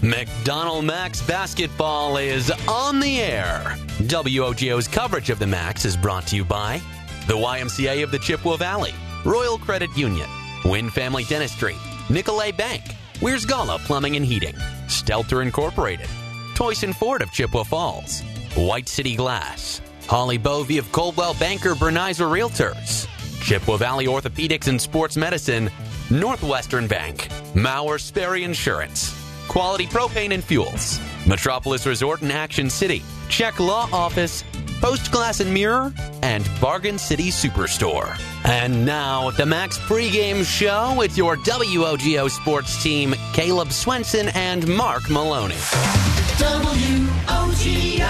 McDonald Max basketball is on the air. WOGO's coverage of the Max is brought to you by the YMCA of the Chippewa Valley, Royal Credit Union, Wynn Family Dentistry, Nicolay Bank, Wiersgala Plumbing and Heating, Stelter Incorporated, Toyson Ford of Chippewa Falls, White City Glass, Holly Bovey of Coldwell Banker Bernizer Realtors, Chippewa Valley Orthopedics and Sports Medicine, Northwestern Bank, Mauer Sperry Insurance, Quality Propane and Fuels, Metropolis Resort in Action City, Check Law Office, Post Glass and Mirror, and Bargain City Superstore. And now, the Max pregame show with your WOGO sports team, Caleb Swenson and Mark Maloney. WOGO,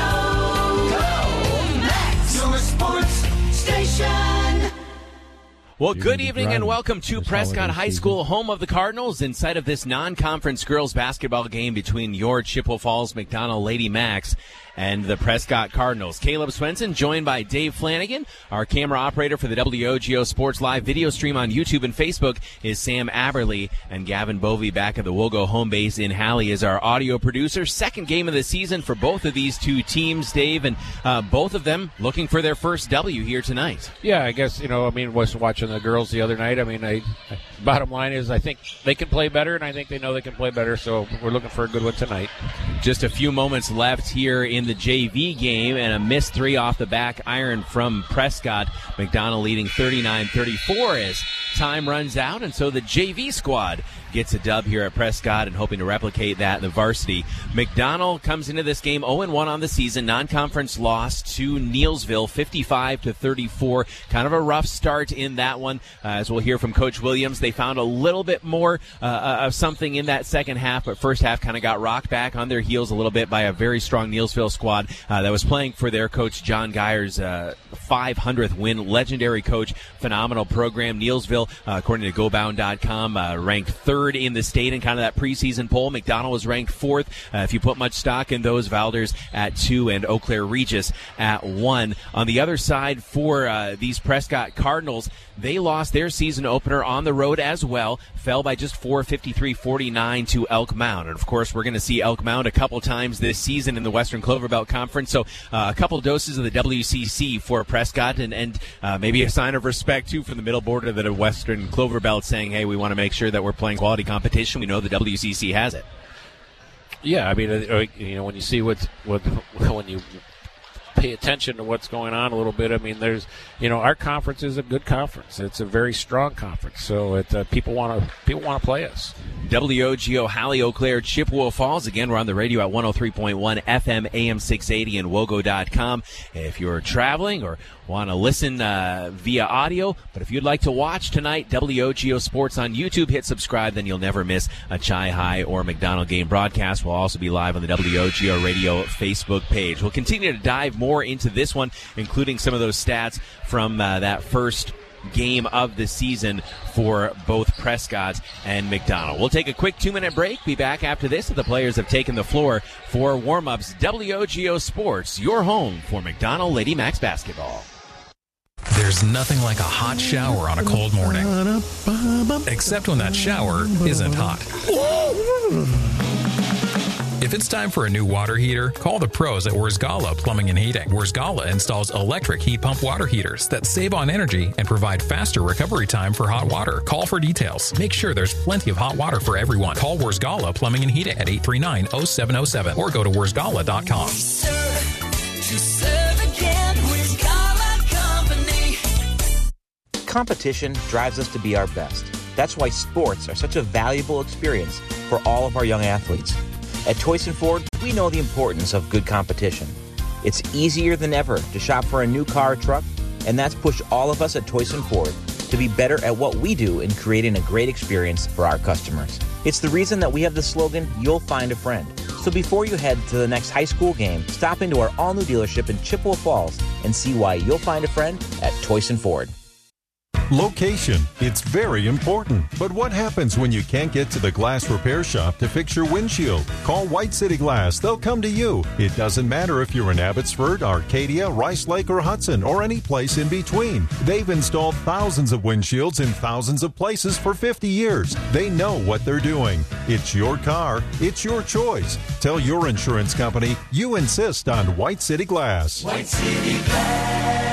go Max, your sports station. Well, good evening and welcome to Prescott High School, home of the Cardinals, inside of this non-conference girls basketball game between your Chippewa Falls McDonald Lady Max and the Prescott Cardinals. Caleb Swenson, joined by Dave Flanagan. Our camera operator for the WOGO Sports Live video stream on YouTube and Facebook is Sam Aberly, and Gavin Bovey back at the Wogo home base in Halley is our audio producer. Second game of the season for both of these two teams, Dave, and both of them looking for their first W here tonight. Yeah, I guess, was watching the girls the other night. Bottom line is I think they can play better, and I think they know they can play better, so we're looking for a good one tonight. Just a few moments left here in the JV game, and a missed three off the back iron from Prescott. McDonald leading 39-34 as time runs out, and so the JV squad gets a dub here at Prescott and hoping to replicate that in the varsity. McDonald comes into this game 0-1 on the season. Non-conference loss to Neelsville, 55-34. Kind of a rough start in that one. As we'll hear from Coach Williams, they found a little bit more of something in that second half, but first half kind of got rocked back on their heels a little bit by a very strong Neelsville squad that was playing for their coach John Geyer's 500th win. Legendary coach, phenomenal program. Neelsville, according to GoBound.com, ranked third in the state in kind of that preseason poll. McDonald was ranked fourth. If you put much stock in those, Valders at 2 and Eau Claire Regis at 1. On the other side for these Prescott Cardinals, they lost their season opener on the road as well. Fell by just 4, 53-49 to Elk Mound. And, of course, we're going to see Elk Mound a couple times this season in the Western Clover Belt Conference. So a couple doses of the WCC for Prescott and maybe a sign of respect, too, from the middle border of the Western Clover Belt saying, hey, we want to make sure that we're playing quality competition. We know the WCC has it. Yeah, when you see when you pay attention to what's going on a little bit, there's, our conference is a good conference. It's a very strong conference, so people want to play us. WOGO, Halley, Eau Claire, Chippewa Falls. Again, we're on the radio at 103.1 FM, AM 680, and Wogo.com. If you're traveling or want to listen via audio, but if you'd like to watch tonight, WOGO Sports on YouTube, hit subscribe, then you'll never miss a Chi High or McDonald game broadcast. We'll also be live on the WOGO Radio Facebook page. We'll continue to dive more into this one, including some of those stats from that first game of the season for both Prescott and McDonald. We'll take a quick 2-minute break. Be back after this. The players have taken the floor for warm-ups. WOGO Sports, your home for McDonald Lady Max basketball. There's nothing like a hot shower on a cold morning. Except when that shower isn't hot. If it's time for a new water heater, call the pros at Wiersgala Plumbing and Heating. Wiersgala installs electric heat pump water heaters that save on energy and provide faster recovery time for hot water. Call for details. Make sure there's plenty of hot water for everyone. Call Wiersgala Plumbing and Heating at 839-0707 or go to Wiersgala.com. Competition drives us to be our best. That's why sports are such a valuable experience for all of our young athletes. At Toyson Ford, we know the importance of good competition. It's easier than ever to shop for a new car or truck, and that's pushed all of us at Toyson Ford to be better at what we do in creating a great experience for our customers. It's the reason that we have the slogan, you'll find a friend. So before you head to the next high school game, stop into our all-new dealership in Chippewa Falls and see why you'll find a friend at Toyson Ford. Location. It's very important. But what happens when you can't get to the glass repair shop to fix your windshield? Call White City Glass. They'll come to you. It doesn't matter if you're in Abbotsford, Arcadia, Rice Lake, or Hudson, or any place in between. They've installed thousands of windshields in thousands of places for 50 years. They know what they're doing. It's your car. It's your choice. Tell your insurance company you insist on White City Glass. White City Glass.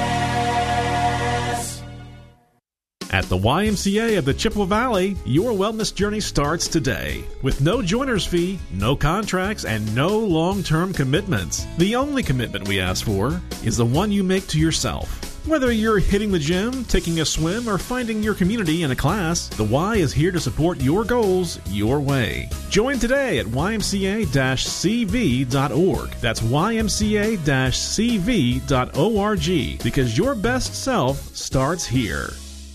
At the YMCA of the Chippewa Valley, your wellness journey starts today. With no joiner's fee, no contracts, and no long-term commitments. The only commitment we ask for is the one you make to yourself. Whether you're hitting the gym, taking a swim, or finding your community in a class, the Y is here to support your goals your way. Join today at ymca-cv.org. That's ymca-cv.org, because your best self starts here.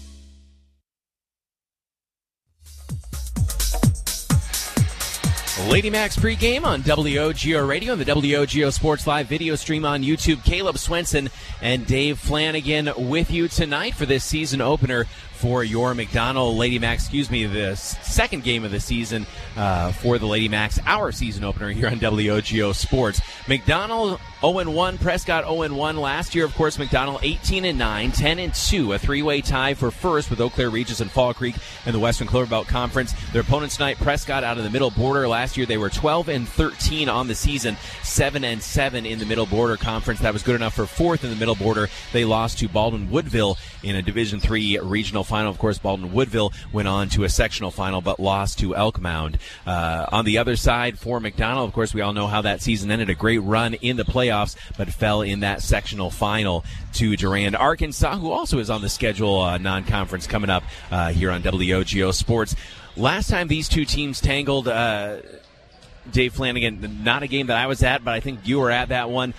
Lady Max pregame on WOGO Radio and the WOGO Sports Live video stream on YouTube. Caleb Swenson and Dave Flanagan with you tonight for this season opener for your McDonald Lady Max, the second game of the season for the Lady Max, our season opener here on WOGO Sports. McDonald 0-1, Prescott 0-1 last year. Of course, McDonald 18-9, 10-2, a three-way tie for first with Eau Claire Regis and Fall Creek in the Western Clover Belt Conference. Their opponents tonight, Prescott out of the Middle Border. Last year they were 12-13 on the season, 7-7 in the Middle Border Conference. That was good enough for fourth in the Middle Border. They lost to Baldwin Woodville in a Division III regional final. Of course, Baldwin Woodville went on to a sectional final but lost to Elk Mound. On the other side for McDonald, of course, we all know how that season ended. A great run in the playoffs, but fell in that sectional final to Durand, Arkansas, who also is on the schedule non-conference coming up here on WOGO Sports. Last time these two teams tangled, Dave Flanagan, not a game that I was at, but I think you were at that one.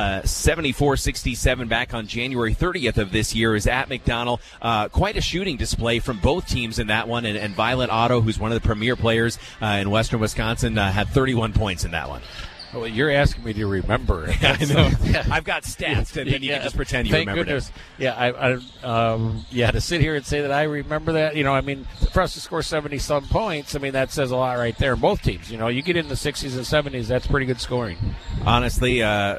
74-67 back on January 30th of this year is at McDonald. Quite a shooting display from both teams in that one, and Violet Otto, who's one of the premier players in Western Wisconsin, had 31 points in that one. Well, you're asking me to remember it. I know. I've got stats, and then you can just pretend you remember it. Yeah, to sit here and say that I remember that, for us to score 70-some points, that says a lot right there. Both teams, you get in the 60s and 70s, that's pretty good scoring. Honestly, I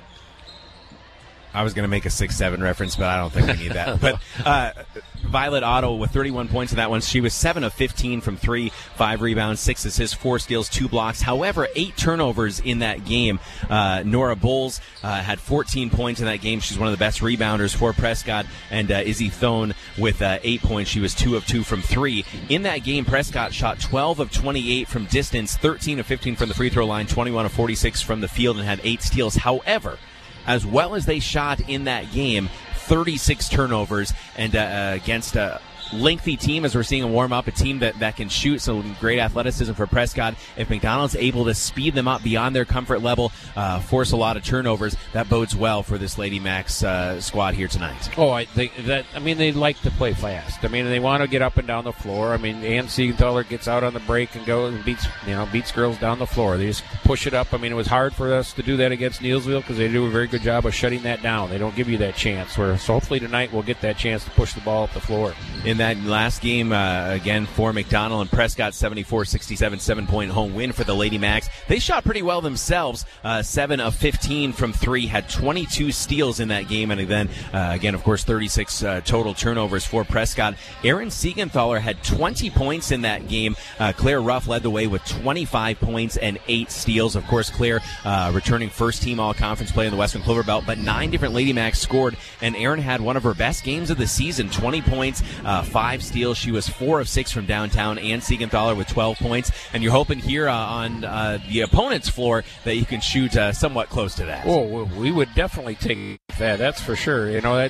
was going to make a 6-7 reference, but I don't think we need that. But Violet Otto with 31 points in that one. She was 7 of 15 from 3, 5 rebounds, 6 assists, 4 steals, 2 blocks. However, 8 turnovers in that game. Nora Bowles had 14 points in that game. She's one of the best rebounders for Prescott. And Izzy Thone with 8 points. She was 2 of 2 from 3. In that game, Prescott shot 12 of 28 from distance, 13 of 15 from the free throw line, 21 of 46 from the field, and had 8 steals. However, as well as they shot in that game, 36 turnovers, and against a lengthy team, as we're seeing a warm-up, a team that can shoot, so great athleticism for Prescott. If McDonald's able to speed them up beyond their comfort level, force a lot of turnovers, that bodes well for this Lady Max squad here tonight. Oh, they like to play fast. They want to get up and down the floor. Ann Siegenthaler gets out on the break and goes and beats girls down the floor. They just push it up. It was hard for us to do that against Neillsville because they do a very good job of shutting that down. They don't give you that chance. So hopefully tonight we'll get that chance to push the ball up the floor. In that last game, again, for McDonald and Prescott, 74-67, 7-point home win for the Lady Max. They shot pretty well themselves, 7 of 15 from 3, had 22 steals in that game, and then, again, of course, 36 total turnovers for Prescott. Erin Siegenthaler had 20 points in that game. Claire Ruff led the way with 25 points and 8 steals. Of course, Claire returning first-team all-conference play in the Western Clover Belt, but 9 different Lady Max scored, and Erin had one of her best games of the season, 20 points, 5 steals. She was 4 of 6 from downtown. Ann Siegenthaler with 12 points. And you're hoping here on the opponent's floor that you can shoot somewhat close to that. Oh, we would definitely take that. That's for sure.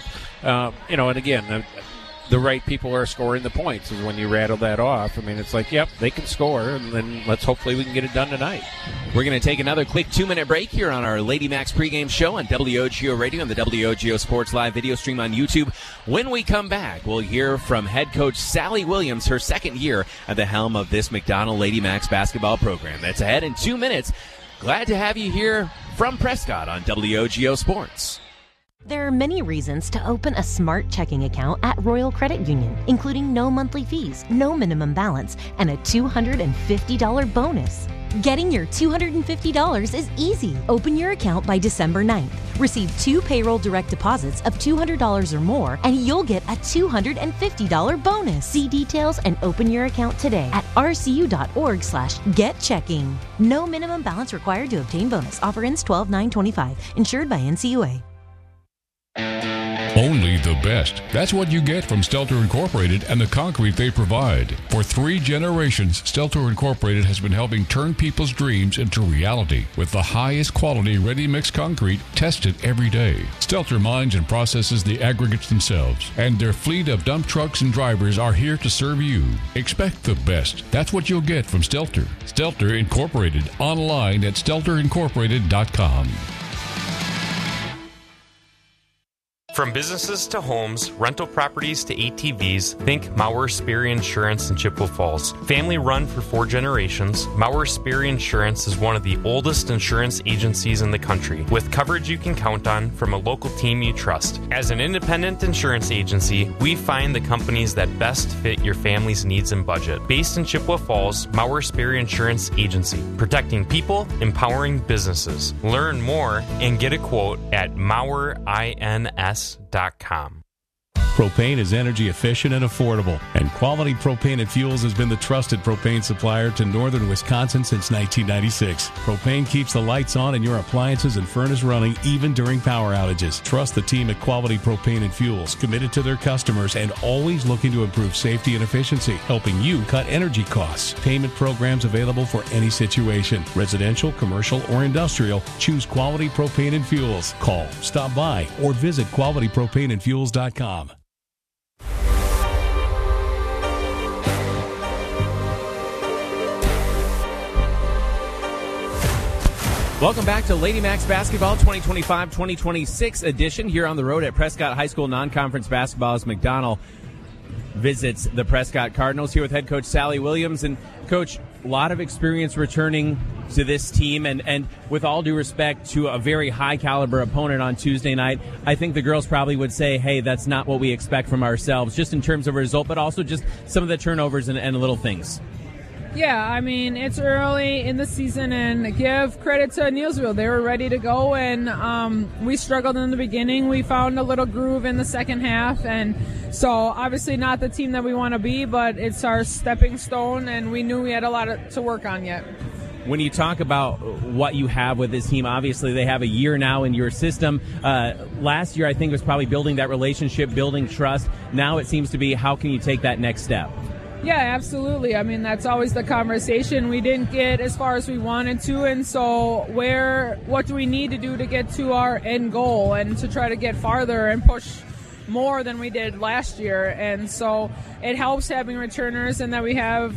And again, the right people are scoring the points is when you rattle that off. It's like, yep, they can score, and then hopefully we can get it done tonight. We're going to take another quick 2-minute break here on our Lady Max pregame show on WOGO Radio and the WOGO Sports Live video stream on YouTube. When we come back, we'll hear from head coach Sally Williams, her second year at the helm of this McDonald Lady Max basketball program. That's ahead in 2 minutes. Glad to have you here from Prescott on WOGO Sports. There are many reasons to open a smart checking account at Royal Credit Union, including no monthly fees, no minimum balance, and a $250 bonus. Getting your $250 is easy. Open your account by December 9th. Receive 2 payroll direct deposits of $200 or more, and you'll get a $250 bonus. See details and open your account today at rcu.org/getchecking. No minimum balance required to obtain bonus. Offer ends 12/9/25. Insured by NCUA. Only the best. That's what you get from Stelter Incorporated and the concrete they provide. For 3 generations, Stelter Incorporated has been helping turn people's dreams into reality with the highest quality ready-mix concrete tested every day. Stelter mines and processes the aggregates themselves, and their fleet of dump trucks and drivers are here to serve you. Expect the best. That's what you'll get from Stelter. Stelter Incorporated, online at stelterincorporated.com. From businesses to homes, rental properties to ATVs, think Mauer Sperry Insurance in Chippewa Falls. Family run for 4 generations, Mauer Sperry Insurance is one of the oldest insurance agencies in the country, with coverage you can count on from a local team you trust. As an independent insurance agency, we find the companies that best fit your family's needs and budget. Based in Chippewa Falls, Mauer Sperry Insurance Agency, protecting people, empowering businesses. Learn more and get a quote at MauerINS.com. Propane is energy efficient and affordable, and Quality Propane and Fuels has been the trusted propane supplier to northern Wisconsin since 1996. Propane keeps the lights on and your appliances and furnace running even during power outages. Trust the team at Quality Propane and Fuels, committed to their customers and always looking to improve safety and efficiency, helping you cut energy costs. Payment programs available for any situation. Residential, commercial, or industrial, choose Quality Propane and Fuels. Call, stop by, or visit qualitypropaneandfuels.com. Welcome back to Lady Max Basketball 2025-2026 edition here on the road at Prescott High School non-conference basketball as McDonald visits the Prescott Cardinals here with head coach Sally Williams. And coach, a lot of experience returning to this team, and with all due respect to a very high caliber opponent on Tuesday night, I think the girls probably would say, hey, that's not what we expect from ourselves, just in terms of result, but also just some of the turnovers and little things. Yeah, I mean, it's early in the season, and give credit to Neillsville. They were ready to go, and we struggled in the beginning. We found a little groove in the second half, and so obviously not the team that we want to be, but it's our stepping stone, and we knew we had a lot to work on yet. When you talk about what you have with this team, obviously they have a year now in your system. Last year, I think, was probably building that relationship, building trust. Now it seems to be, how can you take that next step? Yeah, absolutely. I mean, that's always the conversation. We didn't get as far as we wanted to, and so what do we need to do to get to our end goal and to try to get farther and push more than we did last year? And so it helps having returners, and that we have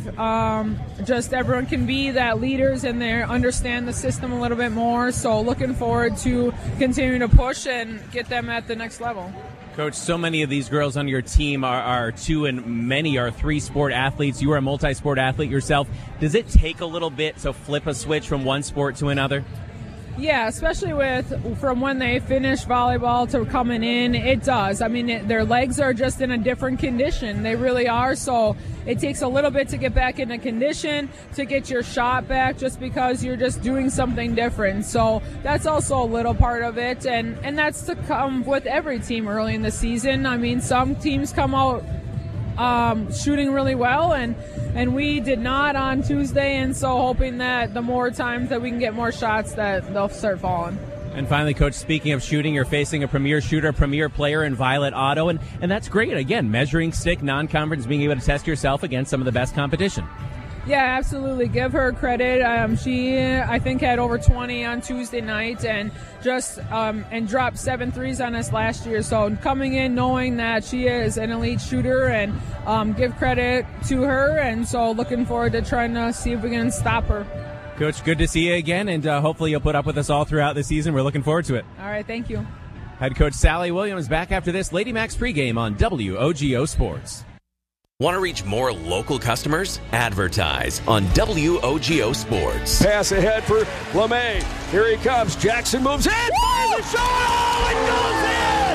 just everyone can be that leaders and they understand the system a little bit more. So looking forward to continuing to push and get them at the next level. Coach, so many of these girls on your team are 2 and many are 3-sport athletes. You are a multi-sport athlete yourself. Does it take a little bit to flip a switch from one sport to another? Yeah, especially from when they finish volleyball to coming in, it does. I mean, their legs are just in a different condition. They really are. So it takes a little bit to get back into condition, to get your shot back, just because you're just doing something different. So that's also a little part of it. And that's to come with every team early in the season. I mean, some teams come out shooting really well, and we did not on Tuesday, and so hoping that the more times that we can get more shots, that they'll start falling. And finally, Coach, speaking of shooting, you're facing a premier shooter, premier player in Violet Otto, and that's great. Again, measuring stick, non-conference, being able to test yourself against some of the best competition. Yeah, absolutely. Give her credit. She, I think, had over 20 on Tuesday night, and just and dropped 7 threes on us last year. So coming in knowing that she is an elite shooter, and give credit to her. And so looking forward to trying to see if we can stop her. Coach, good to see you again, and hopefully you'll put up with us all throughout the season. We're looking forward to it. All right, thank you. Head coach Sally Williams back after this Lady Max pregame on WOGO Sports. Want to reach more local customers? Advertise on WOGO Sports. Pass ahead for LeMay. Here he comes. Jackson moves in. Fires a shot. Oh, it goes in!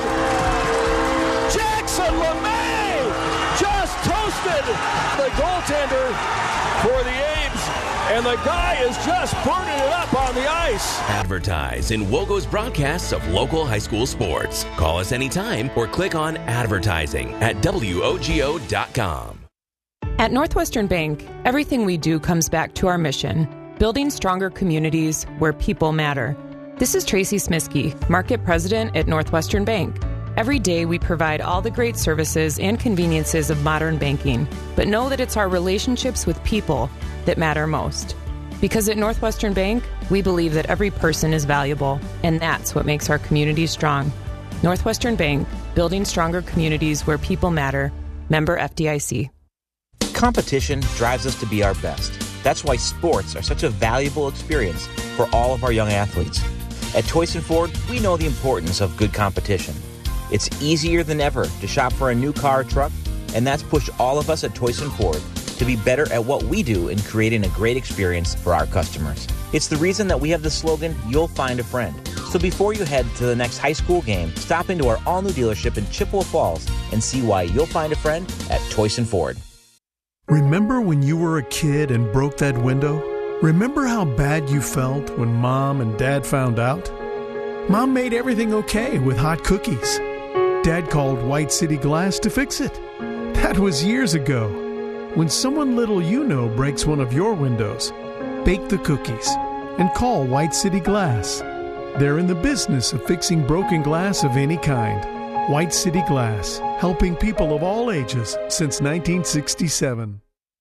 busted the goaltender for the A's, and the guy is just burning it up on the ice. Advertise in Wogo's broadcasts of local high school sports. Call us anytime or click on advertising at WOGO.com. At Northwestern Bank, everything we do comes back to our mission, building stronger communities where people matter. This is Tracy Smiskey, Market President at Northwestern Bank. Every day we provide all the great services and conveniences of modern banking, but know that it's our relationships with people that matter most. Because at Northwestern Bank, we believe that every person is valuable, and that's what makes our community strong. Northwestern Bank, building stronger communities where people matter. Member FDIC. Competition drives us to be our best. That's why sports are such a valuable experience for all of our young athletes. At Toyson Ford, we know the importance of good competition. It's easier than ever to shop for a new car or truck, and that's pushed all of us at Toyson Ford to be better at what we do in creating a great experience for our customers. It's the reason that we have the slogan, "You'll find a friend." So before you head to the next high school game, stop into our all-new dealership in Chippewa Falls and see why you'll find a friend at Toyson Ford. Remember when you were a kid and broke that window? Remember how bad you felt when Mom and Dad found out? Mom made everything okay with hot cookies. Dad called White City Glass to fix it. That was years ago. When someone little you know breaks one of your windows, bake the cookies and call White City Glass. They're in the business of fixing broken glass of any kind. White City Glass, helping people of all ages since 1967.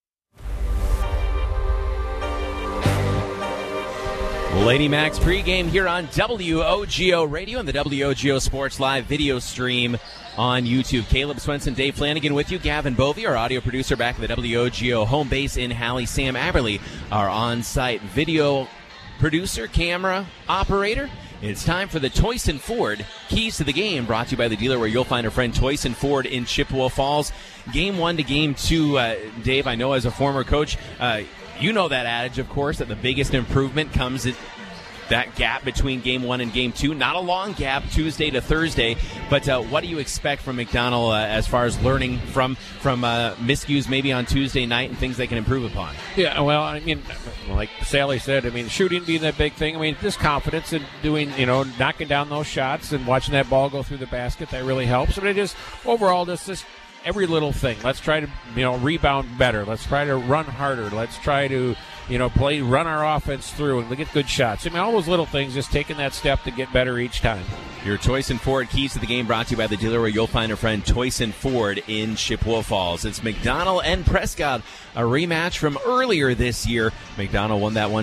Lady Max pregame here on WOGO Radio and the WOGO Sports Live video stream on YouTube. Caleb Swenson, Dave Flanagan with you. Gavin Bovey, our audio producer back at the WOGO home base in Halley. Sam Aberly, our on-site video producer, camera operator. It's time for the Toyson Ford Keys to the Game, brought to you by the dealer where you'll find a friend, Toyson Ford in Chippewa Falls. Game 1 to Game 2, Dave, I know as a former coach, you know that adage, of course, that the biggest improvement comes at that gap between Game 1 and Game 2. Not a long gap, Tuesday to Thursday, but what do you expect from McDonald as far as learning from miscues maybe on Tuesday night and things they can improve upon? Yeah, well, I mean, like Sally said, I mean, shooting being that big thing. I mean, just confidence in doing, knocking down those shots and watching that ball go through the basket, that really helps. But it just, overall, just every little thing. Let's try to, rebound better. Let's try to run harder. Let's try to, run our offense through and get good shots. I mean, all those little things, just taking that step to get better each time. Your Toyson Ford Keys to the Game brought to you by the dealer where you'll find a friend, Toyson Ford in Chippewa Falls. It's McDonald and Prescott, a rematch from earlier this year. McDonald won that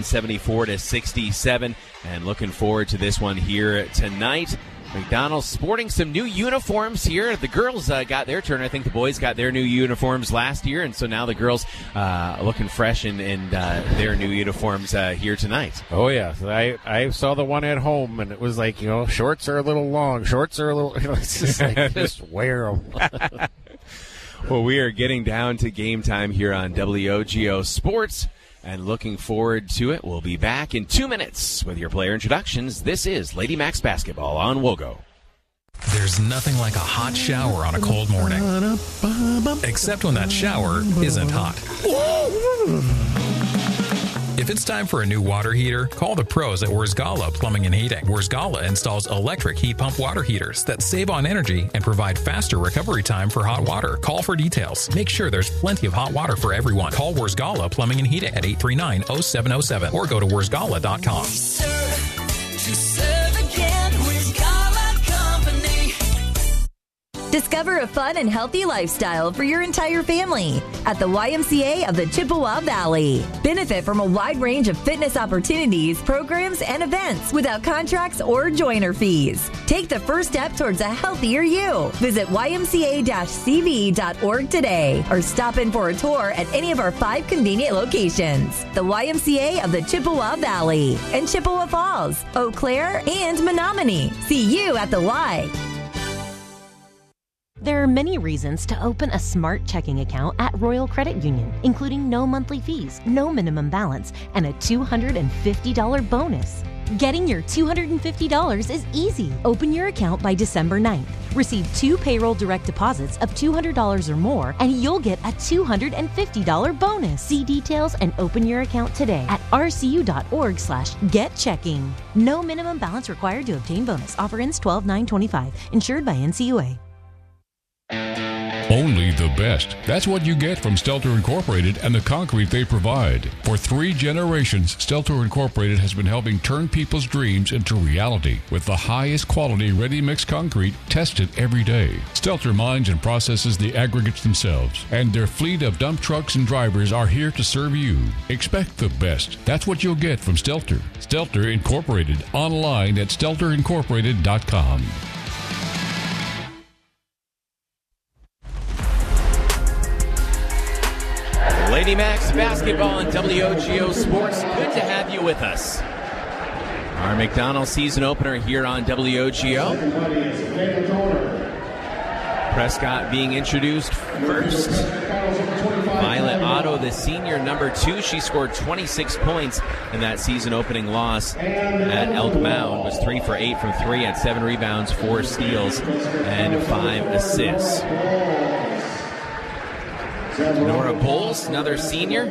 174-67, and looking forward to this one here tonight. McDonald's sporting some new uniforms here. The girls got their turn. I think the boys got their new uniforms last year, and so now the girls looking fresh in their new uniforms here tonight. Oh, yeah. I saw the one at home, and it was like, shorts are a little long. Shorts are a little, it's just like, just wear them. Well, we are getting down to game time here on WOGO Sports, and looking forward to it. We'll be back in 2 minutes with your player introductions. This is Lady Max Basketball on WOGO. There's nothing like a hot shower on a cold morning. Except when that shower isn't hot. If it's time for a new water heater, call the pros at Wurzgala Plumbing and Heating. Wurzgala installs electric heat pump water heaters that save on energy and provide faster recovery time for hot water. Call for details. Make sure there's plenty of hot water for everyone. Call Wurzgala Plumbing and Heating at 839-0707 or go to wurzgala.com. Discover a fun and healthy lifestyle for your entire family at the YMCA of the Chippewa Valley. Benefit from a wide range of fitness opportunities, programs, and events without contracts or joiner fees. Take the first step towards a healthier you. Visit ymca-cv.org today or stop in for a tour at any of our 5 convenient locations. The YMCA of the Chippewa Valley in Chippewa Falls, Eau Claire, and Menominee. See you at the Y. There are many reasons to open a smart checking account at Royal Credit Union, including no monthly fees, no minimum balance, and a $250 bonus. Getting your $250 is easy. Open your account by December 9th. Receive 2 payroll direct deposits of $200 or more, and you'll get a $250 bonus. See details and open your account today at rcu.org/getchecking. No minimum balance required to obtain bonus. Offer ends 12/9/25. Insured by NCUA. Only the best. That's what you get from Stelter Incorporated and the concrete they provide. For 3 generations, Stelter Incorporated has been helping turn people's dreams into reality with the highest quality ready-mix concrete tested every day. Stelter mines and processes the aggregates themselves, and their fleet of dump trucks and drivers are here to serve you. Expect the best. That's what you'll get from Stelter. Stelter Incorporated, online at stelterincorporated.com. Lady Max basketball on WOGO Sports. Good to have you with us. Our McDonald's season opener here on WOGO. Prescott being introduced first. Violet Otto, the senior, number 2. She scored 26 points in that season opening loss at Elk Mound. Was 3 for 8 from 3, had 7 rebounds, 4 steals, and 5 assists. Nora Bowles, another senior,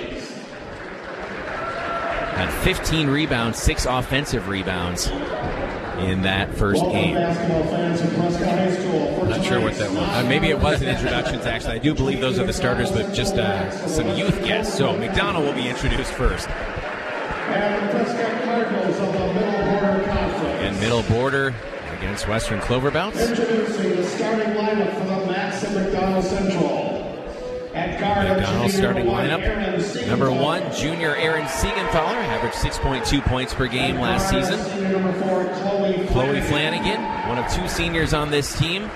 had 15 rebounds, 6 offensive rebounds in that first game. Not sure what that was. Maybe it wasn't introductions, actually. I do believe those are the starters, but just some youth guests. So McDonald will be introduced first. And Middle Border against Western Clover Bounce. Introducing the starting lineup for the Max and McDonald Central. McDonald's starting lineup. Number 1, junior Aaron Siegenthaler, averaged 6.2 points per game last season. Chloe Flanagan, one of 2 seniors on this team.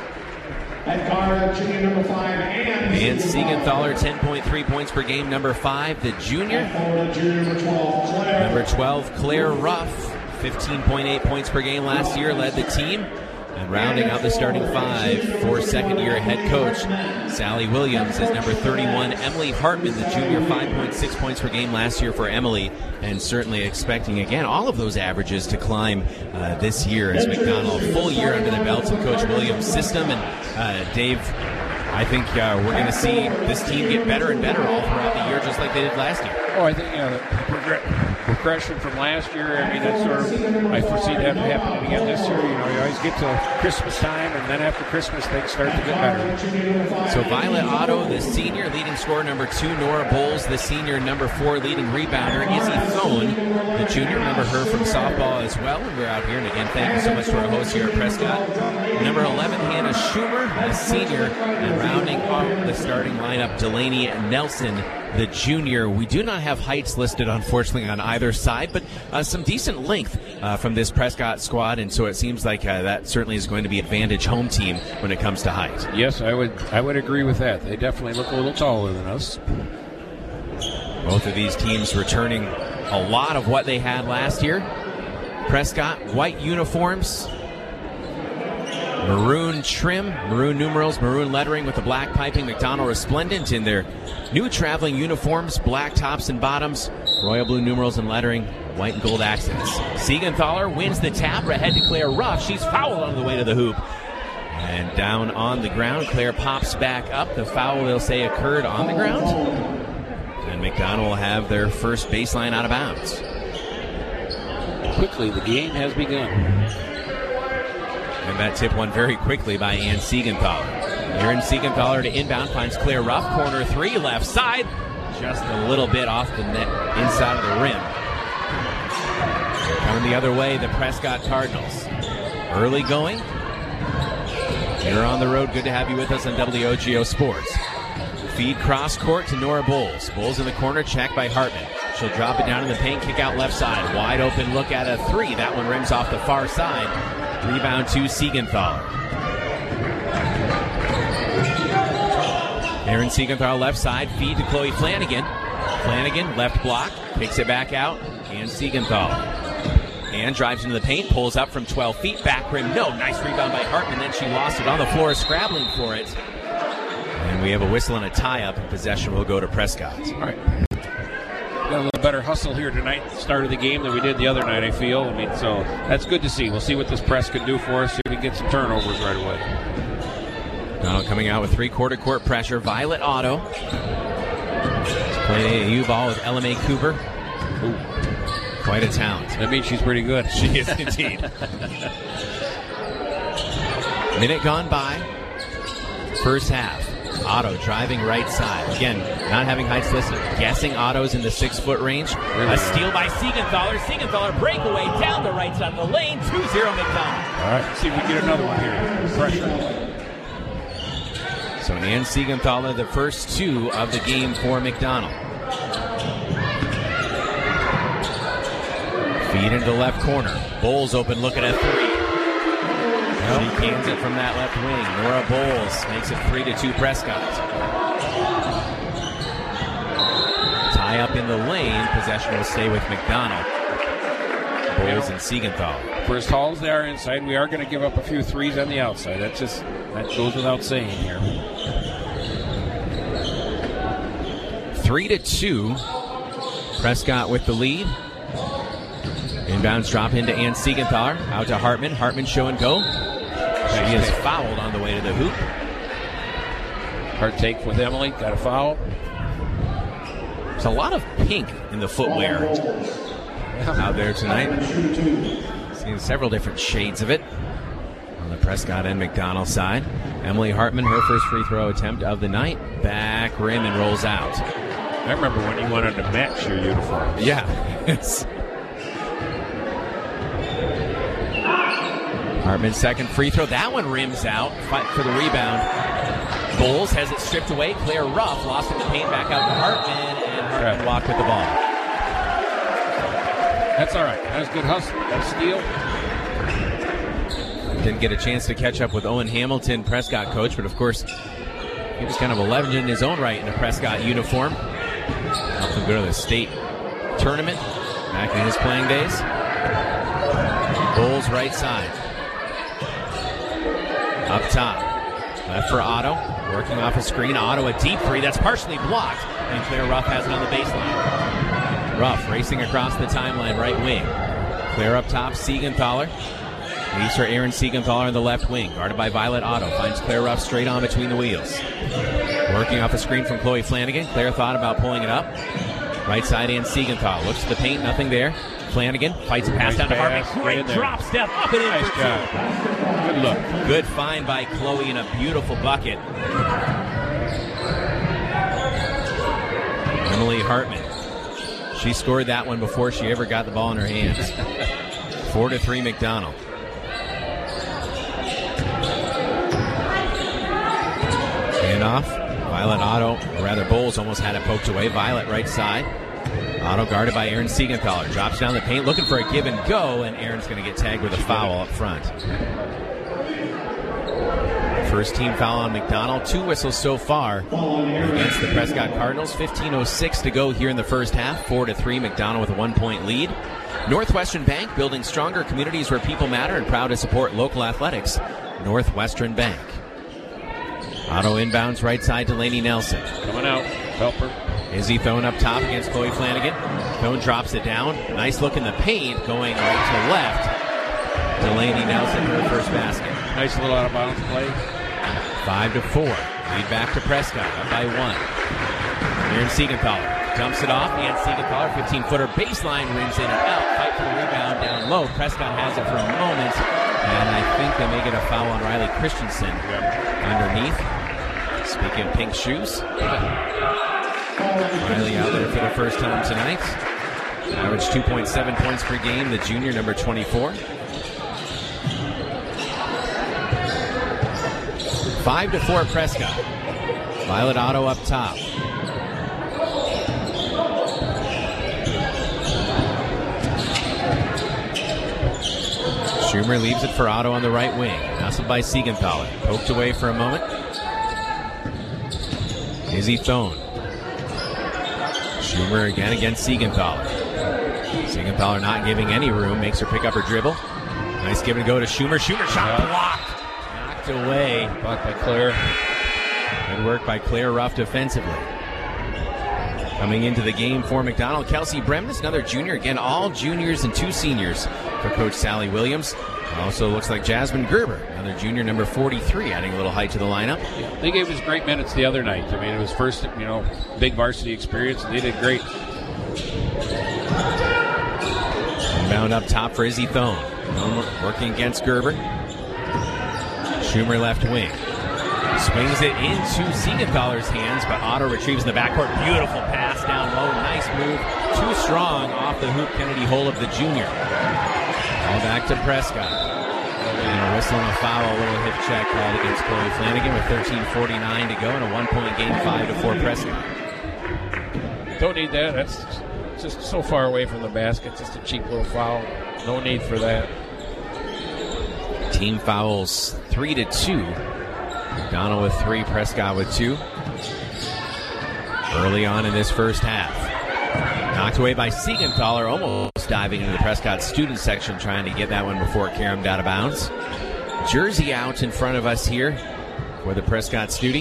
And Siegenthaler, 10.3 points per game. Number 5, the junior. Number 12, Claire Ruff, 15.8 points per game last year, led the team. And rounding out the starting 5 for second-year head coach Sally Williams is number 31, Emily Hartman, the junior, 5.6 points per game last year for Emily, and certainly expecting, again, all of those averages to climb this year as McDonald, full year under the belts of Coach Williams' system. And Dave, I think we're going to see this team get better and better all throughout the year, just like they did last year. Oh, I think the progression from last year, I mean, that's sort of, I foresee that happening again this year. You always get to Christmas time, and then after Christmas, things start to get better. So Violet Otto, the senior, leading scorer, number 2. Nora Bowles, the senior, number 4, leading rebounder. Izzy Thone, the junior, remember her from softball as well. And we're out here, and again, thank you so much to our host here at Prescott. Number 11, Hannah Schumer, the senior, and rounding off the starting lineup, Delaney Nelson, the junior. We do not have heights listed, unfortunately, on either side, but some decent length from this Prescott squad, and so it seems like that certainly is going to be advantage home team when it comes to height. Yes, I would agree with that. They definitely look a little taller than us. Both of these teams returning a lot of what they had last year. Prescott, white uniforms, maroon trim, maroon numerals, maroon lettering with the black piping. McDonald resplendent in their new traveling uniforms, black tops and bottoms, royal blue numerals and lettering, white and gold accents. Siegenthaler wins the tap, ahead to Claire Ruff. She's fouled on the way to the hoop. And down on the ground, Claire pops back up. The foul, they'll say, occurred on the ground. And McDonald will have their first baseline out of bounds. Quickly, the game has begun. And that tip won very quickly by Ann Siegenthaler. Aaron Siegenthaler to inbound, finds Claire Ruff, corner 3, left side. Just a little bit off the net, inside of the rim. Coming the other way, the Prescott Cardinals. Early going. You're on the road. Good to have you with us on WOGO Sports. Feed cross court to Nora Bowles. Bowles in the corner, checked by Hartman. She'll drop it down in the paint, kick out left side. Wide open look at a 3. That one rims off the far side. Rebound to Siegenthaler. Aaron Siegenthaler left side, feed to Chloe Flanagan. Flanagan, left block, picks it back out, and Siegenthaler. And drives into the paint, pulls up from 12 feet, back rim, no. Nice rebound by Hartman, then she lost it on the floor, scrabbling for it. And we have a whistle and a tie-up, and possession will go to Prescott. All right. got a little better hustle here tonight at the start of the game than we did the other night, I feel. I mean, so that's good to see. We'll see what this press can do for us, see if we can get some turnovers right away. Now coming out with three-quarter court pressure. Violet Otto. Play a U-ball with LMA Cooper. Ooh, quite a talent. That means she's pretty good. She is indeed. Minute gone by. First half. Otto driving right side. Again, not having heights listed. Guessing Otto's in the 6-foot range. A steal by Siegenthaler. Siegenthaler breakaway down the right side of the lane. 2-0 McDonald. All right, see if we get another one here. Pressure. So Ann Siegenthaler, the first two of the game for McDonald. Feed into the left corner. Bowles open, looking at three. She cans it from that left wing. Nora Bowles makes it 3-2 Prescott. Tie up in the lane. Possession will stay with McDonald. Bowles and Siegenthaler. For as tall as they are inside, we are going to give up a few threes on the outside. That goes without saying here. 3-2. Prescott with the lead. Inbounds drop into Ann Siegenthaler. Out to Hartman. Hartman show and go. She is fouled on the way to the hoop. Hard take with Emily. Got a foul. There's a lot of pink in the footwear out there tonight. Seeing several different shades of it on the Prescott and McDonald side. Emily Hartman, her first free throw attempt of the night. Back rim and rolls out. I remember when you wanted to match your uniform. Yeah. Hartman's second free throw. That one rims out. Fight for the rebound. Bowles has it stripped away. Claire Ruff lost in the paint. Back out to Hartman. And Hartman walked with the ball. That's all right. That was good hustle. That steal. Didn't get a chance to catch up with Owen Hamilton, Prescott coach. But, of course, he was kind of a legend in his own right in a Prescott uniform. Helped him go to the state tournament back in his playing days. Bowles right side. Up top. Left for Otto. Working off a screen. Otto a deep three. That's partially blocked. And Claire Ruff has it on the baseline. Ruff racing across the timeline, right wing. Claire up top. Siegenthaler. Leaves for Aaron Siegenthaler on the left wing. Guarded by Violet Otto. Finds Claire Ruff straight on between the wheels. Working off a screen from Chloe Flanagan. Claire thought about pulling it up. Right side in Siegenthaler. Looks to the paint. Nothing there. Flanagan fights a pass down to Hartman. Great drop step up and in for two. Good look. Good find by Chloe in a beautiful bucket. Emily Hartman. She scored that one before she ever got the ball in her hands. 4-3 McDonald. Handoff. Violet Otto, or rather Bowles almost had it poked away. Violet right side. Otto guarded by Aaron Siegenthaler. Drops down the paint, looking for a give and go, and Aaron's going to get tagged with a foul up front. First team foul on McDonald. 2 whistles so far against the Prescott Cardinals. 15:06 to go here in the first half. 4-3 McDonald with a 1-point lead. Northwestern Bank, building stronger communities where people matter and proud to support local athletics. Northwestern Bank. Otto inbounds right side to Lainey Nelson. Coming out. Help her. Izzy Thone up top against Chloe Flanagan. Thone drops it down. Nice look in the paint, going right to left. Delaney Nelson for the first basket. Nice little out of bounds play. 5-4. Lead back to Prescott, up by 1. Aaron Siegenthaler dumps it off. And Siegenthaler, 15-footer baseline, rims in and out. Fight for the rebound down low. Prescott has it for a moment. And I think they may get a foul on Riley Christensen underneath. Speaking of pink shoes. Riley out there for the first time tonight. Average 2.7 points per game, the junior, number 24. 5-4 Prescott. Violet Otto up top. Schumer leaves it for Otto on the right wing. Hustled by Siegenthaler. Poked away for a moment. Izzy Thone. Schumer again against Siegenthaler. Siegenthaler not giving any room. Makes her pick up her dribble. Nice give and go to Schumer. Schumer shot blocked. Knocked away. Blocked by Claire. Good work by Claire Ruff defensively. Coming into the game for McDonald, Kelsey Bremnes, another junior. Again, all juniors and 2 seniors for Coach Sally Williams. Also looks like Jasmine Gerber, another junior, number 43, adding a little height to the lineup. Yeah, they gave us great minutes the other night. I mean, it was first, big varsity experience, and they did great. Inbound up top for Izzy Thone. Working against Gerber. Schumer left wing. Swings it into Siegenthaler's hands, but Otto retrieves in the backcourt. Beautiful pass down low. Nice move. Too strong off the hoop. Kennedy Holub, the junior. All back to Prescott. And whistling a foul, a little hip check called against Chloe Flanagan with 13:49 to go in a 1-point game, 5-4 Prescott. Don't need that. That's just so far away from the basket. Just a cheap little foul. No need for that. Team fouls 3-2. McDonald with 3, Prescott with 2. Early on in this first half. Knocked away by Siegenthaler, almost diving into the Prescott student section, trying to get that one before it caromed out of bounds. Jersey out in front of us here for the Prescott studie.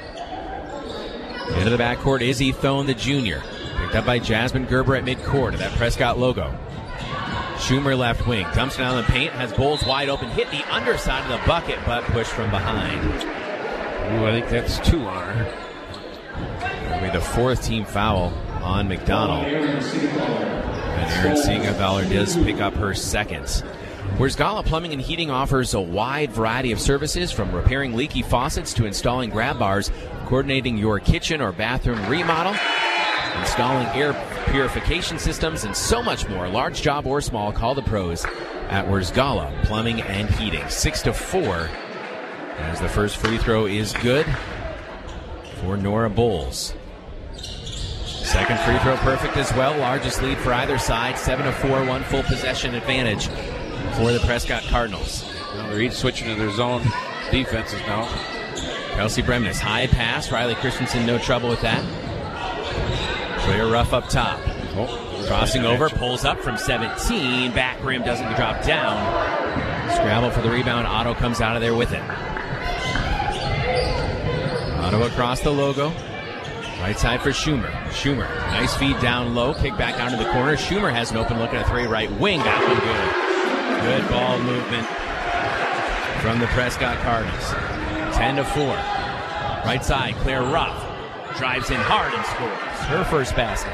Into the backcourt, Izzy Thone, the junior. Picked up by Jasmine Gerber at midcourt of that Prescott logo. Schumer left wing, dumps down the paint, has Bowles wide open, hit the underside of the bucket, but pushed from behind. Ooh, I think that's 2 on her. That'll be the 4th team foul on McDonald. And Erin Siegenthaler does pick up her 2nd. Gala Plumbing and Heating offers a wide variety of services, from repairing leaky faucets to installing grab bars, coordinating your kitchen or bathroom remodel, installing air purification systems, and so much more. Large job or small, call the pros at Gala Plumbing and Heating. 6-4 as the first free throw is good for Nora Bowles. Second free throw perfect as well. Largest lead for either side. 7-4, 1 full possession advantage for the Prescott Cardinals. Well, they're each switching to their zone defenses now. Kelsey Bremnes, high pass. Riley Christensen, no trouble with that. Clear rough up top. Crossing over, pulls up from 17. Back rim doesn't drop down. Scramble for the rebound. Otto comes out of there with it. Otto across the logo. Right side for Schumer. Schumer, nice feed down low. Kick back out to the corner. Schumer has an open look at a 3 right wing. That one good. Good ball movement from the Prescott Cardinals. 10-4. Right side, Claire Ruff. Drives in hard and scores. Her first basket.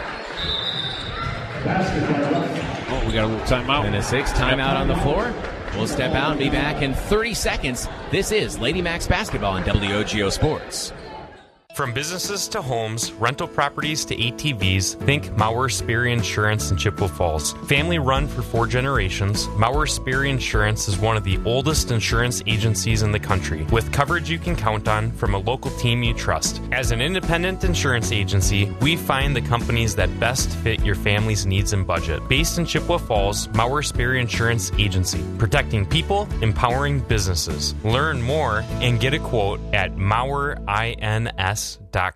Oh, we got a little timeout. And a 6 timeout on the floor. We'll step out and be back in 30 seconds. This is Lady Max Basketball on WOGO Sports. From businesses to homes, rental properties to ATVs, think Maurer Sperry Insurance in Chippewa Falls. Family run for 4 generations, Maurer Sperry Insurance is one of the oldest insurance agencies in the country, with coverage you can count on from a local team you trust. As an independent insurance agency, we find the companies that best fit your family's needs and budget. Based in Chippewa Falls, Maurer Sperry Insurance Agency, protecting people, empowering businesses. Learn more and get a quote at MauerINS.com.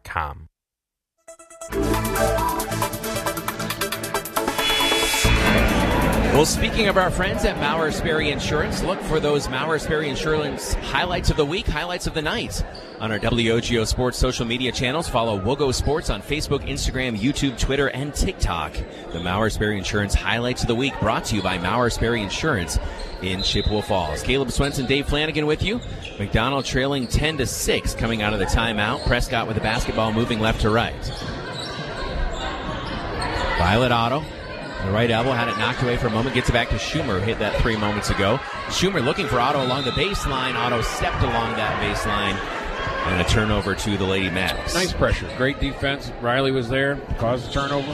Well, speaking of our friends at Maurer Sperry Insurance, look for those Maurer Sperry Insurance highlights of the week, highlights of the night on our WOGO Sports social media channels. Follow WOGO Sports on Facebook, Instagram, YouTube, Twitter, and TikTok. The Maurer Sperry Insurance highlights of the week brought to you by Maurer Sperry Insurance in Chippewa Falls. Caleb Swenson, Dave Flanagan with you. McDonald trailing 10-6 coming out of the timeout. Prescott with the basketball moving left to right. Violet Otto. The right elbow, had it knocked away for a moment, gets it back to Schumer, who hit that 3 moments ago. Schumer looking for Otto along the baseline. Otto stepped along that baseline, and a turnover to the Lady Max. Nice pressure. Great defense. Riley was there, caused the turnover.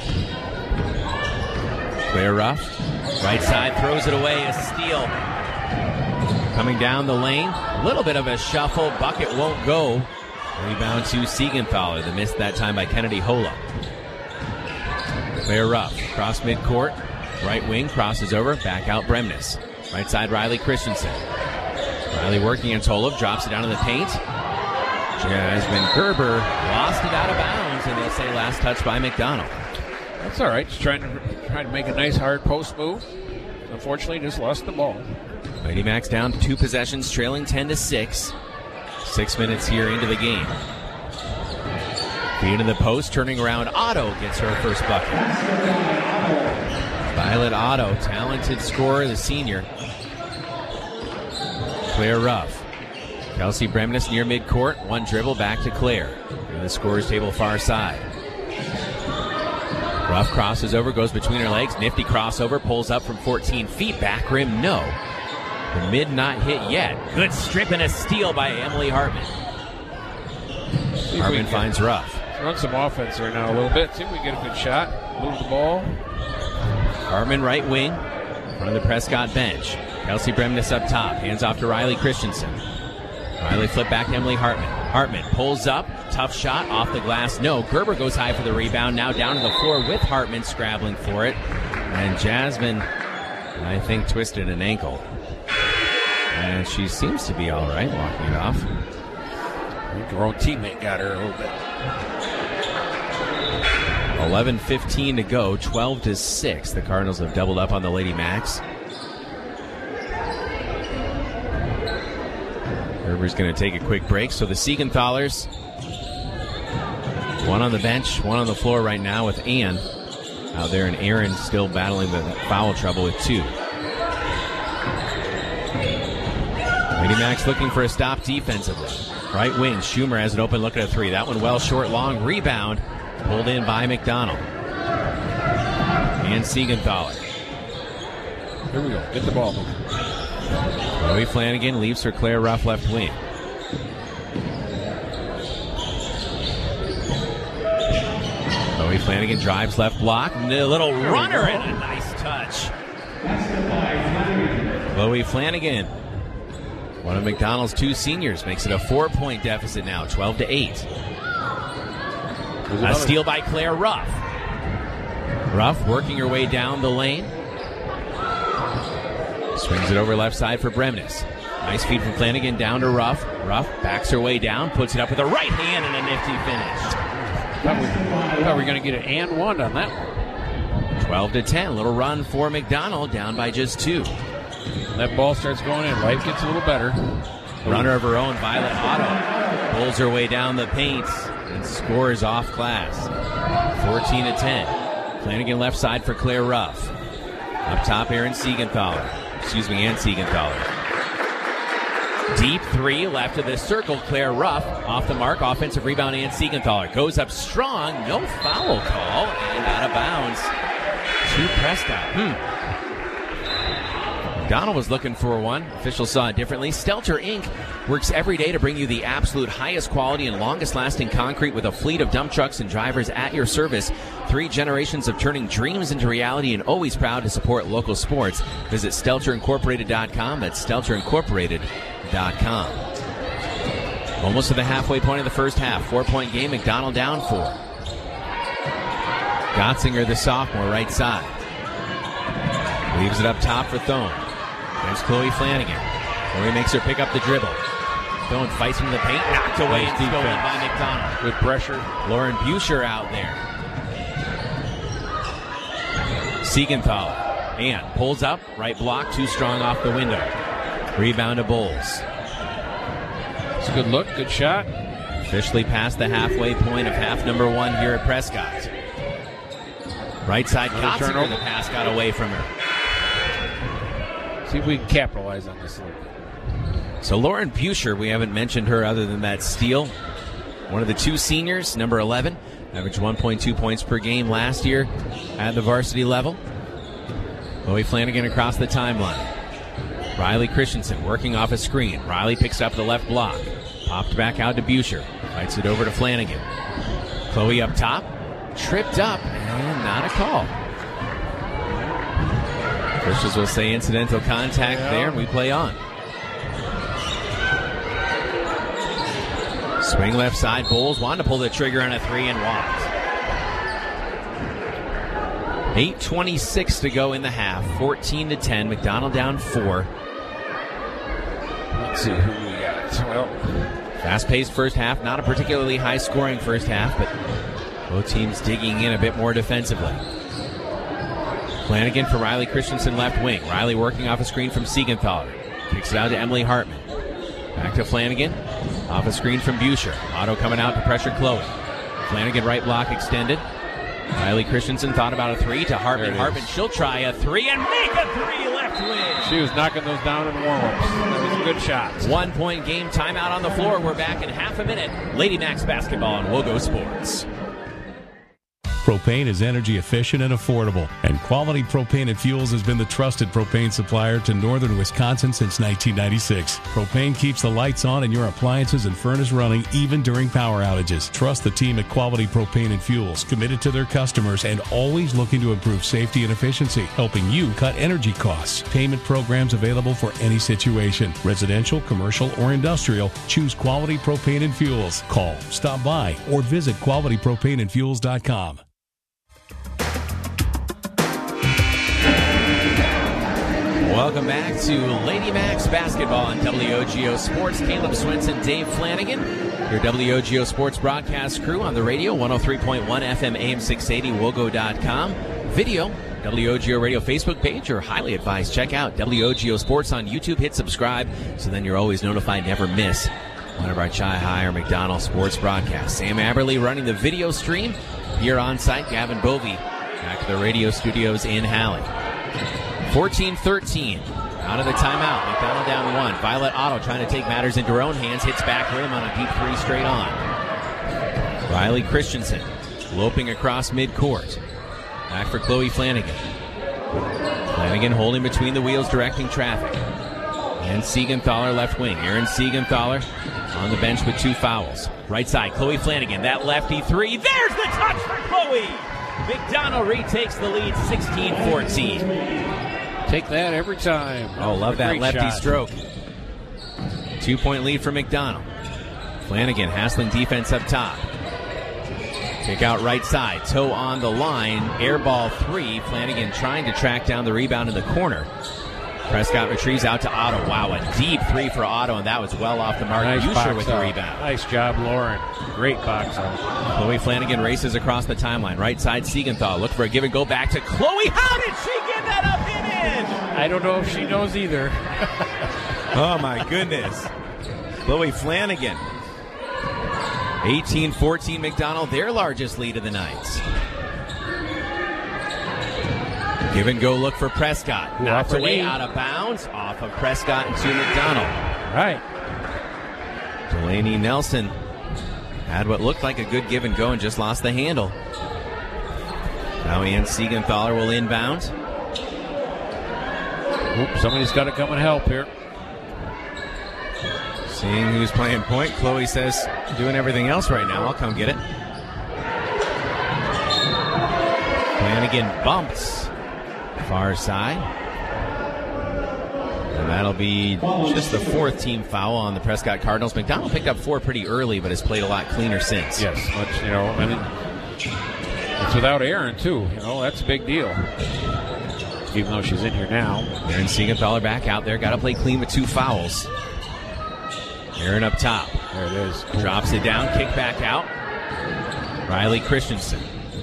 Claire Ruff, right side, throws it away, a steal. Coming down the lane, a little bit of a shuffle, bucket won't go. Rebound to Siegenthaler, the miss that time by Kennedy Holub. Claire Ruff, cross midcourt, right wing, crosses over, back out Bremnes. Right side, Riley Christensen. Riley working against Holub, drops it down in the paint. Jasmine Gerber lost it out of bounds, and they'll say last touch by McDonald. That's all right. Just trying to make a nice hard post move. Unfortunately, just lost the ball. Lady Max down to 2 possessions, trailing 10-6. 6 minutes here into the game. Feed into the post, turning around. Otto gets her first bucket. Violet Otto, talented scorer, the senior. Claire Ruff. Kelsey Bremnes near midcourt. One dribble back to Claire. In the scorer's table far side. Ruff crosses over, goes between her legs. Nifty crossover, pulls up from 14 feet. Back rim, no. The mid not hit yet. Good strip and a steal by Emily Hartman. Hartman finds Ruff. Run some offense here now a little bit. See if we get a good shot. Move the ball. Hartman right wing. In front of the Prescott bench. Kelsey Bremnes up top. Hands off to Riley Christensen. Riley flip back to Emily Hartman. Hartman pulls up. Tough shot. Off the glass. No. Gerber goes high for the rebound. Now down to the floor with Hartman scrabbling for it. And Jasmine, I think, twisted an ankle. And she seems to be all right walking it off. I think her own teammate got her a little bit. 11:15 to go. 12-6. The Cardinals have doubled up on the Lady Macs. Gerber's going to take a quick break. So the Siegenthalers, one on the bench, one on the floor right now with Ann out there, and Aaron still battling the foul trouble with 2. Lady Macs looking for a stop defensively. Right wing, Schumer has an open look at a 3. That one well short, long rebound. Pulled in by McDonald. And Siegenthaler. Here we go. Get the ball moving. Chloe Flanagan leaves for Claire Ruff left wing. Chloe Flanagan drives left block. A little runner and a nice touch. Chloe Flanagan, one of McDonald's 2 seniors, makes it a 4-point deficit now, 12-8. A steal by Claire Ruff. Ruff working her way down the lane. Swings it over left side for Bremnes. Nice feed from Flanagan down to Ruff. Ruff backs her way down, puts it up with a right hand and a nifty finish. Thought we were going to get an and 1 on that one. 12-10. Little run for McDonald, down by just 2. When that ball starts going in, life gets a little better. Runner of her own, Violet Otto, pulls her way down the paint and scores off glass. 14-10. Flanagan left side for Claire Ruff. Up top, Ann Siegenthaler. Deep 3, left of the circle, Claire Ruff. Off the mark, offensive rebound, Ann Siegenthaler. Goes up strong, no foul call, and out of bounds to Prescott. McDonald was looking for one. Officials saw it differently. Stelter Inc. works every day to bring you the absolute highest quality and longest lasting concrete with a fleet of dump trucks and drivers at your service. 3 generations of turning dreams into reality, and always proud to support local sports. Visit StelterIncorporated.com. That's StelterIncorporated.com. Almost to the halfway point of the first half. 4-point game. McDonald down 4. Gotzinger, the sophomore, right side. Leaves it up top for Thone. There's Chloe Flanagan. Chloe makes her pick up the dribble. Thone fights into the paint, knocked away and stolen by McDonald. Good pressure. Lauren Buescher out there. Siegenthaler. And pulls up, right block, too strong off the window. Rebound to Bowles. It's a good look, good shot. Officially past the halfway point of half number 1 here at Prescott. Right side, Gotzinger, the pass got away from her. See if we can capitalize on this a little bit. So Lauren Buescher, we haven't mentioned her other than that steal. One of the 2 seniors, number 11, averaged 1.2 points per game last year at the varsity level. Chloe Flanagan across the timeline. Riley Christensen working off a screen. Riley picks up the left block. Popped back out to Buescher. Fights it over to Flanagan. Chloe up top. Tripped up, and not a call. Officials will say incidental contact there, and we play on. Swing left side, Bowles wanted to pull the trigger on a 3 and walked. 8:26 to go in the half, 14-10. McDonald down 4. Let's see who we got. Well, fast-paced first half, not a particularly high-scoring first half, but both teams digging in a bit more defensively. Flanagan for Riley Christensen left wing. Riley working off a screen from Siegenthaler. Kicks it out to Emily Hartman. Back to Flanagan. Off a screen from Buescher. Otto coming out to pressure Chloe. Flanagan right block extended. Riley Christensen thought about a three to Hartman. Hartman, she'll try a three and make a three left wing. She was knocking those down in warm-ups. That was a good shot. 1 point game, timeout on the floor. We're back in half a minute. Lady Max basketball on Wogo Sports. Propane is energy efficient and affordable, and Quality Propane and Fuels has been the trusted propane supplier to northern Wisconsin since 1996. Propane keeps the lights on and your appliances and furnace running even during power outages. Trust the team at Quality Propane and Fuels, committed to their customers and always looking to improve safety and efficiency, helping you cut energy costs. Payment programs available for any situation. Residential, commercial, or industrial, choose Quality Propane and Fuels. Call, stop by, or visit qualitypropaneandfuels.com. Welcome back to Lady Max basketball on WOGO Sports. Caleb Swenson, Dave Flanagan, your WOGO Sports broadcast crew on the radio, 103.1 FM AM 680, wogo.com. Video, WOGO Radio Facebook page, or highly advised, check out WOGO Sports on YouTube. Hit subscribe so then you're always notified, never miss one of our Chi-High or McDonald's sports broadcasts. Sam Aberly running the video stream here on site. Gavin Bovey back at the radio studios in Halley. 14-13 out of the timeout. McDonald down one. Violet Otto trying to take matters into her own hands. Hits back rim on a deep three straight on. Riley Christensen loping across midcourt. Back for Chloe Flanagan. Flanagan holding between the wheels, directing traffic. And Siegenthaler left wing. Aaron Siegenthaler on the bench with 2 fouls. Right side, Chloe Flanagan. That lefty three. There's the touch for Chloe. McDonald retakes the lead 16-14. Take that every time. Oh, love that lefty shot. Stroke. 2-point lead for McDonald. Flanagan hassling defense up top. Kick out right side. Toe on the line. Air ball 3. Flanagan trying to track down the rebound in the corner. Prescott retrieves out to Otto. Wow, a deep three for Otto, and that was well off the mark. Nice Usher with the rebound. Nice job, Lauren. Great box out. Chloe Flanagan races across the timeline. Right side, Siegenthaler. Look for a give and go back to Chloe. How did she get that up and in? I don't know if she knows either. Oh, my goodness. Chloe Flanagan. 18-14 McDonald, their largest lead of the night. Give and go look for Prescott. Knocked away out of bounds. Off of Prescott into McDonald. Right. Delaney Nelson had what looked like a good give and go and just lost the handle. Now Ann Siegenthaler will inbound. Oops, somebody's got to come and help here. Seeing who's playing point, Chloe says, doing everything else right now. I'll come get it. Flanagan bumps. Far side. And that'll be just the 4th team foul on the Prescott Cardinals. McDonald picked up 4 pretty early, but has played a lot cleaner since. Yes, much, and it's without Aaron, too. That's a big deal. Even though she's in here now. Aaron Siegenthaler back out there. Got to play clean with 2 fouls. Aaron up top. There it is. Drops it down, kick back out. Riley Christensen.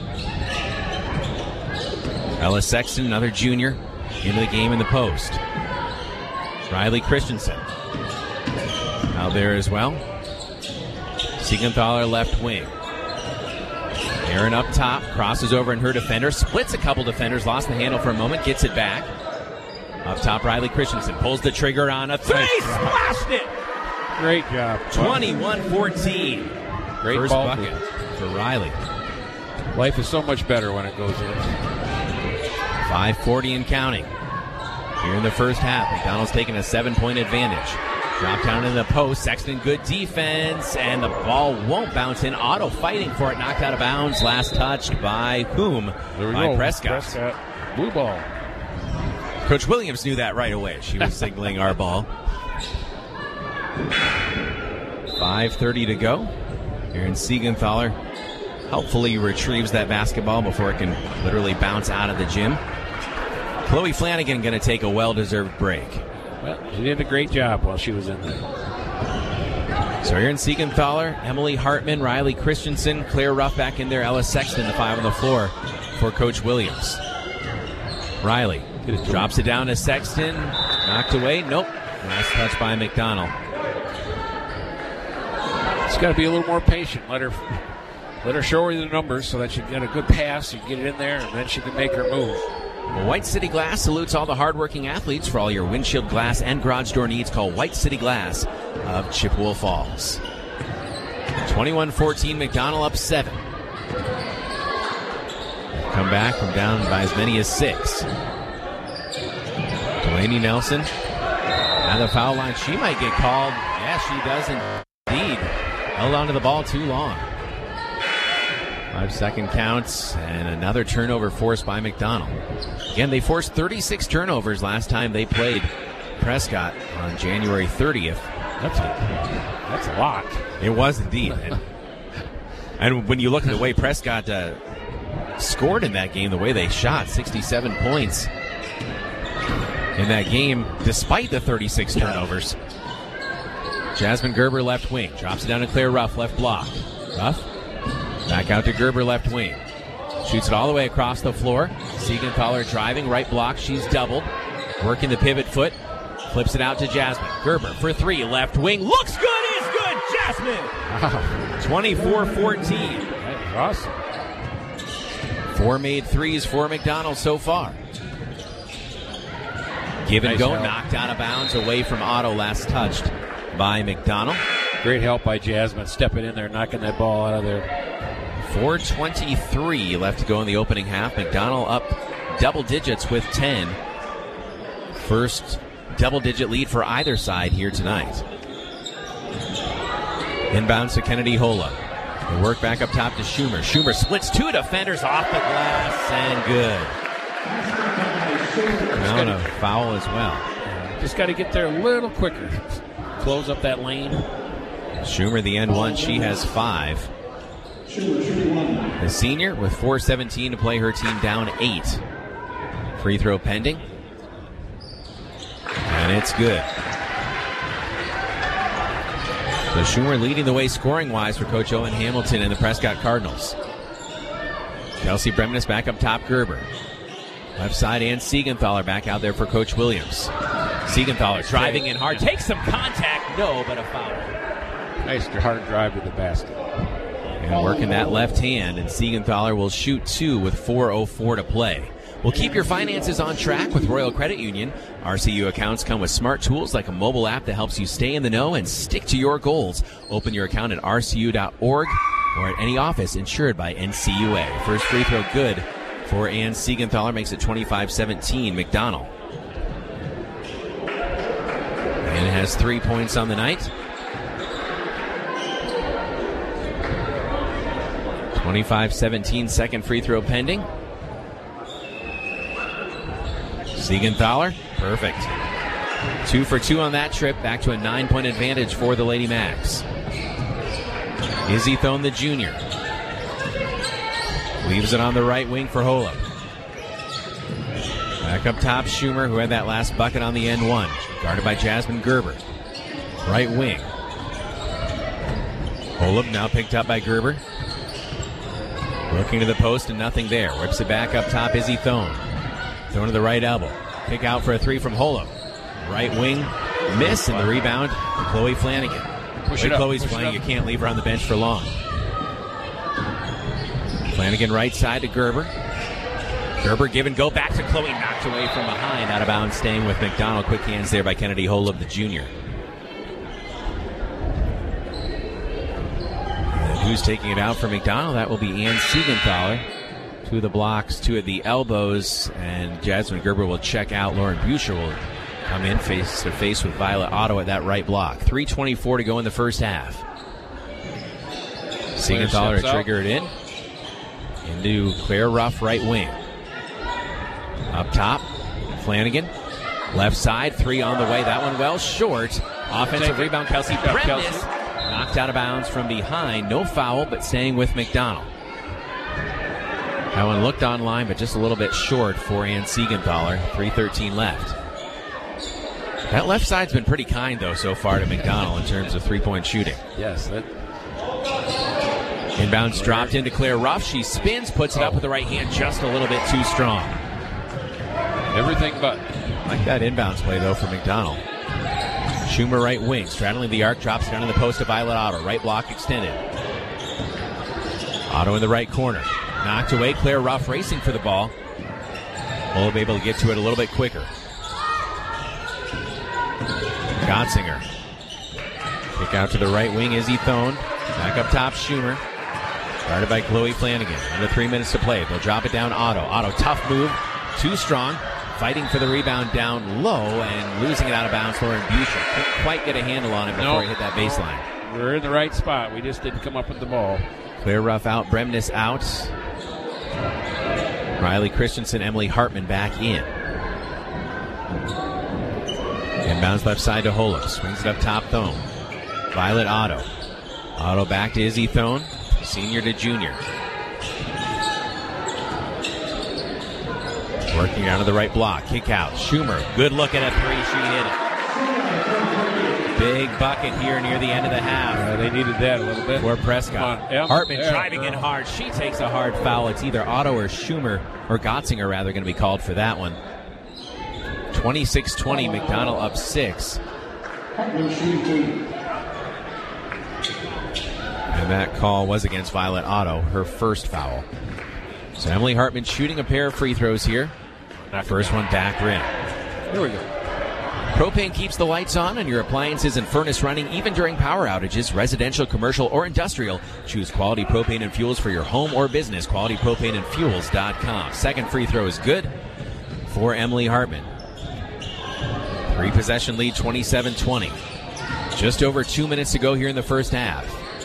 Ella Sexton, another junior, into the game in the post. Riley Christensen out there as well. Siegenthaler left wing. Aaron up top, crosses over in her defender, splits a couple defenders, lost the handle for a moment, gets it back. Up top, Riley Christensen pulls the trigger on a three, splashed it! Great job. 21-14. Great first ball bucket for Riley. Life is so much better when it goes in. 5:40 and counting. Here in the first half, McDonald's taking a 7-point advantage. Drop down in the post. Sexton, good defense, and the ball won't bounce in. Otto fighting for it, knocked out of bounds. Last touched by whom? By Prescott. Blue ball. Coach Williams knew that right away. She was signaling our ball. 5:30 to go. Aaron Siegenthaler helpfully retrieves that basketball before it can literally bounce out of the gym. Chloe Flanagan going to take a well-deserved break. Well, she did a great job while she was in there. So Aaron Siegenthaler, Emily Hartman, Riley Christensen, Claire Ruff back in there, Ella Sexton, the 5 on the floor for Coach Williams. Riley drops it down to Sexton. Knocked away. Nope. Last touch by McDonald. She's got to be a little more patient. Let her Let her show you the numbers so that you get a good pass, you can get it in there, and then she can make her move. Well, White City Glass salutes all the hardworking athletes. For all your windshield glass and garage door needs, call White City Glass of Chippewa Falls. 21-14, McDonald up 7. Come back from down by as many as 6. Delaney Nelson at the foul line. She might get called. Yeah, she does indeed. Held onto the ball too long. 5-second counts and another turnover forced by McDonald. Again, they forced 36 turnovers last time they played Prescott on January 30th. That's a lot. It was indeed. And when you look at the way Prescott scored in that game, the way they shot, 67 points in that game, despite the 36 turnovers. Jasmine Gerber, left wing. Drops it down to Claire Ruff, left block. Ruff, back out to Gerber, left wing. Shoots it all the way across the floor. Siegenthaler driving, right block. She's doubled. Working the pivot foot. Flips it out to Jasmine. Gerber for 3, left wing. Looks good, is good, Jasmine! Wow. 24-14. That was awesome. 4 made threes for McDonald so far. Give and go, knocked out of bounds away from Otto, last touched by McDonald. Great help by Jasmine, stepping in there, knocking that ball out of there. 4:23 left to go in the opening half. McDonald up double digits with 10. First double-digit lead for either side here tonight. Inbounds to Kennedy Hola. They work back up top to Schumer. Schumer splits 2 defenders off the glass and good. Now on a foul as well. Just got to get there a little quicker. Close up that lane. Schumer, the end one. She has 5. The senior with 4:17 to play, her team down 8. Free throw pending. And it's good. So Schumer leading the way scoring-wise for Coach Owen Hamilton and the Prescott Cardinals. Kelsey Bremnes back up top, Gerber. Left side, and Siegenthaler back out there for Coach Williams. Siegenthaler driving in hard. Takes some contact. No, but a foul. Nice hard drive to the basket. And working that left hand, and Siegenthaler will shoot 2 with 4:04 to play. We'll keep your finances on track with Royal Credit Union. RCU accounts come with smart tools like a mobile app that helps you stay in the know and stick to your goals. Open your account at rcu.org or at any office insured by NCUA. First free throw good for Ann Siegenthaler, makes it 25-17 McDonald. And it has 3 points on the night. 25-17, second free throw pending. Siegenthaler, perfect. 2 for 2 on that trip, back to a 9-point advantage for the Lady Macs. Izzy Thone, the junior. Leaves it on the right wing for Holub. Back up top, Schumer, who had that last bucket on the end one. Guarded by Jasmine Gerber. Right wing. Holub now picked up by Gerber. Looking to the post and nothing there. Whips it back up top, Izzy Thone. Thrown to the right elbow. Kick out for a 3 from Holub. Right wing, miss, and the rebound, Chloe Flanagan. Chloe's playing, you can't leave her on the bench for long. Flanagan right side to Gerber. Gerber give and go back to Chloe, knocked away from behind, out of bounds, staying with McDonald. Quick hands there by Kennedy Holub, the junior. And who's taking it out for McDonald? That will be Ann Siegenthaler. 2 of the blocks, 2 of the elbows, and Jasmine Gerber will check out. Lauren Buescher will come in face to face with Violet Otto at that right block. 3:24 to go in the first half. Siegenthaler to trigger it in. Into Claire Ruff, right wing. Up top, Flanagan. Left side, 3 on the way. That one well short. Offensive rebound, Kelsey Bremnes. Knocked out of bounds from behind. No foul, but staying with McDonald. That one looked online, but just a little bit short for Ann Siegenthaler. 3:13 left. That left side's been pretty kind, though, so far to McDonald in terms of three-point shooting. Yes. Inbounds dropped into Claire Ruff. She spins, puts it up with the right hand, just a little bit too strong. Everything but. Like that inbounds play, though, for McDonald. Schumer right wing, straddling the arc, drops down in the post to Violet Otto. Right block extended. Otto in the right corner. Knocked away. Claire Ruff racing for the ball. Holub able to get to it a little bit quicker. Gotzinger. Kick out to the right wing. Izzy Thone. Back up top, Schumer. Guarded by Chloe Flanagan. Under 3 minutes to play. They'll drop it down Otto. Otto, tough move. Too strong. Fighting for the rebound down low and losing it out of bounds. Lauren Buescher couldn't quite get a handle on it before he hit that baseline. We're in the right spot. We just didn't come up with the ball. Claire Ruff out. Bremnes out. Riley Christensen, Emily Hartman back in. Inbounds left side to Holub. Swings it up top, Thone. Violet Otto. Otto back to Izzy Thone. Senior to junior. Working out of the right block. Kick out. Schumer. Good look at a three. She hit it. Big bucket here near the end of the half. They needed that a little bit. For Prescott. Hartman driving in hard. She takes a hard foul. It's either Otto or Schumer, or Gotzinger rather, going to be called for that one. 26-20. McDonald up 6. And that call was against Violet Otto, her first foul. So Emily Hartman shooting a pair of free throws here. First one back rim. Here we go. Propane keeps the lights on and your appliances and furnace running even during power outages, residential, commercial, or industrial. Choose Quality Propane and Fuels for your home or business. QualityPropaneandFuels.com. Second free throw is good for Emily Hartman. 3-possession lead, 27-20. Just over 2 minutes to go here in the first half.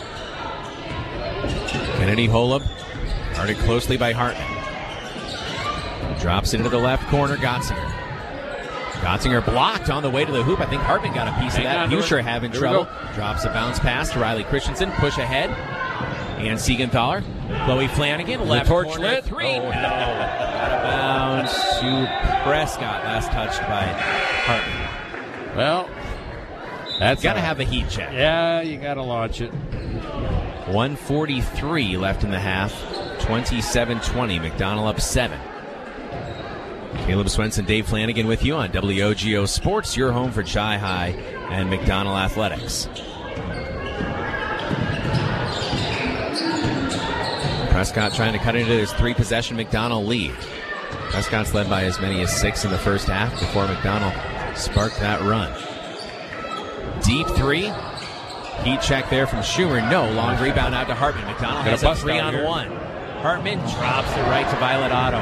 Kennedy Holub, guarded closely by Hartman. Drops into the left corner, Gotzinger. Gotzinger blocked on the way to the hoop. I think Hartman got a piece of that. Buescher having trouble. Drops a bounce pass to Riley Christensen. Push ahead. And Siegenthaler. Chloe Flanagan, left corner, three. Oh, no. Out of bounds to Prescott. Last touched by Hartman. Well, that's got to have a heat check. Yeah, you got to launch it. 1:43 left in the half. 27-20. McDonald up 7. Caleb Swenson, Dave Flanagan with you on WOGO Sports, your home for Chi High and McDonald Athletics. Prescott trying to cut into his 3-possession McDonald lead. Prescott's led by as many as 6 in the first half before McDonald sparked that run. Deep 3. Heat check there from Schumer. No. Long rebound out to Hartman. McDonald has a 3-on-1. Hartman drops it right to Violet Otto.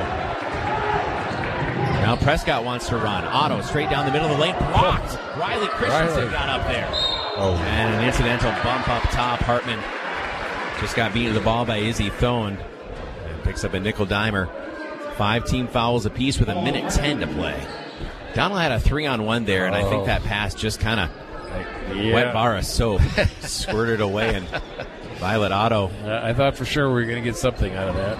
Now Prescott wants to run. Otto straight down the middle of the lane. Blocked. Riley Christensen got up there. And an incidental bump up top. Hartman just got beat to the ball by Izzy Thone. And picks up a nickel dimer. 5 team fouls apiece with 1:10 to play. Donald had a 3-on-1 there, and I think that pass just kind of wet bar of soap squirted away, and Violet Otto. I thought for sure we were going to get something out of that.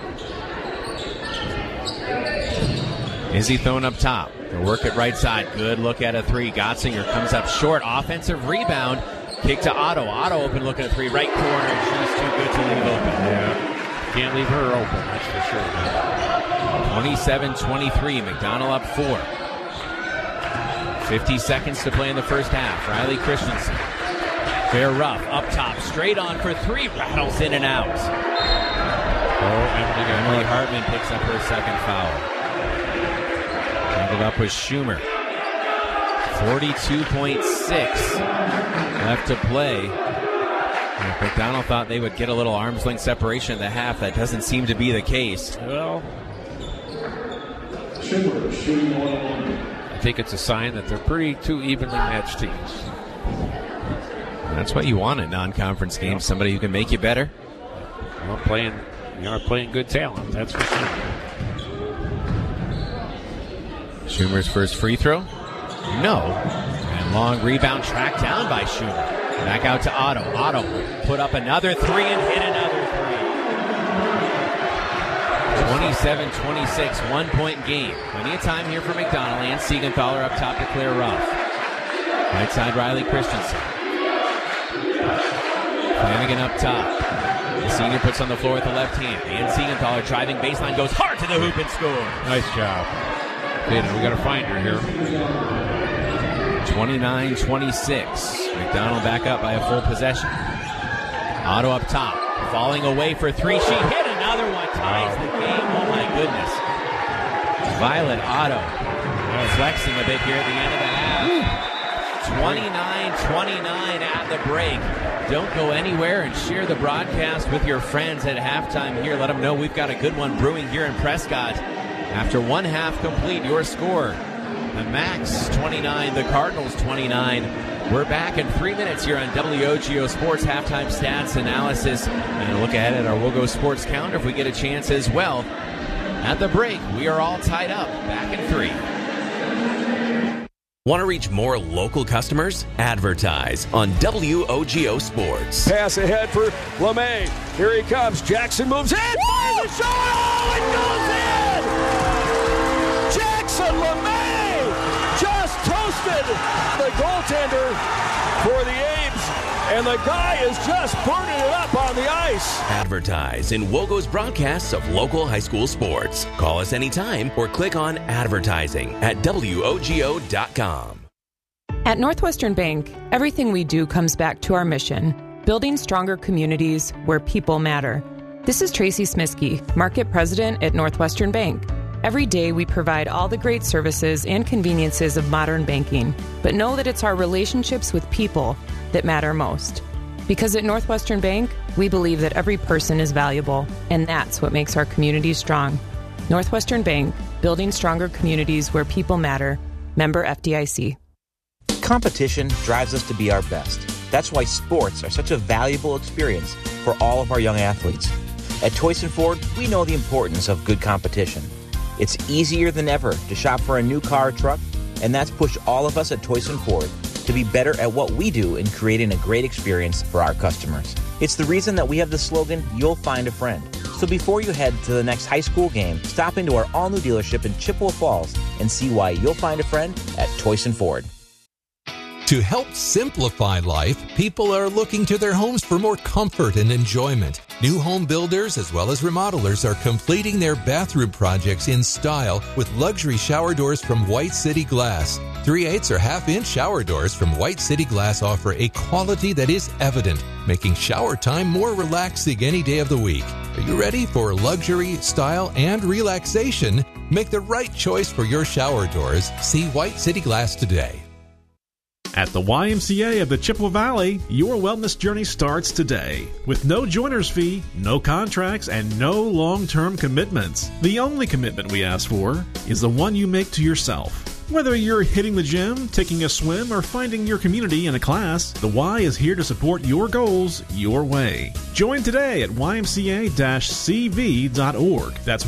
Izzy Thone up top. They'll work it right side. Good look at a 3. Gotzinger comes up short. Offensive rebound. Kick to Otto. Otto open looking at 3. Right corner. She's too good to leave open. Yeah. Can't leave her open, that's for sure. 27-23. McDonald up 4. 50 seconds to play in the first half. Riley Christensen. Fair Ruff up top. Straight on for 3. Rattles in and out. Emily Hartman picks up her second foul. Ended up with Schumer. 42.6 left to play. If McDonald thought they would get a little arm's length separation at the half, that doesn't seem to be the case. Well, I think it's a sign that they're pretty two evenly matched teams. That's what you want in non-conference games. Somebody who can make you better. Well, you are playing good talent, that's for sure. Schumer's first free throw. No. And long rebound tracked down by Schumer. Back out to Otto. Otto put up another 3 and hit another 3. 27-26, 1-point game. Plenty of time here for McDonald and Siegenthaler up top to Claire Ruff. Right side, Riley Christensen. Flanagan up top. The senior puts on the floor with the left hand. And Siegenthaler driving baseline, goes hard to the hoop and scores. Nice job. Okay, now we got to find her here. 29-26. McDonald back up by a full possession. Otto up top. falling away for three. She hit another one, ties the game. Oh, my goodness. Violet Otto flexing a bit here at the end of the half. 29-29 at the break. Don't go anywhere and share the broadcast with your friends at halftime here. Let them know we've got a good one brewing here in Prescott. After one half complete, your score, the Max 29, the Cardinals 29. We're back in 3 minutes here on WOGO Sports Halftime Stats Analysis. And a look ahead at our WOGO Sports calendar if we get a chance as well. At the break, we are all tied up. Back in 3. Want to reach more local customers? Advertise on WOGO Sports. Pass ahead for LeMay. Here he comes. Jackson moves in. Fires a shot. Oh, it goes in! Jackson LeMay just toasted the goaltender for the Ames, and the guy is just burning it up on the ice. Advertise in WOGO's broadcasts of local high school sports. Call us anytime or click on advertising at WOGO.com. At Northwestern Bank, everything we do comes back to our mission, building stronger communities where people matter. This is Tracy Smisky, Market President at Northwestern Bank. Every day we provide all the great services and conveniences of modern banking, but know that it's our relationships with people that matter most. Because at Northwestern Bank, we believe that every person is valuable, and that's what makes our community strong. Northwestern Bank, building stronger communities where people matter. Member FDIC. Competition drives us to be our best. That's why sports are such a valuable experience for all of our young athletes. At Toyson Ford, we know the importance of good competition. It's easier than ever to shop for a new car or truck, and that's pushed all of us at Toyson Ford to be better at what we do in creating a great experience for our customers. It's the reason that we have the slogan, "You'll find a friend." So before you head to the next high school game, stop into our all-new dealership in Chippewa Falls and see why you'll find a friend at Toyson Ford. To help simplify life, people are looking to their homes for more comfort and enjoyment. New home builders as well as remodelers are completing their bathroom projects in style with luxury shower doors from White City Glass. 3/8 or half-inch shower doors from White City Glass offer a quality that is evident, making shower time more relaxing any day of the week. Are you ready for luxury, style, and relaxation? Make the right choice for your shower doors. See White City Glass today. At the YMCA of the Chippewa Valley, your wellness journey starts today. With no joiner's fee, no contracts, and no long-term commitments. The only commitment we ask for is the one you make to yourself. Whether you're hitting the gym, taking a swim, or finding your community in a class, the Y is here to support your goals your way. Join today at ymca-cv.org. That's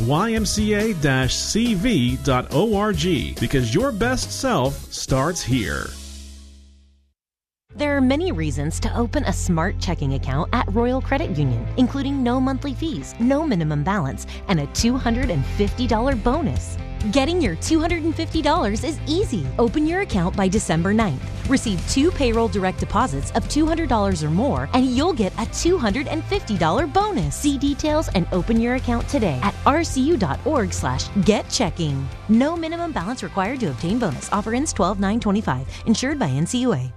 ymca-cv.org, because your best self starts here. There are many reasons to open a smart checking account at Royal Credit Union, including no monthly fees, no minimum balance, and a $250 bonus. Getting your $250 is easy. Open your account by December 9th. Receive 2 payroll direct deposits of $200 or more, and you'll get a $250 bonus. See details and open your account today at rcu.org/getchecking. No minimum balance required to obtain bonus. Offer ends 12/9/25. Insured by NCUA.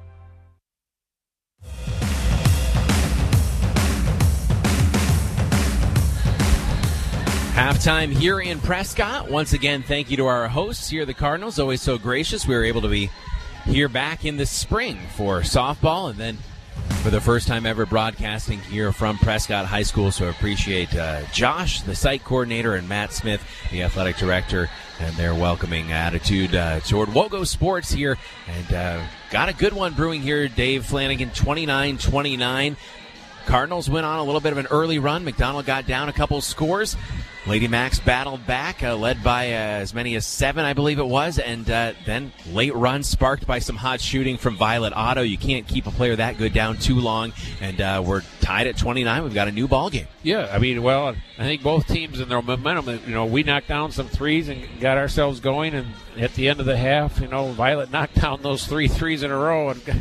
Halftime here in Prescott. Once again, thank you to our hosts here, the Cardinals. Always so gracious. We were able to be here back in the spring for softball, and then for the first time ever broadcasting here from Prescott High School. So I appreciate Josh, the site coordinator, and Matt Smith, the athletic director, and their welcoming attitude toward WOGO Sports here. And got a good one brewing here, Dave Flanagan, 29-29. Cardinals went on a little bit of an early run. McDonald got down a couple scores. Lady Max battled back, led by as many as 7, I believe it was, and then late run sparked by some hot shooting from Violet Otto. You can't keep a player that good down too long, and we're tied at 29. We've got a new ball game. Yeah, I mean, well, I think both teams in their momentum, we knocked down some threes and got ourselves going, and at the end of the half, Violet knocked down those 3 threes in a row, and,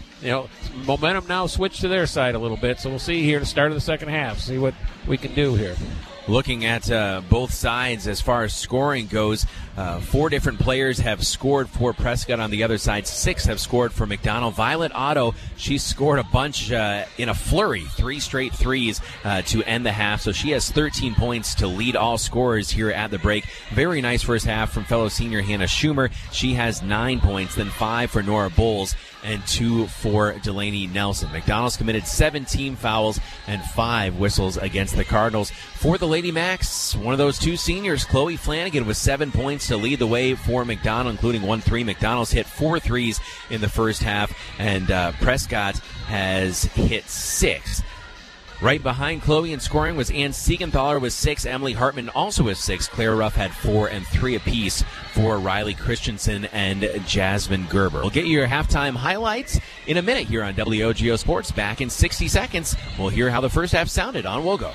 momentum now switched to their side a little bit, so we'll see here at the start of the second half, see what we can do here. Looking at both sides as far as scoring goes, 4 different players have scored for Prescott on the other side. 6 have scored for McDonald. Violet Otto, she scored a bunch in a flurry, 3 straight threes to end the half. So she has 13 points to lead all scorers here at the break. Very nice first half from fellow senior Hannah Schumer. She has 9 points, then 5 for Nora Bowles and 2 for Delaney Nelson. McDonald's committed 17 fouls and 5 whistles against the Cardinals. For the Lady Macs, one of those 2 seniors, Chloe Flanagan, with 7 points to lead the way for McDonald, including 1 3. McDonald's hit 4 threes in the first half, and Prescott has hit 6. Right behind Chloe in scoring was Ann Siegenthaler with 6. Emily Hartman also with 6. Claire Ruff had 4 and 3 apiece for Riley Christensen and Jasmine Gerber. We'll get you your halftime highlights in a minute here on WOGO Sports. Back in 60 seconds, we'll hear how the first half sounded on WOGO.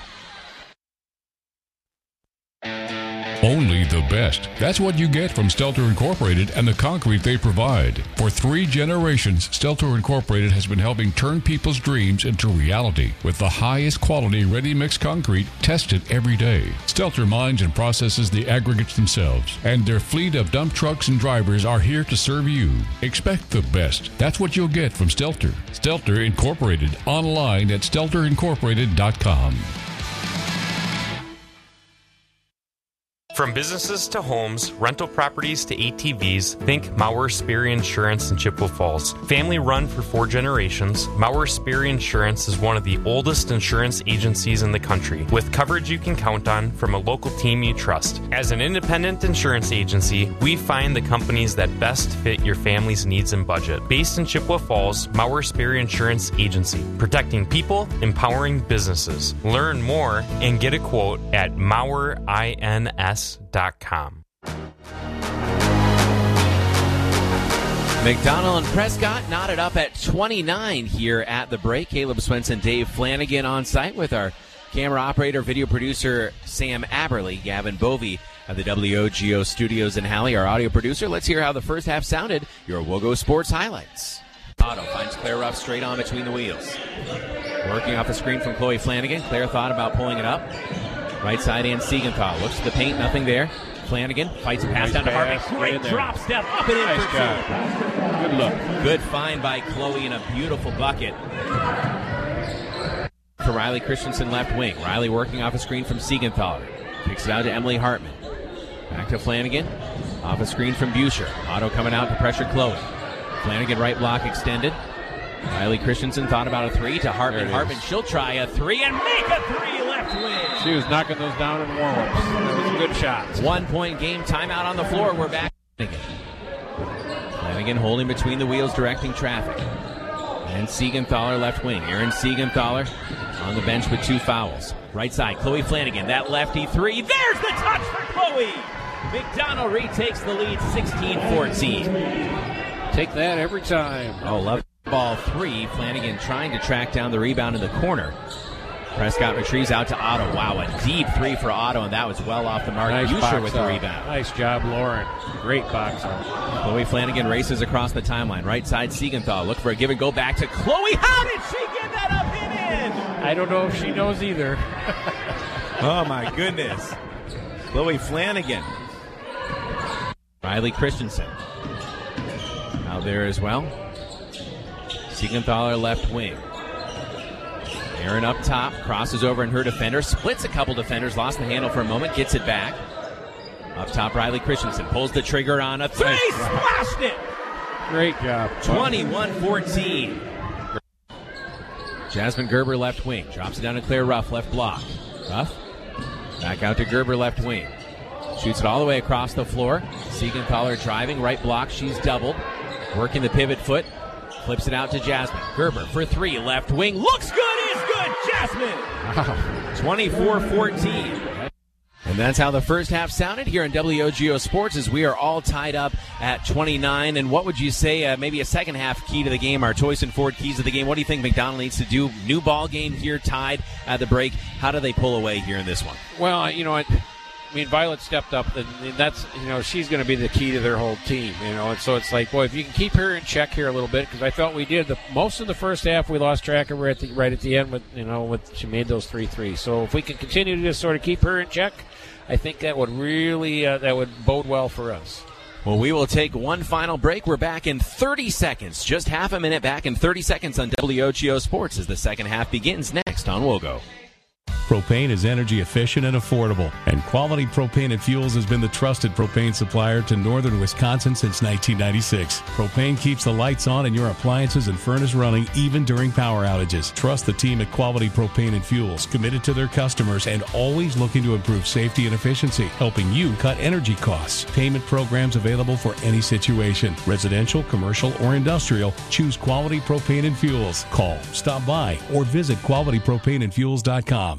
Only the best. That's what you get from Stelter Incorporated and the concrete they provide. For 3 generations, Stelter Incorporated has been helping turn people's dreams into reality with the highest quality ready-mix concrete tested every day. Stelter mines and processes the aggregates themselves, and their fleet of dump trucks and drivers are here to serve you. Expect the best. That's what you'll get from Stelter. Stelter Incorporated, online at stelterincorporated.com. From businesses to homes, rental properties to ATVs, think Maurer Sperry Insurance in Chippewa Falls. Family run for 4 generations, Maurer Sperry Insurance is one of the oldest insurance agencies in the country, with coverage you can count on from a local team you trust. As an independent insurance agency, we find the companies that best fit your family's needs and budget. Based in Chippewa Falls, Maurer Sperry Insurance Agency, protecting people, empowering businesses. Learn more and get a quote at MauerINS.com. McDonald and Prescott knotted up at 29 here at the break. Caleb Swenson, Dave Flanagan on site with our camera operator, video producer Sam Aberley, Gavin Bovey of the WOGO studios in Halley, our audio producer. Let's hear how the first half sounded. Your WOGO Sports highlights. Otto finds Claire Ruff straight on between the wheels. Working off a screen from Chloe Flanagan. Claire thought about pulling it up. Right side in Siegenthaler. Looks at the paint, nothing there. Flanagan fights a pass down to Hartman. Great drop step up and in for 2. Good look. Good find by Chloe in a beautiful bucket. To Riley Christensen, left wing. Riley working off a screen from Siegenthaler. Kicks it out to Emily Hartman. Back to Flanagan. Off a screen from Buescher. Otto coming out to pressure Chloe. Flanagan right block extended. Riley Christensen thought about a 3 to Hartman. Hartman, she'll try a 3 and make a 3 left wing. She was knocking those down in warm-ups. That was a good shot. 1-point game, timeout on the floor. We're back. Flanagan holding between the wheels, directing traffic. And Siegenthaler left wing. Erin Siegenthaler on the bench with 2 fouls. Right side, Chloe Flanagan. That lefty 3. There's the touch for Chloe. McDonald retakes the lead 16-14. Take that every time. Oh, love ball 3. Flanagan trying to track down the rebound in the corner. Prescott retrieves out to Otto. Wow, a deep 3 for Otto, and that was well off the mark. Nice Buescher with the rebound. Nice job, Lauren. Great box out. Chloe Flanagan races across the timeline. Right side, Siegenthaler. Look for a give and go back to Chloe. How did she get that up and in? I don't know if she knows either. Oh, my goodness. Chloe Flanagan. Riley Christensen out there as well. Siegenthaler left wing. Erin up top, crosses over in her defender, splits a couple defenders, lost the handle for a moment, gets it back. Up top, Riley Christensen pulls the trigger on a 3, splashed it! Great job. 21-14. Jasmine Gerber left wing, drops it down to Claire Ruff, left block. Ruff, back out to Gerber left wing. Shoots it all the way across the floor. Siegenthaler driving, right block, she's doubled. Working the pivot foot, flips it out to Jasmine. Gerber for 3, left wing, looks good! Jasmine. Wow. 24-14. And that's how the first half sounded here on WOGO Sports as we are all tied up at 29. And what would you say, maybe a second half key to the game, our Toyson Ford keys to the game? What do you think McDonald needs to do? New ball game here, tied at the break. How do they pull away here in this one? Well, you know, Violet stepped up, and that's, she's going to be the key to their whole team, and so it's like, boy, if you can keep her in check here a little bit, because I felt we did. Most of the first half, we lost track of her right at the end, with she made those 3 threes. So if we can continue to just sort of keep her in check, I think that would really that would bode well for us. Well, we will take one final break. We're back in 30 seconds, just half a minute back in 30 seconds on WOGO Sports as the second half begins next on WOGO. Propane is energy efficient and affordable, and Quality Propane and Fuels has been the trusted propane supplier to northern Wisconsin since 1996. Propane keeps the lights on and your appliances and furnace running even during power outages. Trust the team at Quality Propane and Fuels, committed to their customers and always looking to improve safety and efficiency, helping you cut energy costs. Payment programs available for any situation. Residential, commercial, or industrial, choose Quality Propane and Fuels. Call, stop by, or visit qualitypropaneandfuels.com.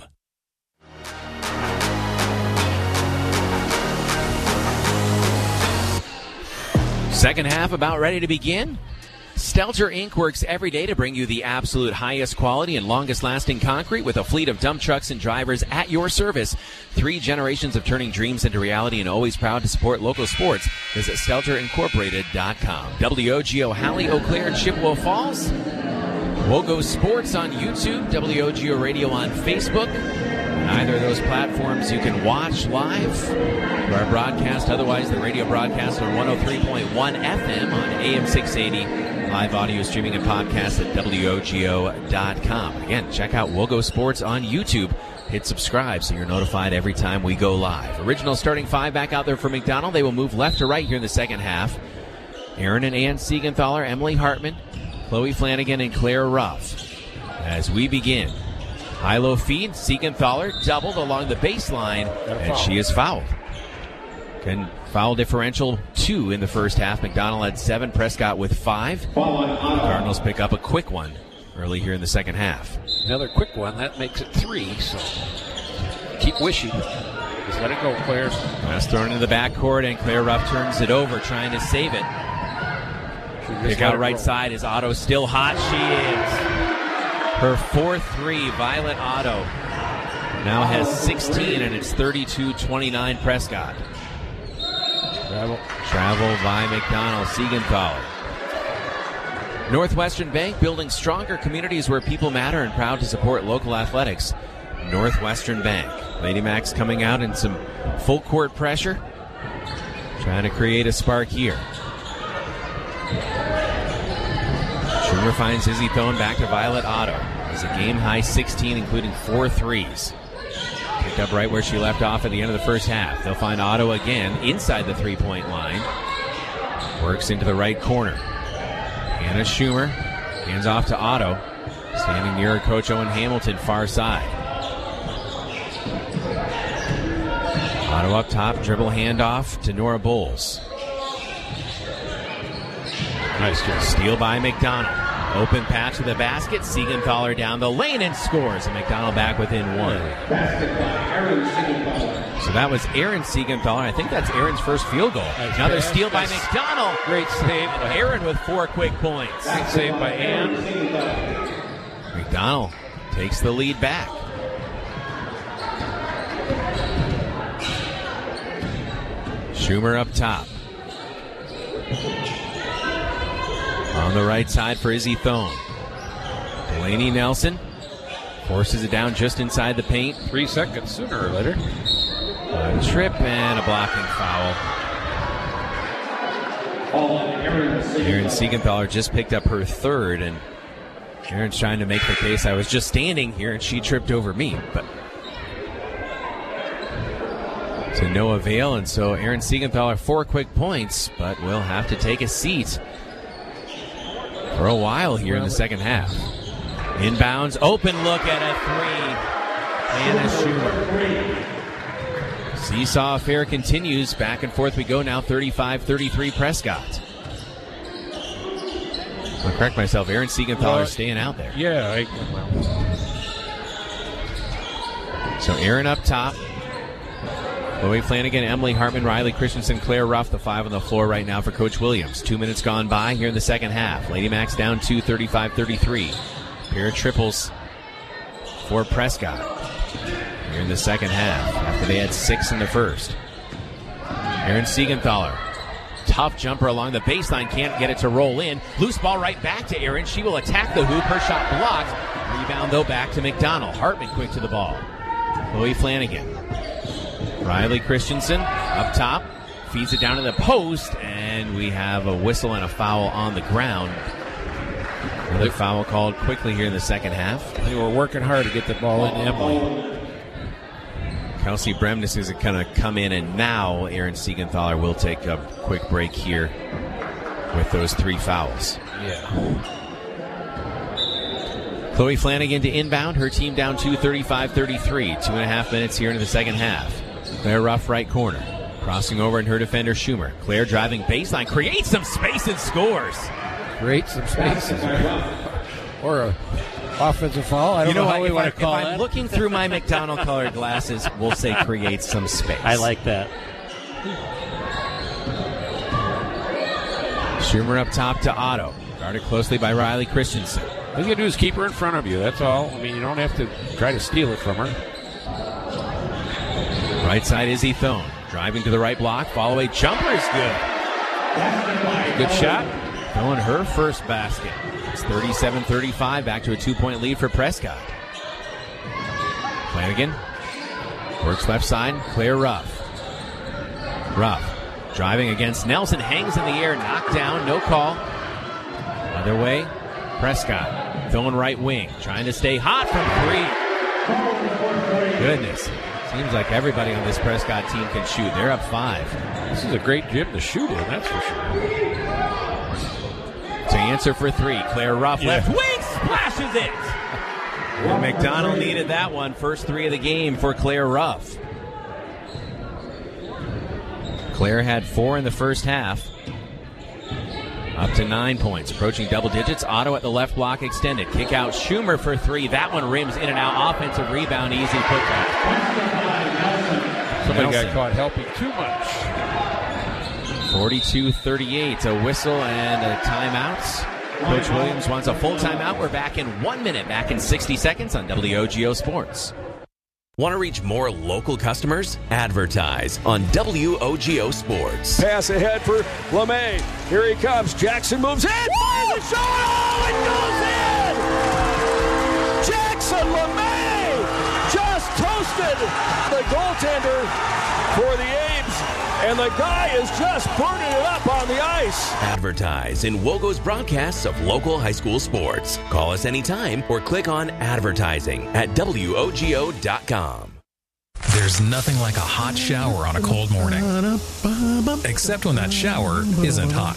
Second half about ready to begin. Stelter Inc. works every day to bring you the absolute highest quality and longest-lasting concrete with a fleet of dump trucks and drivers at your service. 3 generations of turning dreams into reality and always proud to support local sports. Visit StelterIncorporated.com. WOGO Halley, Eau Claire, Chippewa Falls. WOGO Sports on YouTube. WOGO Radio on Facebook. On either of those platforms, you can watch live our broadcast. Otherwise, the radio broadcast on 103.1 FM on AM 680. Live audio streaming and podcast at WOGO.com. Again, check out WOGO Sports on YouTube. Hit subscribe so you're notified every time we go live. Original starting 5 back out there for McDonald. They will move left to right here in the second half. Aaron and Ann Siegenthaler, Emily Hartman, Chloe Flanagan, and Claire Ruff. As we begin. High-low feed, Siegenthaler doubled along the baseline, and she is fouled. Can foul differential 2 in the first half. McDonald had 7, Prescott with 5. The Cardinals pick up a quick one early here in the second half. Another quick one, that makes it 3, so keep wishing. Just let it go, Claire. Pass thrown into the backcourt, and Claire Ruff turns it over, trying to save it. Pick out right side. Is Otto still hot? She is. Her 4-3, Violet Otto, now has 16, and it's 32-29 Prescott. Travel by McDonald, Siegenthaler. Northwestern Bank, building stronger communities where people matter and proud to support local athletics. Northwestern Bank. Lady Macs coming out in some full court pressure, trying to create a spark here. Schumer finds Izzy Thone back to Violet Otto. It's a game-high 16, including 4 threes. Picked up right where she left off at the end of the first half. They'll find Otto again inside the three-point line. Works into the right corner. Hannah Schumer hands off to Otto. Standing near her coach Owen Hamilton, far side. Otto up top, dribble handoff to Nora Bowles. Nice job. Steal by McDonald. Open pass to the basket. Siegenthaler down the lane and scores. And McDonald back within 1. So that was Aaron Siegenthaler. I think that's Aaron's first field goal. Another steal by McDonald. Great save. And Aaron with 4 quick points. Great save by Ann. McDonald takes the lead back. Schumer up top. On the right side for Izzy Thone. Delaney Nelson forces it down just inside the paint. 3 seconds sooner or later. A trip and a blocking foul. Aaron Siegenthaler just picked up her 3rd, and Aaron's trying to make the case. I was just standing here and she tripped over me, but to no avail. And so Aaron Siegenthaler 4 quick points, but will have to take a seat for a while here in the second half. Inbounds, open look at a 3. Hannah Schumer. Seesaw affair continues. Back and forth we go now. 35-33 Prescott. I'll correct myself. Aaron Siegenthaler staying out there. Yeah. So Aaron up top. Chloe Flanagan, Emily Hartman, Riley Christensen, Claire Ruff, the 5 on the floor right now for Coach Williams. 2 minutes gone by here in the second half. Lady Macs down 2, 35-33. Pair of triples for Prescott. here in the second half after they had 6 in the first. Aaron Siegenthaler. Tough jumper along the baseline. Can't get it to roll in. Loose ball right back to Aaron. She will attack the hoop. Her shot blocked. Rebound, though, back to McDonald. Hartman quick to the ball. Chloe Flanagan. Riley Christensen up top. Feeds it down to the post. And we have a whistle and a foul on the ground. Another foul called quickly here in the second half. They were working hard to get the ball into Emily. Kelsey Bremnes is going to come in, and now Aaron Siegenthaler will take a quick break here with those 3 fouls. Yeah. Chloe Flanagan to inbound. Her team down 2, 35-33. 2.5 minutes here into the second half. Claire Ruff right corner. Crossing over in her defender, Schumer. Claire driving baseline. Creates some space and scores. Creates some spaces. Or a offensive foul. I don't know how we want to call it. If I'm looking through my McDonald colored glasses, we'll say creates some space. I like that. Schumer up top to Otto. Guarded closely by Riley Christensen. All you got to do is keep her in front of you. That's all. I mean, you don't have to try to steal it from her. Right side, Izzy Thone. Driving to the right block. Follow away jumper is good. Good shot. Throwing her first basket. It's 37-35, back to a 2-point lead for Prescott. Flanagan works left side. Claire Ruff. Ruff driving against Nelson, hangs in the air, knocked down, no call. Other way, Prescott throwing right wing, trying to stay hot from 3. Goodness, seems like everybody on this Prescott team can shoot. They're up 5. This is a great gym to shoot in, that's for sure. To answer for 3, Claire Ruff left wing splashes it. And McDonald needed that one. First 3 of the game for Claire Ruff. Claire had 4 in the first half. Up to 9 points. Approaching double digits. Otto at the left block extended. Kick out Schumer for 3. That one rims in and out. Offensive rebound. Easy putback. Somebody got caught helping too much. 42-38, a whistle and a timeout. Coach Williams wants a full timeout. We're back in 1 minute, back in 60 seconds on WOGO Sports. Want to reach more local customers? Advertise on WOGO Sports. Pass ahead for LeMay. Here he comes. Jackson moves in. Fires a shot. Oh, it goes in! Jackson LeMay just toasted the goaltender for the Ames. And the guy is just burning it up on the ice. Advertise in WOGO's broadcasts of local high school sports. Call us anytime or click on advertising at WOGO.com. There's nothing like a hot shower on a cold morning. Except when that shower isn't hot.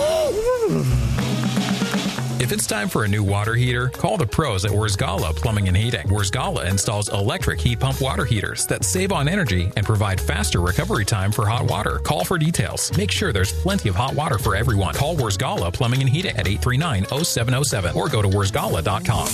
If it's time for a new water heater, call the pros at Wurzgala Plumbing and Heating. Wurzgala installs electric heat pump water heaters that save on energy and provide faster recovery time for hot water. Call for details. Make sure there's plenty of hot water for everyone. Call Wurzgala Plumbing and Heating at 839-0707 or go to wurzgala.com.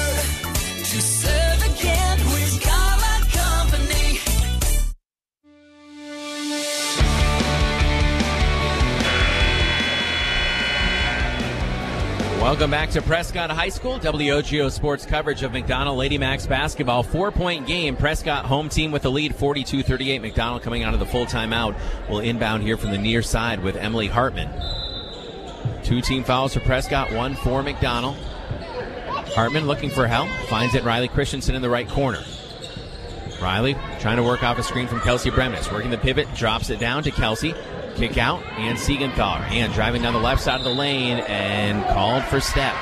Welcome back to Prescott High School. WOGO Sports coverage of McDonald Lady Max basketball. 4-point game. Prescott home team with the lead, 42-38. McDonald coming out of the full timeout will inbound here from the near side with Emily Hartman. 2 team fouls for Prescott, 1 for McDonald. Hartman looking for help. Finds it Riley Christensen in the right corner. Riley trying to work off a screen from Kelsey Bremnes. Working the pivot, drops it down to Kelsey. Kick out, and Siegenthaler. And driving down the left side of the lane and called for steps.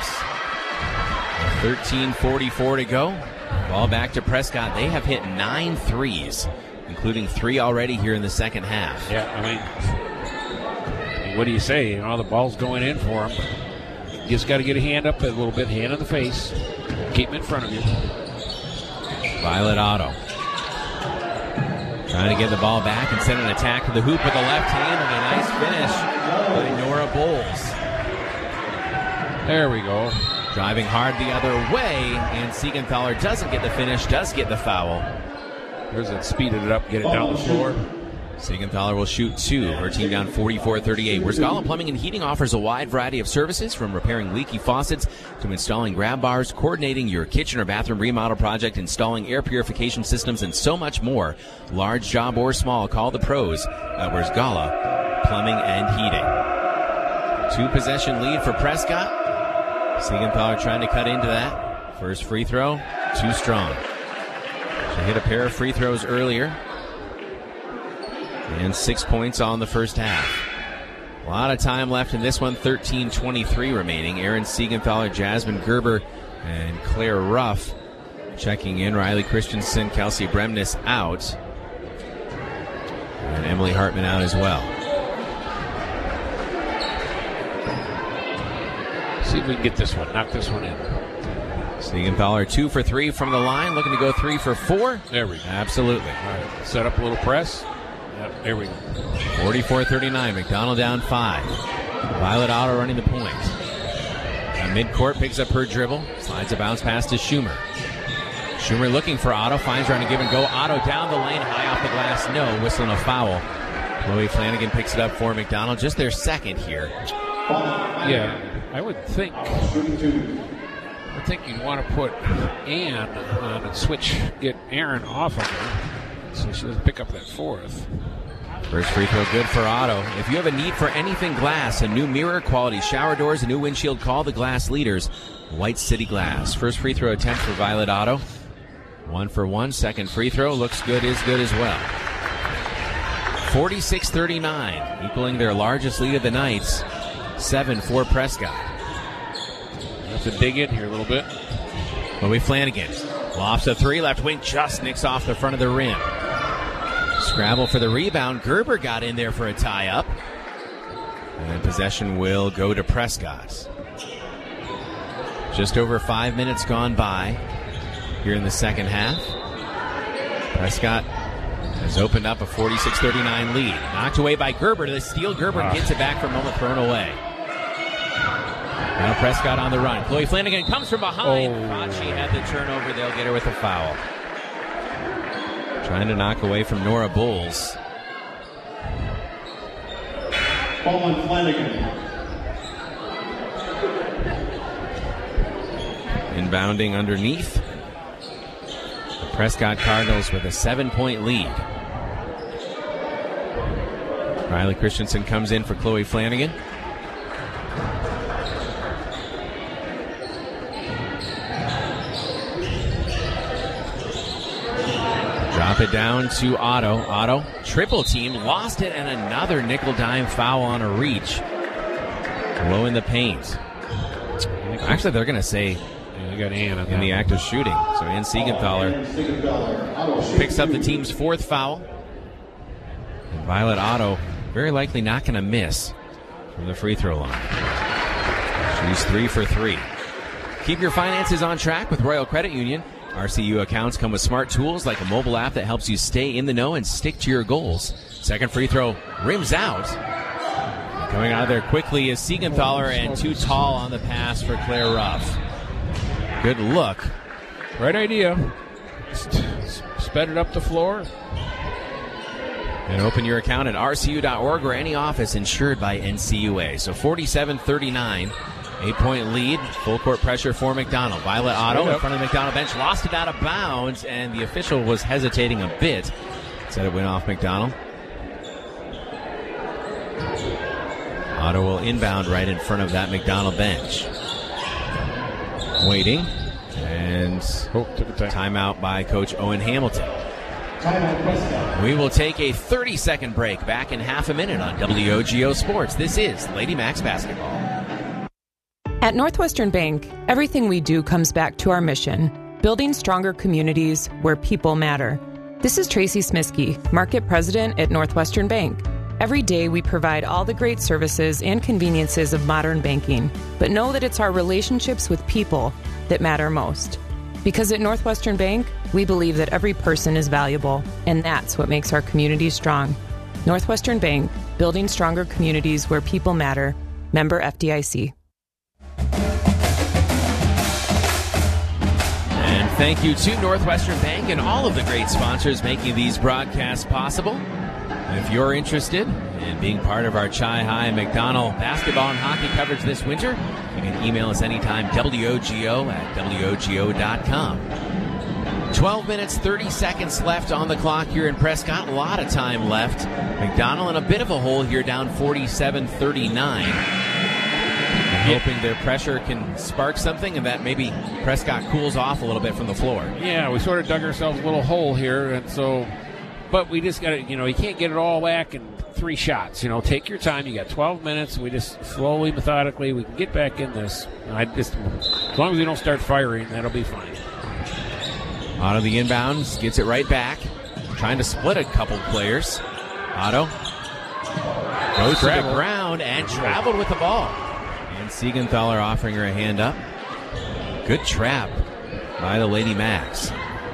13:44 to go. Ball back to Prescott. They have hit 9 threes, including 3 already here in the second half. Yeah, I mean, what do you say? You know, the ball's going in for him. You just got to get a hand up a little bit, hand in the face. Keep him in front of you. Violet Otto. Trying to get the ball back and send an attack to the hoop with the left hand and a nice finish by Nora Bowles. There we go. Driving hard the other way, and Siegenthaler doesn't get the finish, does get the foul. There's it, speeded it up, get it down the floor. Siegenthaler will shoot 2. Her team down 44-38. Wersgala Plumbing and Heating offers a wide variety of services, from repairing leaky faucets to installing grab bars, coordinating your kitchen or bathroom remodel project, installing air purification systems, and so much more. Large job or small, call the pros at Wersgala Plumbing and Heating. 2-possession lead for Prescott. Siegenthaler trying to cut into that. First free throw, too strong. She hit a pair of free throws earlier. And 6 points on the first half. A lot of time left in this one, 13:23 remaining. Erin Siegenthaler, Jasmine Gerber, and Claire Ruff checking in. Riley Christensen, Kelsey Bremnes out. And Emily Hartman out as well. See if we can get this one, knock this one in. Siegenthaler 2 for 3 from the line, looking to go 3 for 4. There we go. Absolutely. All right, set up a little press. Yep, there we go. 44-39, McDonald down 5. Violet Otto running the point. Midcourt picks up her dribble, slides a bounce pass to Schumer. Schumer looking for Otto, finds her on a give and go. Otto down the lane, high off the glass, no, whistling a foul. Chloe Flanagan picks it up for McDonald, just their second here. Yeah, I would think you'd want to put Ann on and switch, get Aaron off of her, so she doesn't pick up that fourth. First free throw good for Otto. If you have a need for anything glass, a new mirror, quality shower doors, a new windshield, call the glass leaders, White City Glass. First free throw attempt for Violet Otto. 1 for 1. Second free throw looks good as well. 46-39, equaling their largest lead of the night. 7 for Prescott. Have to dig in here a little bit. Chloe Flanagan lofts a 3, left wing, just nicks off the front of the rim. Scrabble for the rebound. Gerber got in there for a tie-up. And possession will go to Prescott. Just over 5 minutes gone by here in the second half. Prescott has opened up a 46-39 lead. Knocked away by Gerber to the steal. Gerber gets it back for a moment, thrown away. Now Prescott on the run. Chloe Flanagan comes from behind. Facci had the turnover. They'll get her with a foul. Trying to knock away from Nora Bowles. Ball on Flanagan. Inbounding underneath. The Prescott Cardinals with a 7-point lead. Riley Christensen comes in for Chloe Flanagan. Drop it down to Otto. Otto, triple team, lost it, and another nickel dime foul on a reach. Low in the paint. Actually, they're going to say they got Ann in the act of shooting. So Ann Siegenthaler picks up the team's 4th foul. And Violet Otto very likely not going to miss from the free throw line. She's 3 for 3. Keep your finances on track with Royal Credit Union. RCU accounts come with smart tools like a mobile app that helps you stay in the know and stick to your goals. Second free throw rims out. Coming out of there quickly is Siegenthaler, and too tall on the pass for Claire Ruff. Good look. Right idea. Sped it up the floor. And open your account at rcu.org or any office insured by NCUA. So 47-39. 8-point lead, full court pressure for McDonald. Violet Otto in front of the McDonald bench, lost it out of bounds, and the official was hesitating a bit. Said it went off McDonald. Otto will inbound right in front of that McDonald bench. Waiting, and timeout by Coach Owen Hamilton. We will take a 30-second break. Back in half a minute on WOGO Sports. This is Lady Max Basketball. At Northwestern Bank, everything we do comes back to our mission, building stronger communities where people matter. This is Tracy Smiskey, Market President at Northwestern Bank. Every day we provide all the great services and conveniences of modern banking, but know that it's our relationships with people that matter most. Because at Northwestern Bank, we believe that every person is valuable, and that's what makes our community strong. Northwestern Bank, building stronger communities where people matter. Member FDIC. And thank you to Northwestern Bank and all of the great sponsors making these broadcasts possible. And if you're interested in being part of our Chi High McDonald basketball and hockey coverage this winter, you can email us anytime, WOGO@WOGO.com. 12 minutes, 30 seconds left on the clock here in Prescott. A lot of time left. McDonald in a bit of a hole here, down 47-39. And hoping their pressure can spark something and that maybe Prescott cools off a little bit from the floor. Yeah, we sort of dug ourselves a little hole here, and so, but we just got to, you can't get it all back in 3 shots. Take your time. You got 12 minutes. We just slowly, methodically, we can get back in this. As long as we don't start firing, that'll be fine. Otto the inbounds, gets it right back. Trying to split a couple players. Otto goes to the ground and traveled with the ball. And Siegenthaler offering her a hand up. Good trap by the Lady Macs.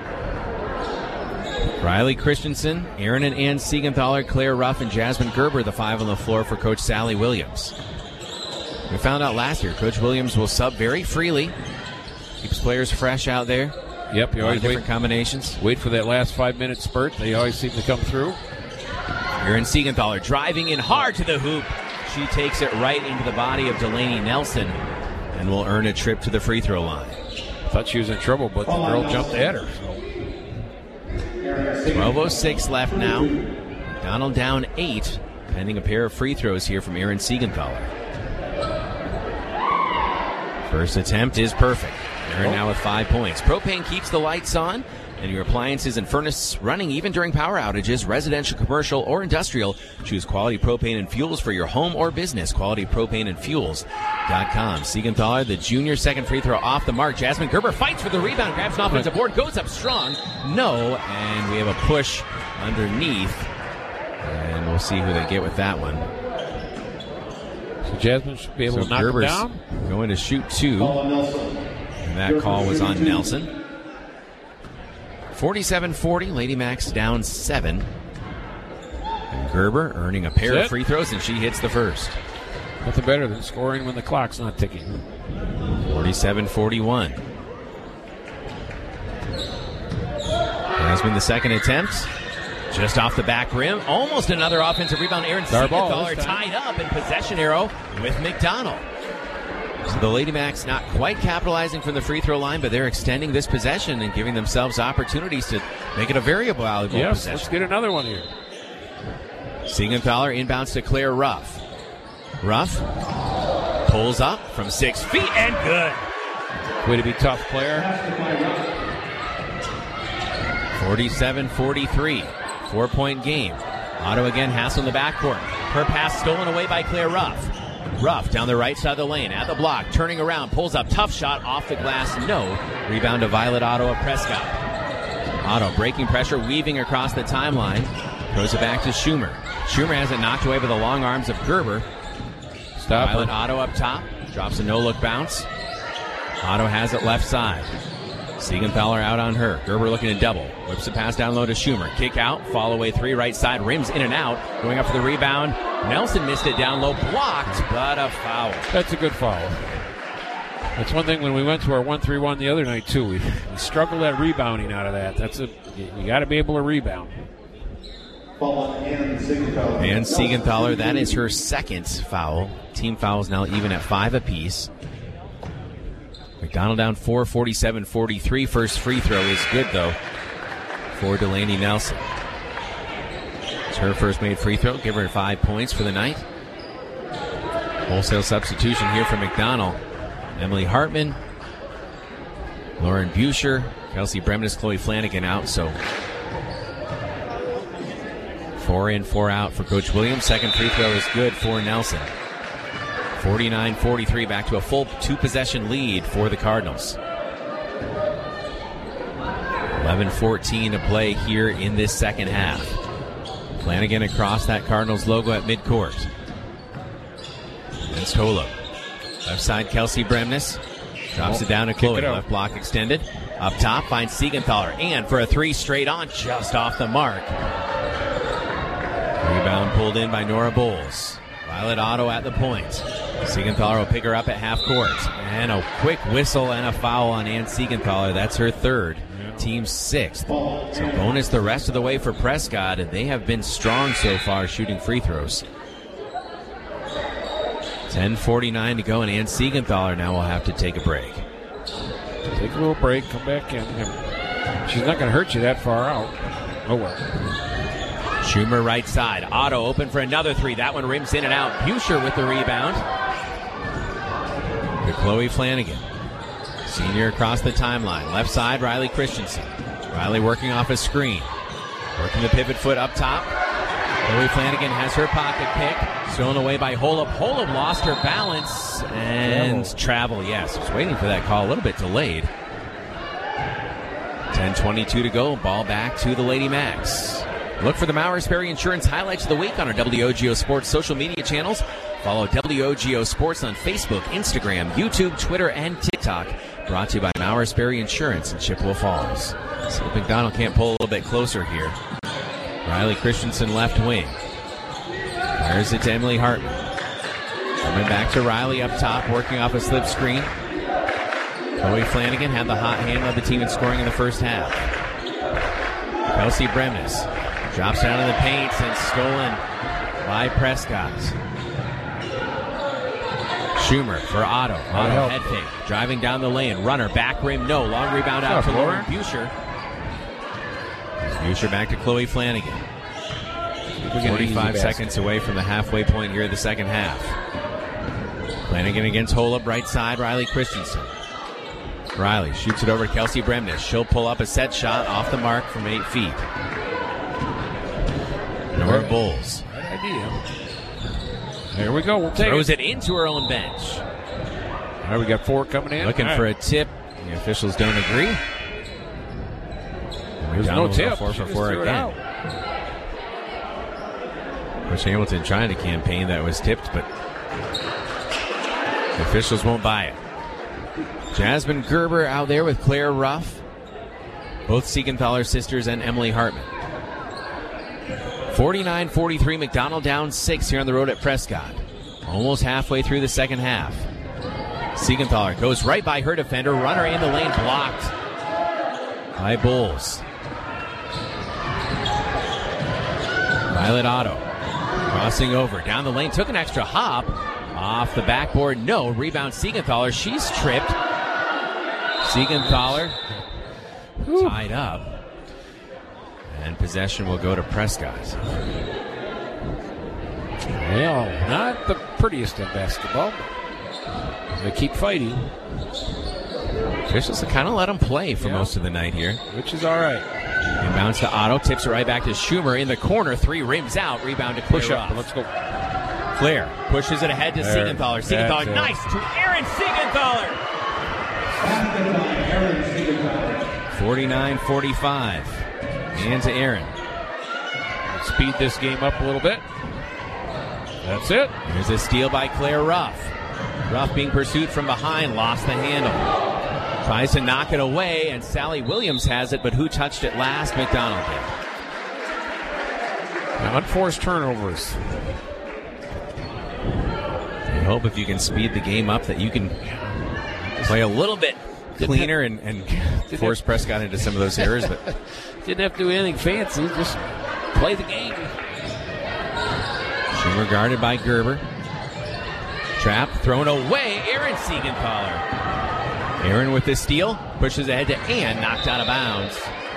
Riley Christensen, Aaron and Ann Siegenthaler, Claire Ruff, and Jasmine Gerber, the 5 on the floor for Coach Sally Williams. We found out last year, Coach Williams will sub very freely. Keeps players fresh out there. Yep, you always different combinations. Wait for that last 5-minute spurt. They always seem to come through. Aaron Siegenthaler driving in hard to the hoop. She takes it right into the body of Delaney Nelson and will earn a trip to the free throw line. Thought she was in trouble, but the girl jumped at her. 12:06 left now. McDonald down 8, pending a pair of free throws here from Aaron Siegenthaler. First attempt is perfect. Aaron now with 5 points. Propane keeps the lights on and your appliances and furnace running even during power outages, residential, commercial, or industrial. Choose Quality Propane and Fuels for your home or business. QualityPropaneandFuels.com. Siegenthaler, the junior, second free throw off the mark. Jasmine Gerber fights for the rebound, grabs an offensive board, goes up strong. No, and we have a push underneath. And we'll see who they get with that one. So Jasmine should be able to knock Gerber's it down. Going to shoot 2. And that call was on Nelson. 47-40, Lady Macs down 7. And Gerber earning a pair of free throws, and she hits the first. Nothing better than scoring when the clock's not ticking. 47-41. Has been the second attempt. Just off the back rim. Almost another offensive rebound. Aaron Siegenthaler tied up in possession arrow with McDonald. So the Lady Macs not quite capitalizing from the free throw line, but they're extending this possession and giving themselves opportunities to make it a very valuable possession. Let's get another one here. Siegenthaler inbounds to Claire Ruff. Ruff pulls up from 6 feet and good. Way to be tough, Claire. 47-43, 4-point game. Otto again hassling the backcourt. Her pass stolen away by Claire Ruff. Ruff down the right side of the lane, at the block, turning around, pulls up, tough shot, off the glass, no. Rebound to Violet Otto of Prescott. Otto breaking pressure, weaving across the timeline, throws it back to Schumer. Schumer has it knocked away by the long arms of Gerber. Violet Otto up top, drops a no-look bounce. Otto has it left side. Siegenthaler out on her. Gerber looking to double. Whips the pass down low to Schumer. Kick out. Fall away 3 right side. Rims in and out. Going up for the rebound. Nelson missed it down low. Blocked, but a foul. That's a good foul. That's one thing when we went to our 1-3-1 the other night, too. We struggled at rebounding out of that. You got to be able to rebound. And Siegenthaler, that is her second foul. Team fouls now even at 5 apiece. McDonald down 4, 47-43. First free throw is good, though, for Delaney Nelson. It's her first made free throw. Give her 5 points for the night. Wholesale substitution here for McDonald. Emily Hartman, Lauren Buescher, Kelsey Bremnes, Chloe Flanagan out, so 4 in, 4 out for Coach Williams. Second free throw is good for Nelson. 49-43, back to a full 2-possession lead for the Cardinals. 11:14 to play here in this second half. Flanagan across that Cardinals logo at midcourt. That's Tolo. Left side, Kelsey Bremnes. Drops it down to Chloe. Left block extended. Up top, finds Siegenthaler. And for a 3 straight on, just off the mark. Rebound pulled in by Nora Bowles. Violet Otto at the point. Siegenthaler will pick her up at half court. And a quick whistle and a foul on Ann Siegenthaler. That's her third. team's 6th. So bonus the rest of the way for Prescott, and they have been strong so far shooting free throws. 10:49 to go, and Ann Siegenthaler now will have to take a break. Take a little break, come back in. She's not going to hurt you that far out. Oh, well. Schumer right side. Otto open for another 3. That one rims in and out. Buescher with the rebound. To Chloe Flanagan. Senior across the timeline. Left side, Riley Christensen. Riley working off a screen. Working the pivot foot up top. Chloe Flanagan has her pocket pick. Stolen away by Holub. Holub lost her balance and travel. Yes, was waiting for that call. A little bit delayed. 10:22 to go. Ball back to the Lady Macs. Look for the Maurer Sperry Insurance highlights of the week on our WOGO Sports social media channels. Follow WOGO Sports on Facebook, Instagram, YouTube, Twitter, and TikTok. Brought to you by Maurer Sperry Insurance in Chippewa Falls. See if McDonald can't pull a little bit closer here. Riley Christensen left wing. Fires it to Emily Hartman. Coming back to Riley up top, working off a slip screen. Chloe Flanagan had the hot hand of the team in scoring in the first half. Kelsey Bremnes drops down in the paint and stolen by Prescott. Schumer for Otto. Otto head fake. Driving down the lane. Runner, back rim, no. Long rebound out to Lauren Buescher. Buescher back to Chloe Flanagan. 45 seconds away from the halfway point here of the second half. Flanagan against Holub, right side, Riley Christensen. Riley shoots it over to Kelsey Bremnes. She'll pull up a set shot off the mark from 8 feet. Nora Bulls. Good idea. There we go. We'll take Throws it into her own bench. All right, we got 4 coming in. Looking for a tip. The officials don't agree. There's no tip. 4 for 4 again. Coach Hamilton trying to campaign that was tipped, but the officials won't buy it. Jasmine Gerber out there with Claire Ruff. Both Siegenthaler sisters and Emily Hartman. 49-43, McDonald down 6 here on the road at Prescott. Almost halfway through the second half. Siegenthaler goes right by her defender. Runner in the lane, blocked by Bulls. Violet Otto crossing over. Down the lane, took an extra hop. Off the backboard, no. Rebound Siegenthaler. She's tripped. Siegenthaler tied up. And possession will go to Prescott. Well, not the prettiest of basketball, but they keep fighting. Officials have kind of let them play for most of the night here. Which is all right. Inbounds to Otto, tips it right back to Schumer in the corner. 3 rims out, rebound to Push Claire up. Ruff. Let's go. Claire pushes it ahead to Siegenthaler. Siegenthaler, nice to Erin Siegenthaler. 49-45. And to Erin. Let's speed this game up a little bit. That's it. Here's a steal by Claire Ruff. Ruff being pursued from behind, lost the handle. Tries to knock it away, and Sally Williams has it, but who touched it last? McDonald did. Now, unforced turnovers. I hope if you can speed the game up that you can play a little bit cleaner and force Prescott into some of those errors. But didn't have to do anything fancy, just play the game. Schumer guarded by Gerber. Trap thrown away. Erin Siegenthaler. Erin with the steal. Pushes ahead to Ann. Knocked out of bounds.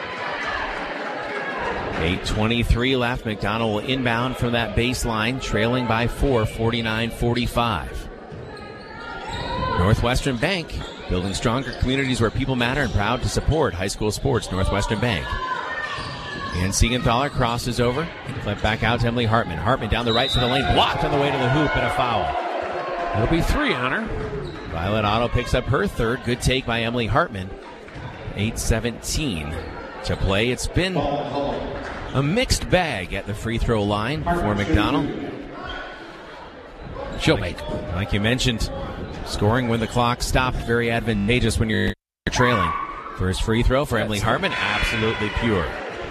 8:23 left. McDonald will inbound from that baseline. Trailing by 4. 49-45. Northwestern Bank. Building stronger communities where people matter and proud to support high school sports. Northwestern Bank. And Siegenthaler crosses over. Flip back out to Emily Hartman. Hartman down the right side of the lane. Blocked on the way to the hoop and a foul. That'll be 3 on her. Violet Otto picks up her third. Good take by Emily Hartman. 8:17 to play. It's been a mixed bag at the free throw line for McDonald. She'll make. Like you mentioned, scoring when the clock stopped, very advantageous when you're trailing. First free throw for Emily Hartman, absolutely pure.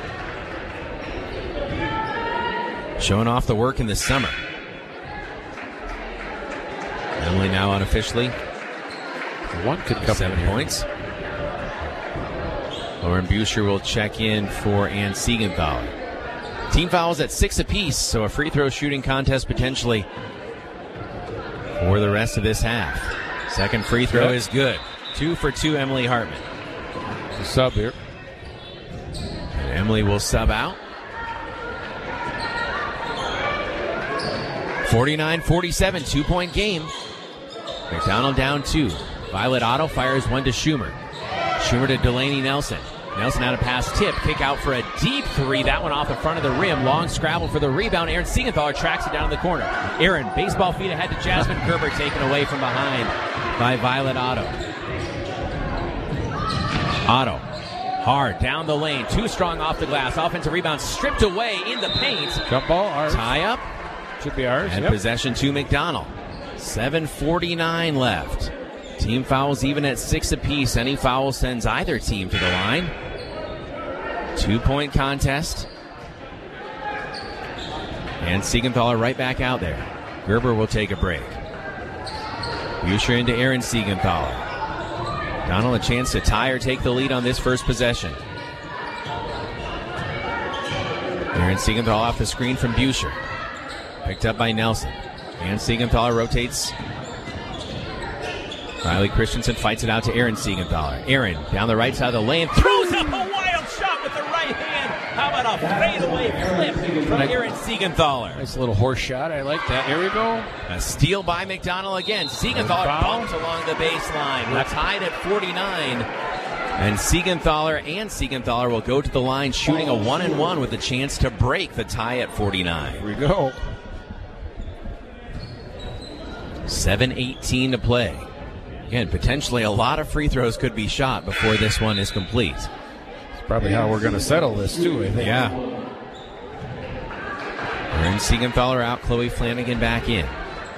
Showing off the work in the summer. Emily now unofficially. One could come 7 points. Lauren Buescher will check in for Ann Siegenthaler. Team fouls at 6 apiece, so a free throw shooting contest potentially for the rest of this half. Second free throw is good. 2 for 2, Emily Hartman. The sub here. And Emily will sub out. 49-47, 2-point game. McDonald down 2. Violet Otto fires one to Schumer. Schumer to Delaney Nelson. Nelson out of pass tip. Kick out for a deep 3. That one off the front of the rim. Long scrabble for the rebound. Erin Siegenthaler tracks it down in the corner. Erin, baseball feed ahead to Jasmine Gerber, taken away from behind by Violet Otto. Otto, hard, down the lane. Too strong off the glass. Offensive rebound stripped away in the paint. Jump ball, ours. Tie up. Should be ours. And possession to McDonald. 7:49 left. Team fouls even at 6 apiece. Any foul sends either team to the line. 2-point contest. And Siegenthaler right back out there. Gerber will take a break. Buescher into Erin Siegenthaler. Donald a chance to tie or take the lead on this first possession. Erin Siegenthaler off the screen from Buescher. Picked up by Nelson. And Siegenthaler rotates. Riley Christensen fights it out to Erin Siegenthaler. Erin down the right side of the lane. Throws up a wild shot with the right hand. How about a fadeaway flip from Erin Siegenthaler? Nice little horse shot. I like that. Here we go. A steal by McDonald again. Siegenthaler bumped along the baseline. We're tied at 49. And Siegenthaler will go to the line shooting a 1-and-1 with a chance to break the tie at 49. Here we go. 7:18 to play. Again, potentially a lot of free throws could be shot before this one is complete. It's probably how we're going to settle this, too, I think. Yeah. Erin Siegenthaler out, Chloe Flanagan back in.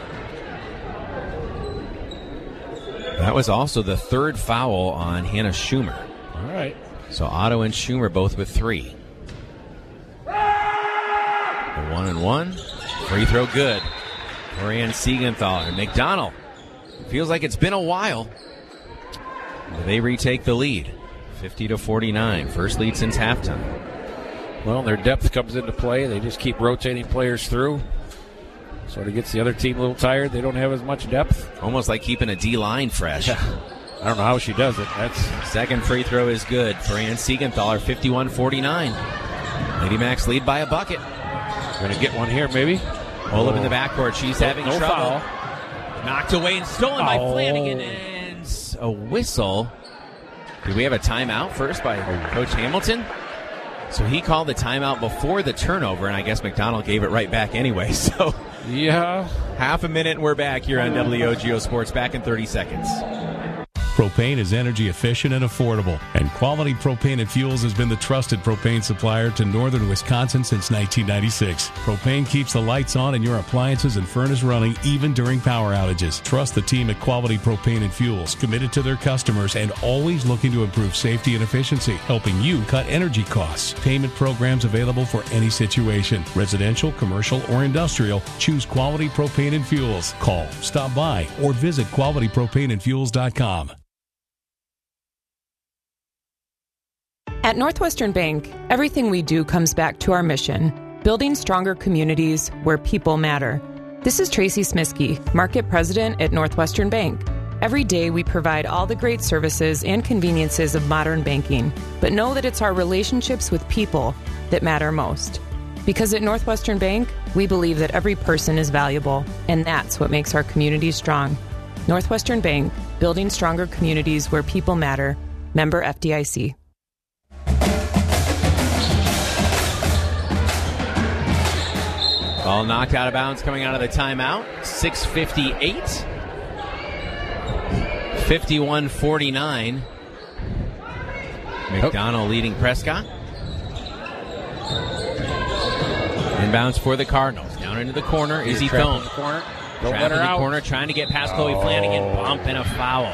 That was also the third foul on Hannah Schumer. All right. So Otto and Schumer both with 3. The 1-and-1. Free throw good for Ann Siegenthaler. McDonald. Feels like it's been a while. They retake the lead. 50-49. First lead since halftime. Well, their depth comes into play. They just keep rotating players through. Sort of gets the other team a little tired. They don't have as much depth. Almost like keeping a D-line fresh. Yeah. I don't know how she does it. Second free throw is good for Ann Siegenthaler. 51-49. Lady Macs lead by a bucket. Going to get one here, maybe. Olaf in the backcourt. She's having trouble. Foul. Knocked away and stolen by Flanagan, and a whistle. Did we have a timeout first by Coach Hamilton? So he called the timeout before the turnover, and I guess McDonald gave it right back anyway. So yeah, half a minute and we're back here on WOGO Sports. Back in 30 seconds. Propane is energy efficient and affordable, and Quality Propane and Fuels has been the trusted propane supplier to northern Wisconsin since 1996. Propane keeps the lights on and your appliances and furnace running even during power outages. Trust the team at Quality Propane and Fuels, committed to their customers and always looking to improve safety and efficiency, helping you cut energy costs. Payment programs available for any situation. Residential, commercial, or industrial, choose Quality Propane and Fuels. Call, stop by, or visit qualitypropaneandfuels.com. At Northwestern Bank, everything we do comes back to our mission, building stronger communities where people matter. This is Tracy Smiskey, Market President at Northwestern Bank. Every day we provide all the great services and conveniences of modern banking, but know that it's our relationships with people that matter most. Because at Northwestern Bank, we believe that every person is valuable, and that's what makes our communities strong. Northwestern Bank, building stronger communities where people matter. Member FDIC. Ball knocked out of bounds coming out of the timeout. 6:58. 51-49. McDonald leading Prescott. Inbounds for the Cardinals. Down into the corner. Izzy Thome. Don't let her out. Corner, trying to get past Chloe Flanagan. Bump and a foul.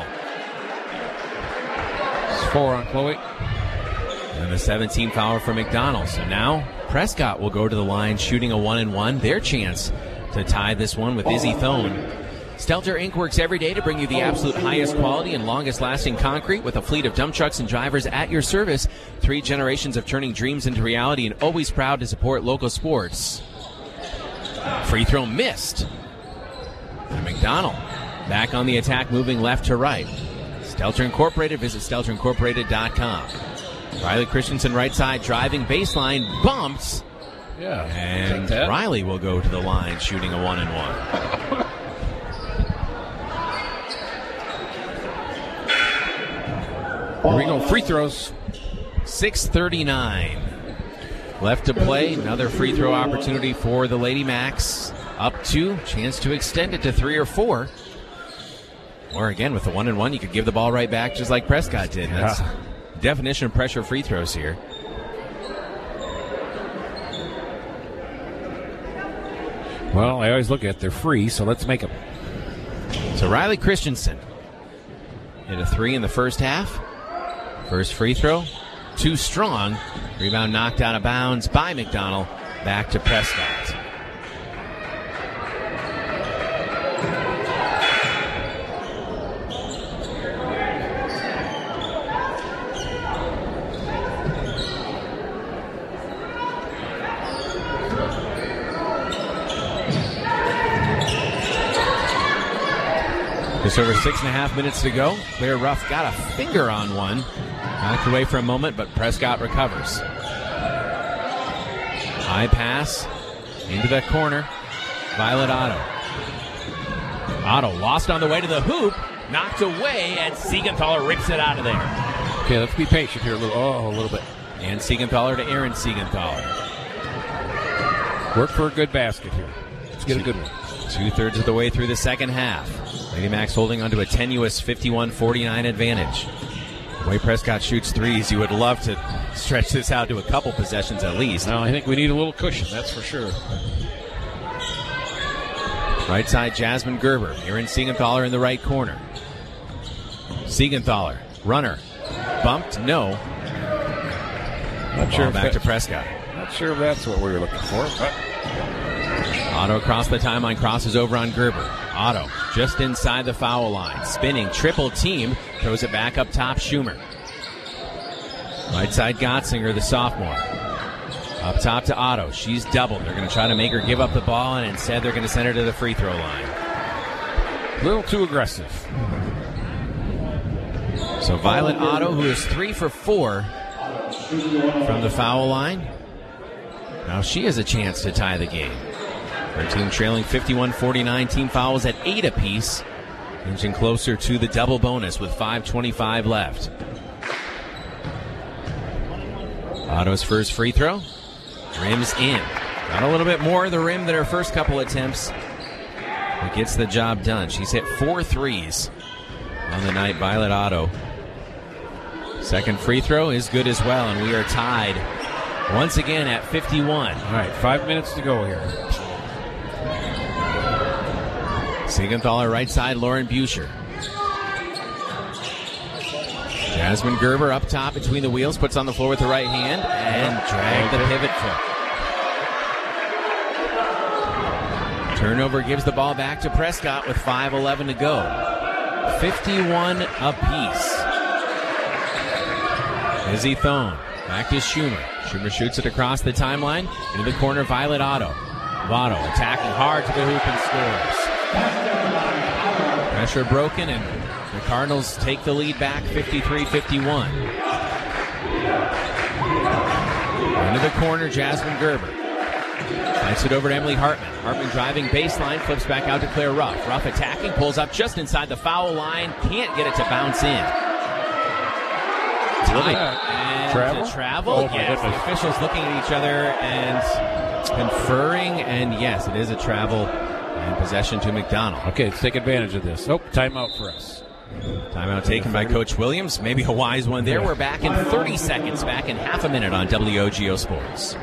It's 4 on Chloe. And the 17 foul for McDonald. So now Prescott will go to the line shooting a 1-and-1. Their chance to tie this one with Izzy Thome. Stelter Inc. works every day to bring you the absolute highest quality and longest lasting concrete with a fleet of dump trucks and drivers at your service. 3 generations of turning dreams into reality and always proud to support local sports. Free throw missed. And McDonald back on the attack, moving left to right. Stelter Incorporated, visit StelterIncorporated.com. Riley Christensen right side driving baseline, bumps. Yeah. And Riley will go to the line shooting a 1-and-1. Here we go, free throws. 6:39 left to play. Another free throw opportunity for the Lady Macs. Up 2, chance to extend it to 3 or 4. Or again, with the 1-and-1, you could give the ball right back just like Prescott did. That's definition of pressure free throws here. Well, I always look at they're free, so let's make them. So Riley Christensen hit a 3 in the first half. First free throw, too strong. Rebound knocked out of bounds by McDonald. Back to Prescott. Just over 6.5 minutes to go. Claire Ruff got a finger on one. Knocked away for a moment, but Prescott recovers. High pass into the corner. Violet Otto. Otto lost on the way to the hoop. Knocked away, and Siegenthaler rips it out of there. Okay, let's be patient here a little bit. And Siegenthaler to Aaron Siegenthaler. Work for a good basket here. Let's get a good one. 2/3 of the way through the second half. Lady Macs holding onto a tenuous 51-49 advantage. The way Prescott shoots threes, you would love to stretch this out to a couple possessions at least. No, I think we need a little cushion, that's for sure. Right side, Jasmine Gerber. Aaron Siegenthaler in the right corner. Siegenthaler, runner. Bumped, no. Not sure back to Prescott. Not sure if that's what we were looking for. But. Otto across the timeline, crosses over on Gerber. Otto just inside the foul line. Spinning, triple team, throws it back up top, Schumer. Right side, Gottsinger, the sophomore. Up top to Otto. She's doubled. They're going to try to make her give up the ball, and instead they're going to send her to the free throw line. A little too aggressive. So Violet Otto, who is 3 for 4 from the foul line. Now she has a chance to tie the game. Her team trailing 51-49, team fouls at 8 apiece, inching closer to the double bonus with 5:25 left. Otto's first free throw, rims in. Got a little bit more of the rim than her first couple attempts, but gets the job done. She's hit 4 threes on the night, Violet Otto. Second free throw is good as well, and we are tied once again at 51. All right, 5 minutes to go here. Siegenthaler right side, Lauren Buescher. Jasmine Gerber up top between the wheels, puts on the floor with the right hand, and drag the pivot foot. Turnover gives the ball back to Prescott with 5:11 to go. 51 apiece. Izzy Thone back to Schumer. Schumer shoots it across the timeline. Into the corner, Violet Otto. Otto attacking hard to the hoop and scores. Pressure broken, and the Cardinals take the lead back 53-51. Into the corner, Jasmine Gerber. Slides it over to Emily Hartman. Hartman driving baseline, flips back out to Claire Ruff. Ruff attacking, pulls up just inside the foul line. Can't get it to bounce in. And travel. Oh, yes, the officials looking at each other and conferring, and yes, it is a travel and possession to McDonald. Okay, let's take advantage of this. Timeout for us. Timeout taken by Coach Williams. Maybe a wise one there. We're back in 30 seconds, back in half a minute on WOGO Sports.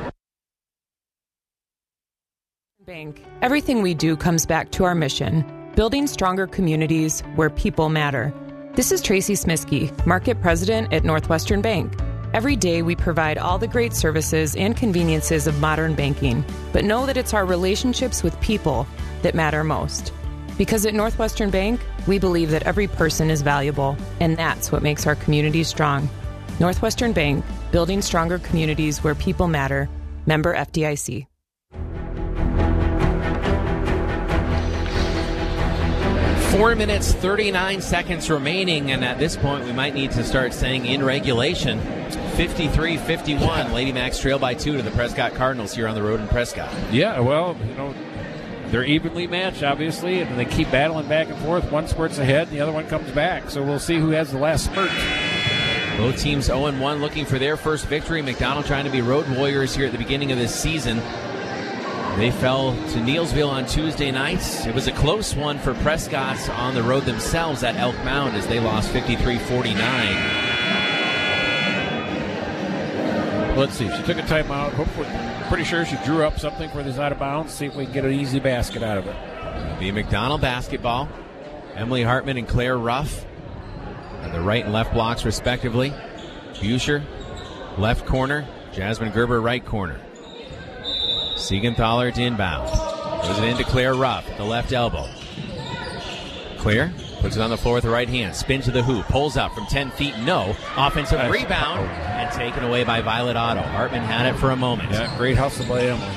Bank. Everything we do comes back to our mission, building stronger communities where people matter. This is Tracy Smiskey, Market President at Northwestern Bank. Every day we provide all the great services and conveniences of modern banking, but know that it's our relationships with people that matter most. Because at Northwestern Bank, we believe that every person is valuable, and that's what makes our communities strong. Northwestern Bank, building stronger communities where people matter. Member FDIC. Four minutes, 39 seconds remaining, and at this point we might need to start saying in regulation. 53-51, Lady Macs trail by 2 to the Prescott Cardinals here on the road in Prescott. Yeah, well, they're evenly matched, obviously, and they keep battling back and forth. One spurts ahead, and the other one comes back. So we'll see who has the last spurt. Both teams 0-1 looking for their first victory. McDonald trying to be road warriors here at the beginning of this season. They fell to Neillsville on Tuesday nights. It was a close one for Prescott on the road themselves at Elk Mound as they lost 53-49. Let's see. She took a timeout. Hopefully, pretty sure she drew up something for this out of bounds. See if we can get an easy basket out of it. It'll be McDonald basketball. Emily Hartman and Claire Ruff at the right and left blocks, respectively. Buscher, left corner. Jasmine Gerber, right corner. Siegenthaler to inbound. Goes it into Claire Ruff, the left elbow. Claire puts it on the floor with the right hand. Spin to the hoop. Pulls up from 10 feet. No. Offensive rebound. And taken away by Violet Otto. Hartman had it for a moment. Yeah, great hustle by Emily.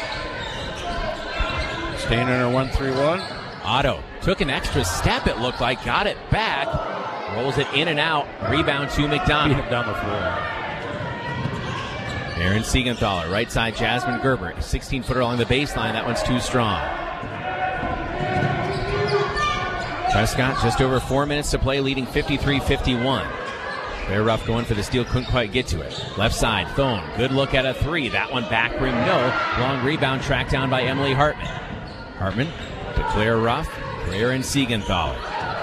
Staying in her 1-3-1. Otto took an extra step, it looked like. Got it back. Rolls it in and out. Rebound to McDonald. Beat him down the floor. Aaron Siegenthaler, right side, Jasmine Gerber. 16-footer along the baseline. That one's too strong. Prescott, just over 4 minutes to play, leading 53-51. Claire Ruff going for the steal, couldn't quite get to it. Left side, Thone, good look at a three. That one back rim, no. Long rebound tracked down by Emily Hartman. Hartman to Claire Ruff, Claire and Siegenthaler.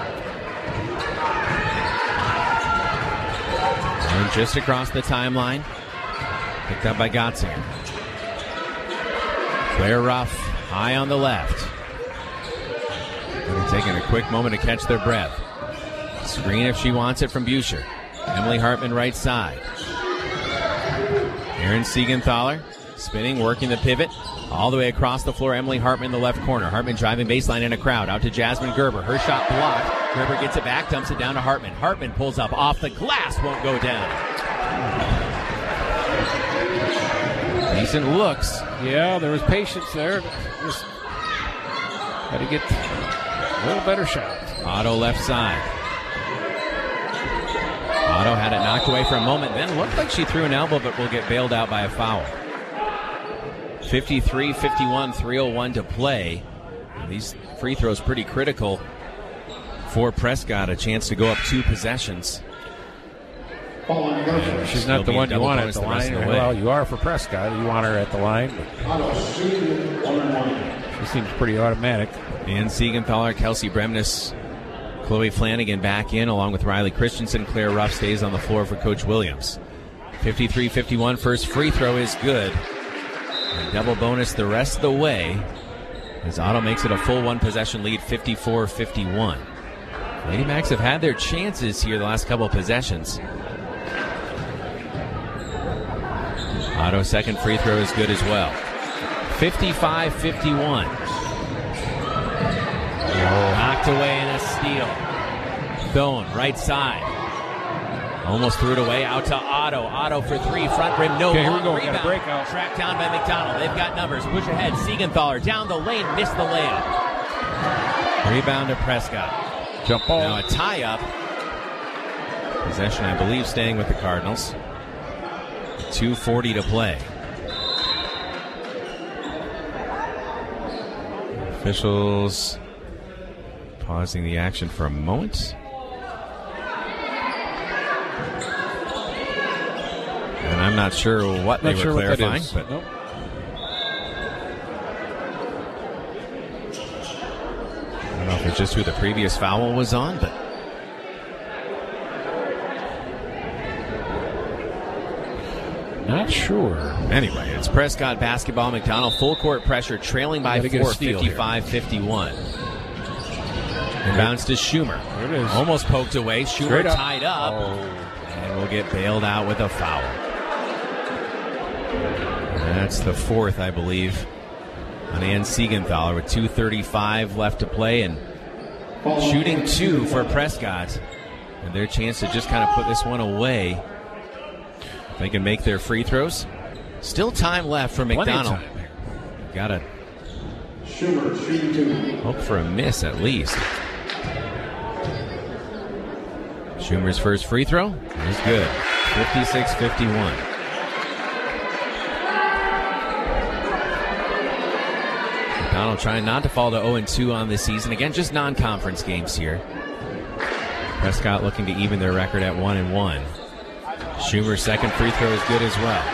And just across the timeline, picked up by Gottsinger. Claire Ruff, high on the left. Taking a quick moment to catch their breath. Screen if she wants it from Buscher. Emily Hartman right side. Aaron Siegenthaler spinning, working the pivot. All the way across the floor, Emily Hartman in the left corner. Hartman driving baseline in a crowd. Out to Jasmine Gerber. Her shot blocked. Gerber gets it back, dumps it down to Hartman. Hartman pulls up off the glass, won't go down. Decent looks. Yeah, there was patience there. Just had to get a little better shot. Otto left side. Otto had it knocked away for a moment, then looked like she threw an elbow, but will get bailed out by a foul. 53-51, 3:01 to play. These free throws pretty critical for Prescott. A chance to go up 2 possessions. She's not the one you want at the line. Well, you are for Prescott. You want her at the line. She seems pretty automatic. And Siegenthaler, Kelsey Bremnes, Chloe Flanagan back in along with Riley Christensen. Claire Ruff stays on the floor for Coach Williams. 53-51, first free throw is good. And double bonus the rest of the way as Otto makes it a full 1-possession lead, 54-51. Lady Macs have had their chances here the last couple of possessions. Otto's second free throw is good as well. 55-51. Knocked away in a steal. Thone, right side. Almost threw it away, out to Otto. Otto for 3, front rim, no. Okay, here we go. Rebound. Got a breakout. Tracked down by McDonald. They've got numbers. Push ahead. Siegenthaler down the lane, missed the layup. Rebound to Prescott. Jump ball. Now a tie-up. Possession, I believe, staying with the Cardinals. 2:40 to play. Officials pausing the action for a moment. And I'm not sure what they were clarifying. But nope. I don't know if it's just who the previous foul was on, but not sure. Anyway, it's Prescott basketball. McDonald full court pressure, trailing by 4, 55-51. Inbounds to Schumer. There it is. Almost poked away. Schumer tied up. And will get bailed out with a foul. That's the 4th, I believe, on Ann Siegenthaler with 2:35 left to play. And shooting 2 for Prescott. And their chance to just kind of put this one away. If they can make their free throws. Still time left for McDonald. Got to hope for a miss at least. Schumer's first free throw is good. 56-51. McDonald trying not to fall to 0-2 on this season. Again, just non-conference games here. Prescott looking to even their record at 1-1. Schumer's second free throw is good as well.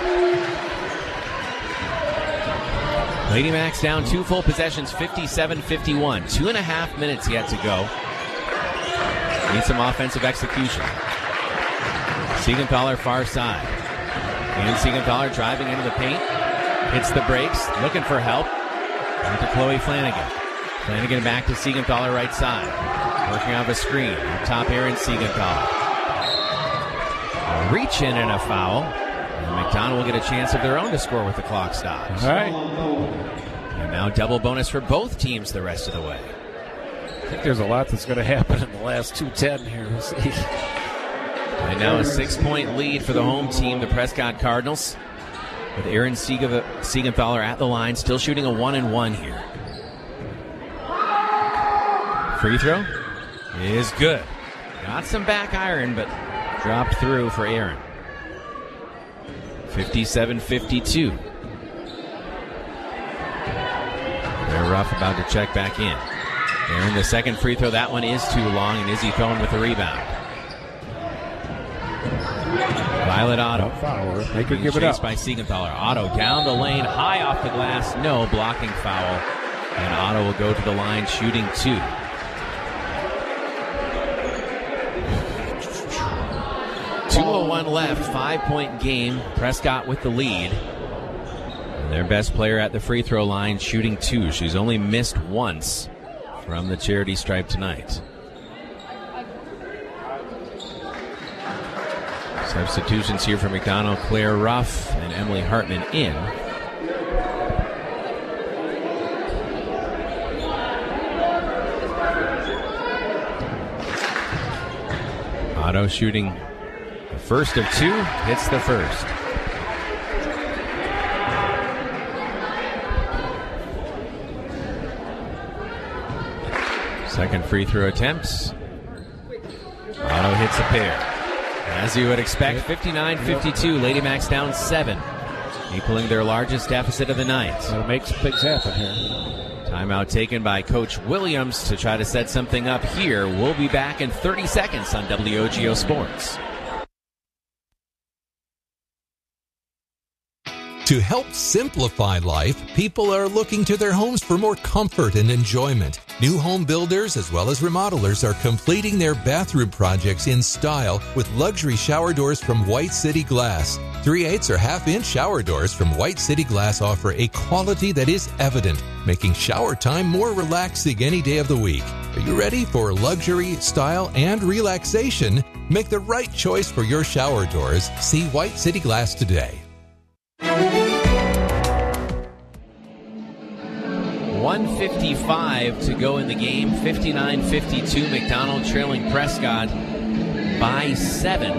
Lady Macs down 2 full possessions, 57-51. 2.5 minutes yet to go. Need some offensive execution. Siegenthaler far side. And Siegenthaler driving into the paint. Hits the brakes, looking for help. Back to Chloe Flanagan. Flanagan back to Siegenthaler right side. Working off a screen. Up top, Aaron Siegenthaler. A reach in and a foul. And McDonald will get a chance of their own to score with the clock stops. All right. And now double bonus for both teams the rest of the way. I think there's a lot that's going to happen in the last 2:10 here. We'll see. And now a 6-point lead for the home team, the Prescott Cardinals. With Aaron Siegenthaler at the line, still shooting a 1-1 here. Free throw is good. Got some back iron, but dropped through for Aaron. 57-52. They're Ruff about to check back in. Aaron, the second free throw, that one is too long, and Izzy Thone with the rebound. Violet Otto. They could give it up. By Siegenthaler. Otto down the lane, high off the glass, no blocking foul. And Otto will go to the line shooting 2. .201 left, 5-point game. Prescott with the lead. And their best player at the free throw line shooting 2. She's only missed once from the charity stripe tonight. Substitutions here for McDonald. Claire Ruff and Emily Hartman in. Otto shooting the first of 2. Hits the first. Second free throw attempts. Otto hits a pair. As you would expect, 59-52. Lady Macs down 7, equaling their largest deficit of the night. That makes things happen here. Timeout taken by Coach Williams to try to set something up here. We'll be back in 30 seconds on WOGO Sports. To help simplify life, people are looking to their homes for more comfort and enjoyment. New home builders as well as remodelers are completing their bathroom projects in style with luxury shower doors from White City Glass. 3/8 or half-inch shower doors from White City Glass offer a quality that is evident, making shower time more relaxing any day of the week. Are you ready for luxury, style, and relaxation? Make the right choice for your shower doors. See White City Glass today. 1:55 to go in the game. 59-52. McDonald trailing Prescott by 7.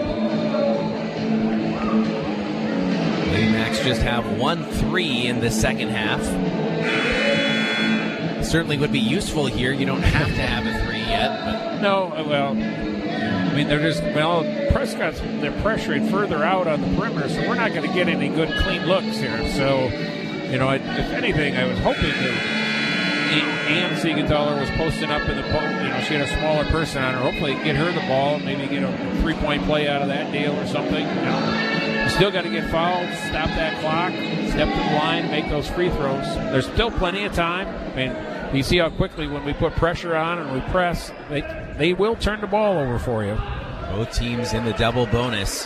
Lady Macs just have 1-3 in the second half. Certainly would be useful here. You don't have to have a 3 yet. But no, well, I mean, Prescott's, they're pressuring further out on the perimeter, so we're not going to get any good, clean looks here. So, if anything, I was hoping that Ann Siegenthaler was posting up in the post. She had a smaller person on her. Hopefully get her the ball, maybe get a 3-point play out of that deal or something. You still got to get fouled, stop that clock, step to the line, make those free throws. There's still plenty of time. I mean, you see how quickly when we put pressure on and we press, they will turn the ball over for you. Both teams in the double bonus.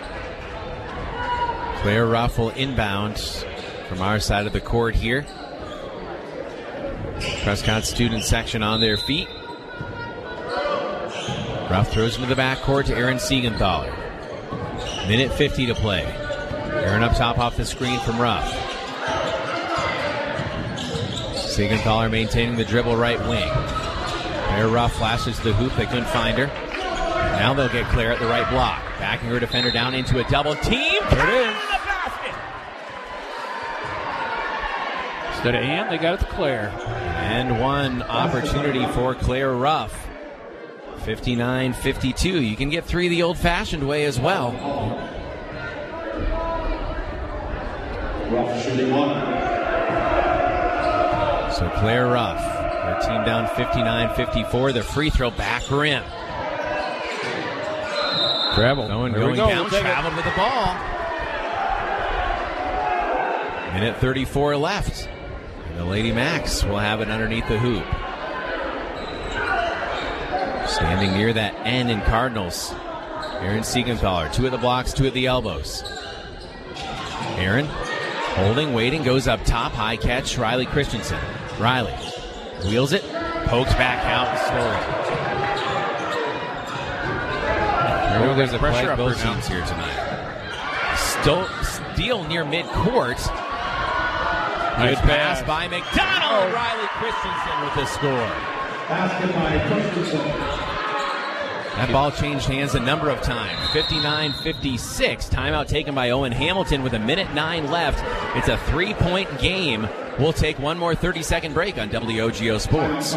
Claire Ruff will inbound from our side of the court here. Prescott student section on their feet. Ruff throws into the backcourt to Aaron Siegenthaler. Minute 50 to play. Aaron up top off the screen from Ruff. Siegenthaler maintaining the dribble right wing. Claire Ruff flashes the hoop. They couldn't find her. Now they'll get Claire at the right block. Backing her defender down into a double team. There it is. Instead of Ann, they got it to Claire. And one opportunity for Claire Ruff. 59-52. You can get three the old-fashioned way as well. Ruff shooting one. So Claire Ruff, her team down 59-54. The free throw back rim. Travel. Going go. down, traveled with the ball. Minute 34 left. And the Lady Macs will have it underneath the hoop. Standing near that N in Cardinals. Aaron Siegenthaler, 2 at the blocks, 2 at the elbows. Aaron holding, waiting, goes up top, high catch, Riley Christensen. Riley wheels it, pokes back out, and stole it. There's a pressure up both teams here tonight. Steal near midcourt. Good pass by McDonald. Riley Christensen with the score. Basket by Christensen. That ball changed hands a number of times. 59-56. Timeout taken by Owen Hamilton with 1:09 left. It's a 3-point game. We'll take one more 30-second break on WOGO Sports.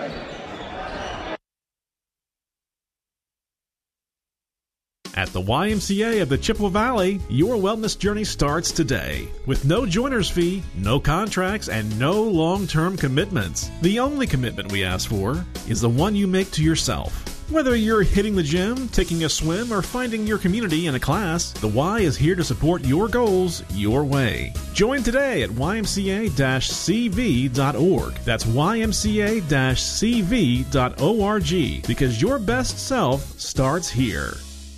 At the YMCA of the Chippewa Valley, your wellness journey starts today. With no joiner's fee, no contracts, and no long-term commitments. The only commitment we ask for is the one you make to yourself. Whether you're hitting the gym, taking a swim, or finding your community in a class, the Y is here to support your goals your way. Join today at ymca-cv.org. That's ymca-cv.org, because your best self starts here.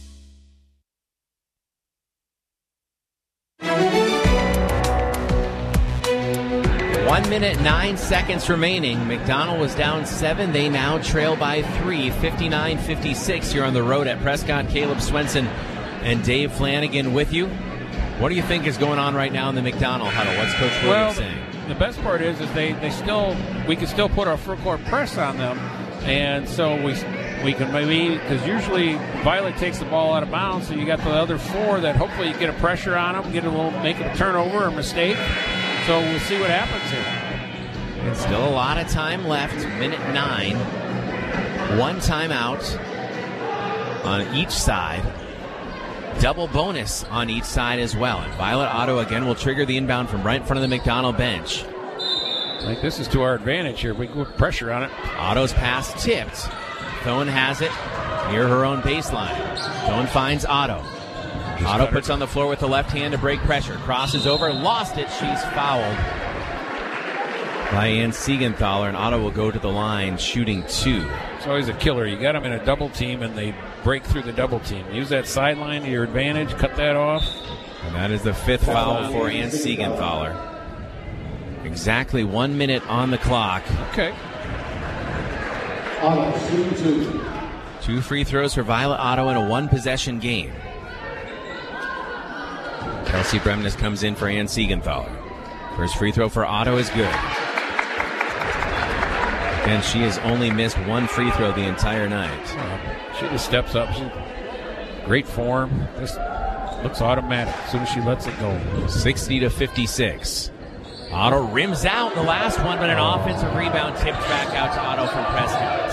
1 minute, 9 seconds remaining. McDonald was down 7. They now trail by 3, 59-56 here on the road at Prescott. Caleb Swenson and Dave Flanagan with you. What do you think is going on right now in the McDonald huddle? What's Coach Williams saying? The best part is we can still put our full court press on them, and so we can maybe, because usually Violet takes the ball out of bounds, so you got the other 4 that hopefully you get a pressure on them, make a turnover or mistake. So we'll see what happens here. And still a lot of time left. Minute 9. 1 timeout on each side. Double bonus on each side as well. And Violet Otto again will trigger the inbound from right in front of the McDonald bench. I think this is to our advantage here. We can put pressure on it. Otto's pass tipped. Thone has it near her own baseline. Thone finds Otto. Otto puts on the floor with the left hand to break pressure. Crosses over, lost it. She's fouled by Ann Siegenthaler, and Otto will go to the line shooting 2. It's always a killer. You got them in a double team, and they break through the double team. Use that sideline to your advantage. Cut that off. And that is the 5th foul for Ann Siegenthaler. Exactly 1 minute on the clock. Okay. Otto shooting 2. 2 free throws for Violet Otto in a 1-possession game. Kelsey Bremnes comes in for Ann Siegenthaler. First free throw for Otto is good. And she has only missed 1 free throw the entire night. She just steps up. Great form. Just looks automatic as soon as she lets it go. 60-56. Otto rims out the last one, but an offensive rebound tipped back out to Otto from Prescott.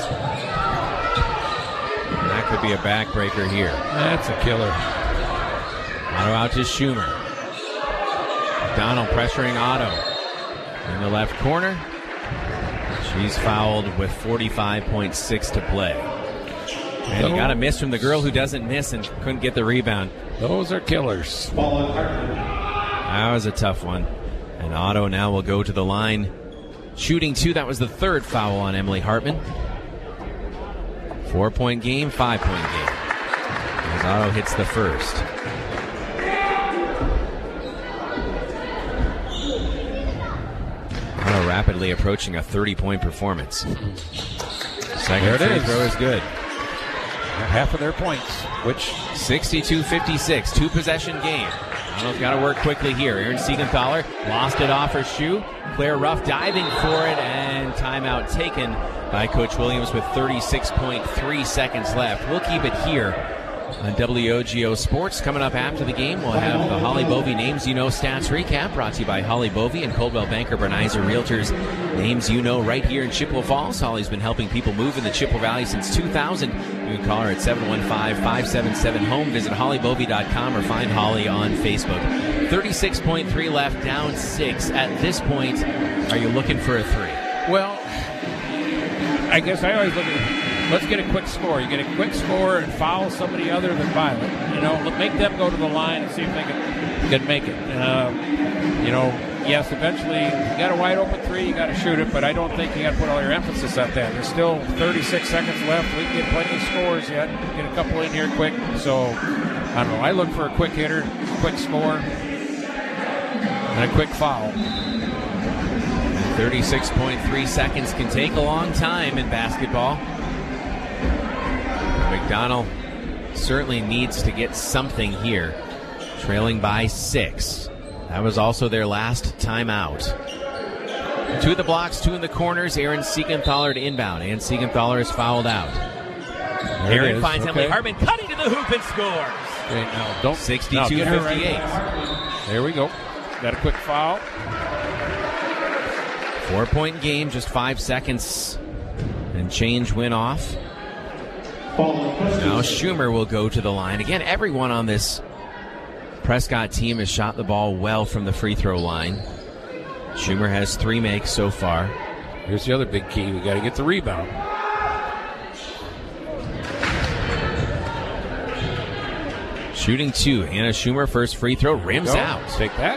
And that could be a backbreaker here. That's a killer. Otto out to Schumer. McDonald pressuring Otto in the left corner. She's fouled with 45.6 to play. And you got a miss from the girl who doesn't miss and couldn't get the rebound. Those are killers. That was a tough one. And Otto now will go to the line shooting 2. That was the 3rd foul on Emily Hartman. 4-point game, 5-point game. As Otto hits the first. Otto rapidly approaching a 30-point performance. Second free throw is good. Half of their points, which 62-56, 2-possession game. Donald's got to work quickly here. Aaron Siegenthaler lost it off her shoe. Claire Ruff diving for it, and timeout taken by Coach Williams with 36.3 seconds left. We'll keep it here on WOGO Sports. Coming up after the game, we'll have the Holly Bovey Names You Know Stats Recap, brought to you by Holly Bovey and Coldwell Banker Berneiser Realtors. Names you know right here in Chippewa Falls. Holly's been helping people move in the Chippewa Valley since 2000. You can call her at 715-577-HOME. Visit hollybovey.com or find Holly on Facebook. 36.3 left, down 6. At this point, are you looking for a 3? Well, I guess I always look at, let's get a quick score. You get a quick score and foul somebody other than Violet. Make them go to the line and see if they can make it. Yes, eventually you got a wide open 3, you got to shoot it, but I don't think you got to put all your emphasis on that. There's still 36 seconds left. We can get plenty of scores yet. Get a couple in here quick. So, I don't know. I look for a quick hitter, quick score, and a quick foul. 36.3 seconds can take a long time in basketball. McDonald certainly needs to get something here. Trailing by 6. That was also their last timeout. 2 of the blocks, 2 in the corners. Aaron Siegenthaler to inbound. And Siegenthaler is fouled out. Aaron finds Emily Hartman cutting to the hoop and scores. 62-58. There we go. Got a quick foul. 4-point game, just 5 seconds and change went off. Now Schumer will go to the line. Again, everyone on this Prescott team has shot the ball well from the free throw line. Schumer has 3 makes so far. Here's the other big key. We got to get the rebound. Shooting 2. Hannah Schumer, first free throw, rims out. Take that.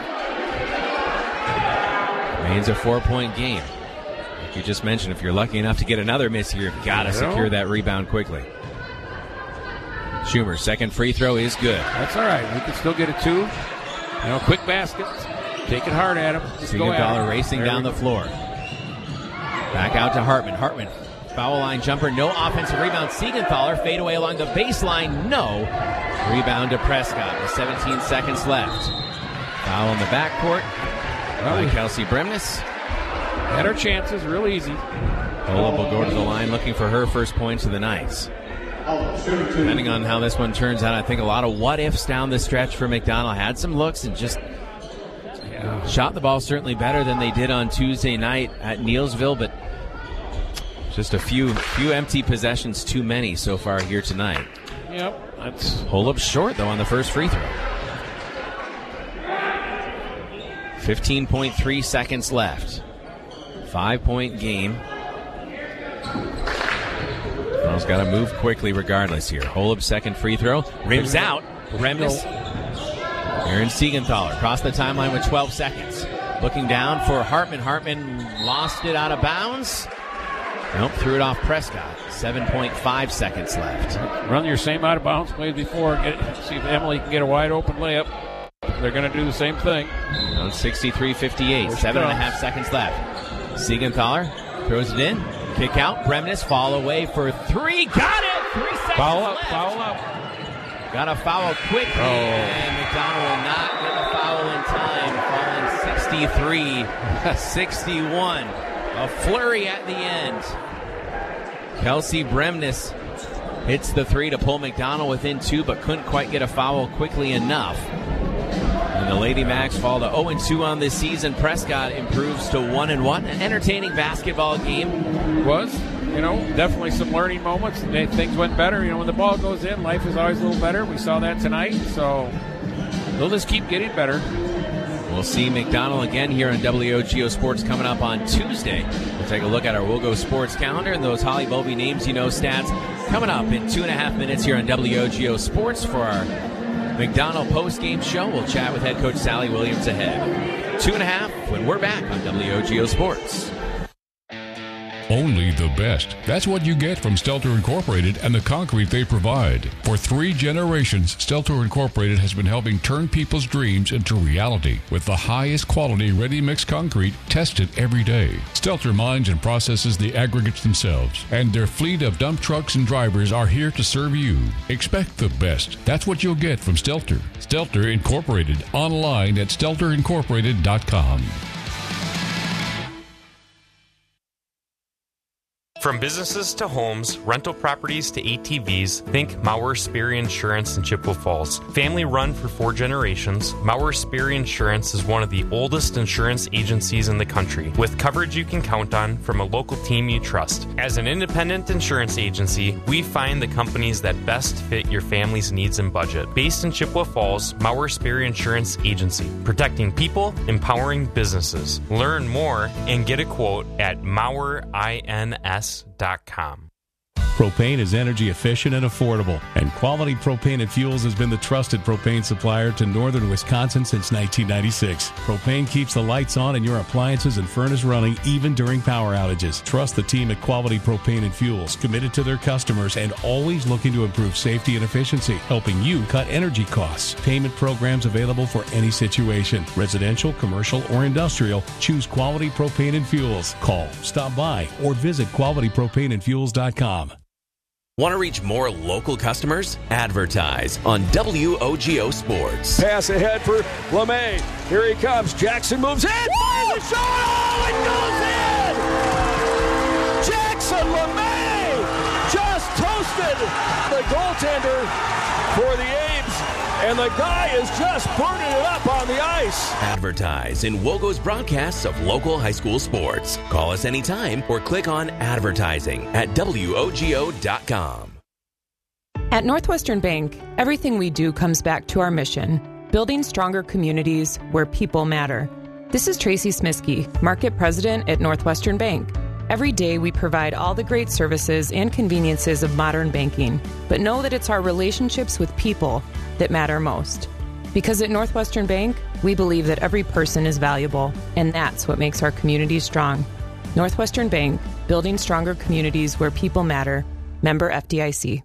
Remains a 4-point game. Like you just mentioned, if you're lucky enough to get another miss here, you've got to secure that rebound quickly. Schumer, second free throw is good. That's all right. We can still get a 2. Quick basket. Take it hard at him. Siegenthaler racing down the floor. Back out to Hartman. Hartman, foul line jumper, no offensive rebound. Siegenthaler, fade away along the baseline, no. Rebound to Prescott with 17 seconds left. Foul in the backcourt by Kelsey Bremnes. Had her chances, real easy. Holub will go to the line looking for her first points of the night. Depending on how this one turns out, I think a lot of what-ifs down the stretch for McDonald. Had some looks and just shot the ball certainly better than they did on Tuesday night at Neilsville, but just a few empty possessions too many so far here tonight. Yep. Holub short, though, on the first free throw. 15.3 seconds left. 5-point game. He's got to move quickly regardless here. Holub's second free throw. Rims out. Bremnes. Aaron Siegenthaler across the timeline with 12 seconds. Looking down for Hartman. Hartman lost it out of bounds. Nope, threw it off Prescott. 7.5 seconds left. Run your same out of bounds play before. See if Emily can get a wide open layup. They're going to do the same thing. On 63-58. 7.5 seconds left. Siegenthaler throws it in. Kick out. Bremnes fall away for 3. Got it! 3 seconds left. Foul up. Got a foul quickly, and McDonald will not get the foul in time, falling 63-61. A flurry at the end. Kelsey Bremnes hits the 3 to pull McDonald within 2, but couldn't quite get a foul quickly enough. And the Lady Macs fall to 0-2 on this season. Prescott improves to 1-1. An entertaining basketball game. Was. Definitely some learning moments. Things went better. When the ball goes in, life is always a little better. We saw that tonight. So they'll just keep getting better. We'll see McDonald again here on WOGO Sports coming up on Tuesday. We'll take a look at our WOGO Sports calendar and those Holly Bovey Names You Know stats coming up in 2.5 minutes here on WOGO Sports for our McDonald post-game show. We'll chat with head coach Sally Williams ahead. 2.5 when we're back on WOGO Sports. Only the best. That's what you get from Stelter Incorporated and the concrete they provide. For 3 generations, Stelter Incorporated has been helping turn people's dreams into reality with the highest quality ready-mix concrete tested every day. Stelter mines and processes the aggregates themselves, and their fleet of dump trucks and drivers are here to serve you. Expect the best. That's what you'll get from Stelter. Stelter Incorporated, online at stelterincorporated.com. From businesses to homes, rental properties to ATVs, think Mauer Sperry Insurance in Chippewa Falls. Family run for 4 generations, Mauer Sperry Insurance is one of the oldest insurance agencies in the country, with coverage you can count on from a local team you trust. As an independent insurance agency, we find the companies that best fit your family's needs and budget. Based in Chippewa Falls, Mauer Sperry Insurance Agency, protecting people, empowering businesses. Learn more and get a quote at MauerINS.com. Propane is energy efficient and affordable, and Quality Propane and Fuels has been the trusted propane supplier to northern Wisconsin since 1996. Propane keeps the lights on and your appliances and furnace running even during power outages. Trust the team at Quality Propane and Fuels, committed to their customers and always looking to improve safety and efficiency, helping you cut energy costs. Payment programs available for any situation. Residential, commercial, or industrial, choose Quality Propane and Fuels. Call, stop by, or visit qualitypropaneandfuels.com. Want to reach more local customers? Advertise on WOGO Sports. Pass ahead for LeMay. Here he comes. Jackson moves in. Fires a shot. Oh, it goes in! Jackson LeMay just toasted the goaltender for the Ames, and the guy is just burning it up on the ice. Advertise in WOGO's broadcasts of local high school sports. Call us anytime or click on advertising at WOGO.com. At Northwestern Bank, everything we do comes back to our mission, building stronger communities where people matter. This is Tracy Smiskey, Market President at Northwestern Bank. Every day we provide all the great services and conveniences of modern banking, but know that it's our relationships with people that matter most. Because at Northwestern Bank, we believe that every person is valuable, and that's what makes our communities strong. Northwestern Bank, building stronger communities where people matter. Member FDIC.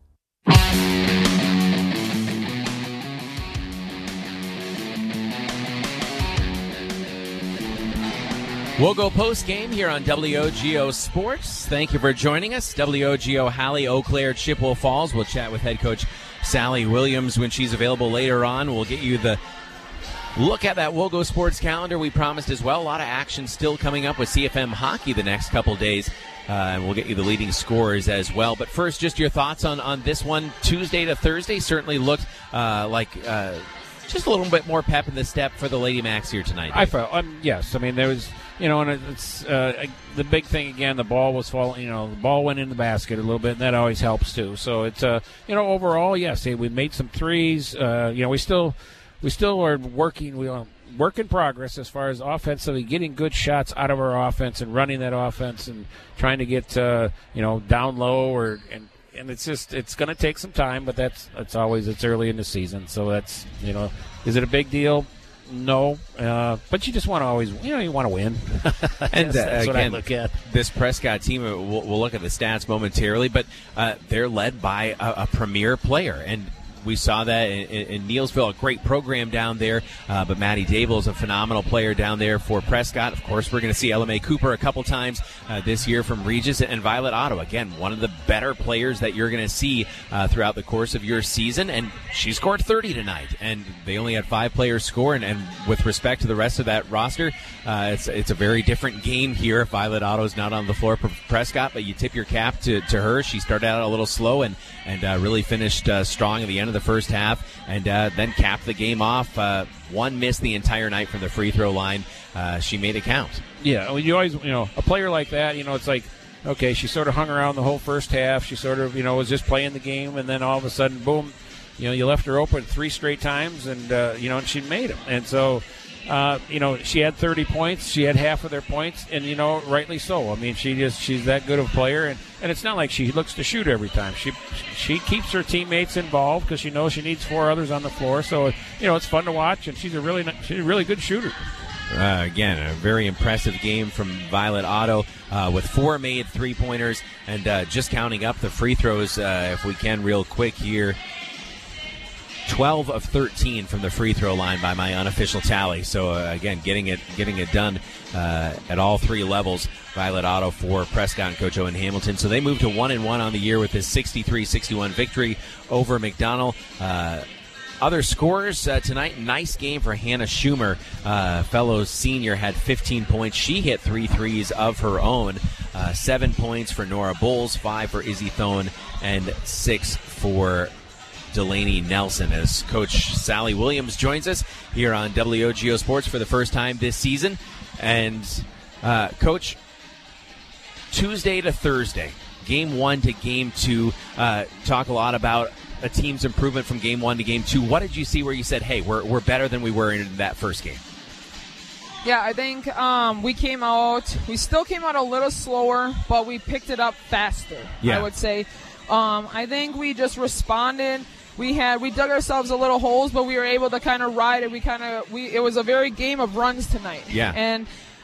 WOGO post game here on WOGO Sports. Thank you for joining us. WOGO Halley, Eau Claire, Chippewa Falls. We'll chat with head coach Sally Williams when she's available later on. We'll get you the look at that WOGO Sports calendar we promised as well. A lot of action still coming up with CFM hockey the next couple days. And we'll get you the leading scorers as well. But first, just your thoughts on this one. Tuesday to Thursday certainly looked like just a little bit more pep in the step for the Lady Macs here tonight. I felt, yes. I mean, there was, and it's the big thing again. The ball was falling. The ball went in the basket a little bit, and that always helps too. So it's, overall, yes, we made some threes. We still are working. Work in progress as far as offensively getting good shots out of our offense and running that offense and trying to get down low and it's going to take some time, but it's early in the season, so that's is it a big deal? No, but you just want to always you want to win. And that's what I again, look at. This Prescott team, we'll look at the stats momentarily, but they're led by a premier player, and we saw that in Neilsville, a great program down there. But Maddie Dable is a phenomenal player down there for Prescott. Of course, we're going to see LMA Cooper a couple times this year from Regis, and Violet Otto. Again, one of the better players that you're going to see throughout the course of your season. And she scored 30 tonight, and they only had 5 players score. And with respect to the rest of that roster, it's a very different game here if Violet Otto's not on the floor for Prescott. But you tip your cap to her. She started out a little slow and really finished strong at the end of the first half, and then capped the game off. One miss the entire night from the free throw line. She made it count. Yeah, you always, a player like that, it's like, okay, she sort of hung around the whole first half. She sort of, was just playing the game, and then all of a sudden, boom, you left her open 3 straight times, and, and she made them. And so, she had 30 points. She had half of their points, and, rightly so. I mean, she's that good of a player, and it's not like she looks to shoot every time. She keeps her teammates involved because she knows she needs 4 others on the floor. So, it's fun to watch, and she's a really good shooter. Again, a very impressive game from Violet Otto with 4 made three-pointers, and just counting up the free throws, if we can real quick here. 12 of 13 from the free throw line by my unofficial tally. So again, getting it done at all 3 levels. Violet Otto for Prescott and Coach Owen Hamilton. So they moved to 1-1 on the year with this 63-61 victory over McDonald. Other scores tonight, nice game for Hannah Schumer. Fellow senior had 15 points. She hit 3 threes of her own. 7 points for Nora Bowles, 5 for Izzy Thone, and 6 for Delaney Nelson. As Coach Sally Williams joins us here on WOGO Sports for the first time this season. And Coach, Tuesday to Thursday, Game 1 to Game 2, talk a lot about a team's improvement from Game 1 to Game 2. What did you see where you said, hey, we're better than we were in that first game? Yeah, I think we still came out a little slower, but we picked it up faster, I would say. I think we just responded. We dug ourselves a little holes, but we were able to kind of ride it. It was a very game of runs tonight. Yeah. And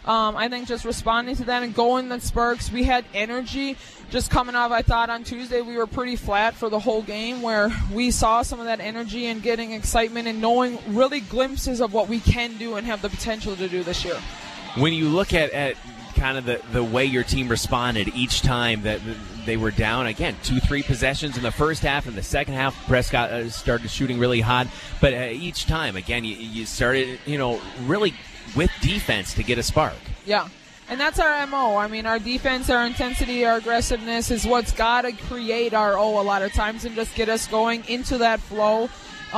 I think just responding to that and going the sparks, we had energy just coming off. I thought on Tuesday we were pretty flat for the whole game, where we saw some of that energy and getting excitement and knowing really glimpses of what we can do and have the potential to do this year. When you look at kind of the way your team responded each time that they were down, again, 2-3 possessions in the first half. In the second half, Prescott started shooting really hot. But each time, again, you started, really with defense to get a spark. Yeah, and that's our MO. I mean, our defense, our intensity, our aggressiveness is what's got to create our O a lot of times and just get us going into that flow.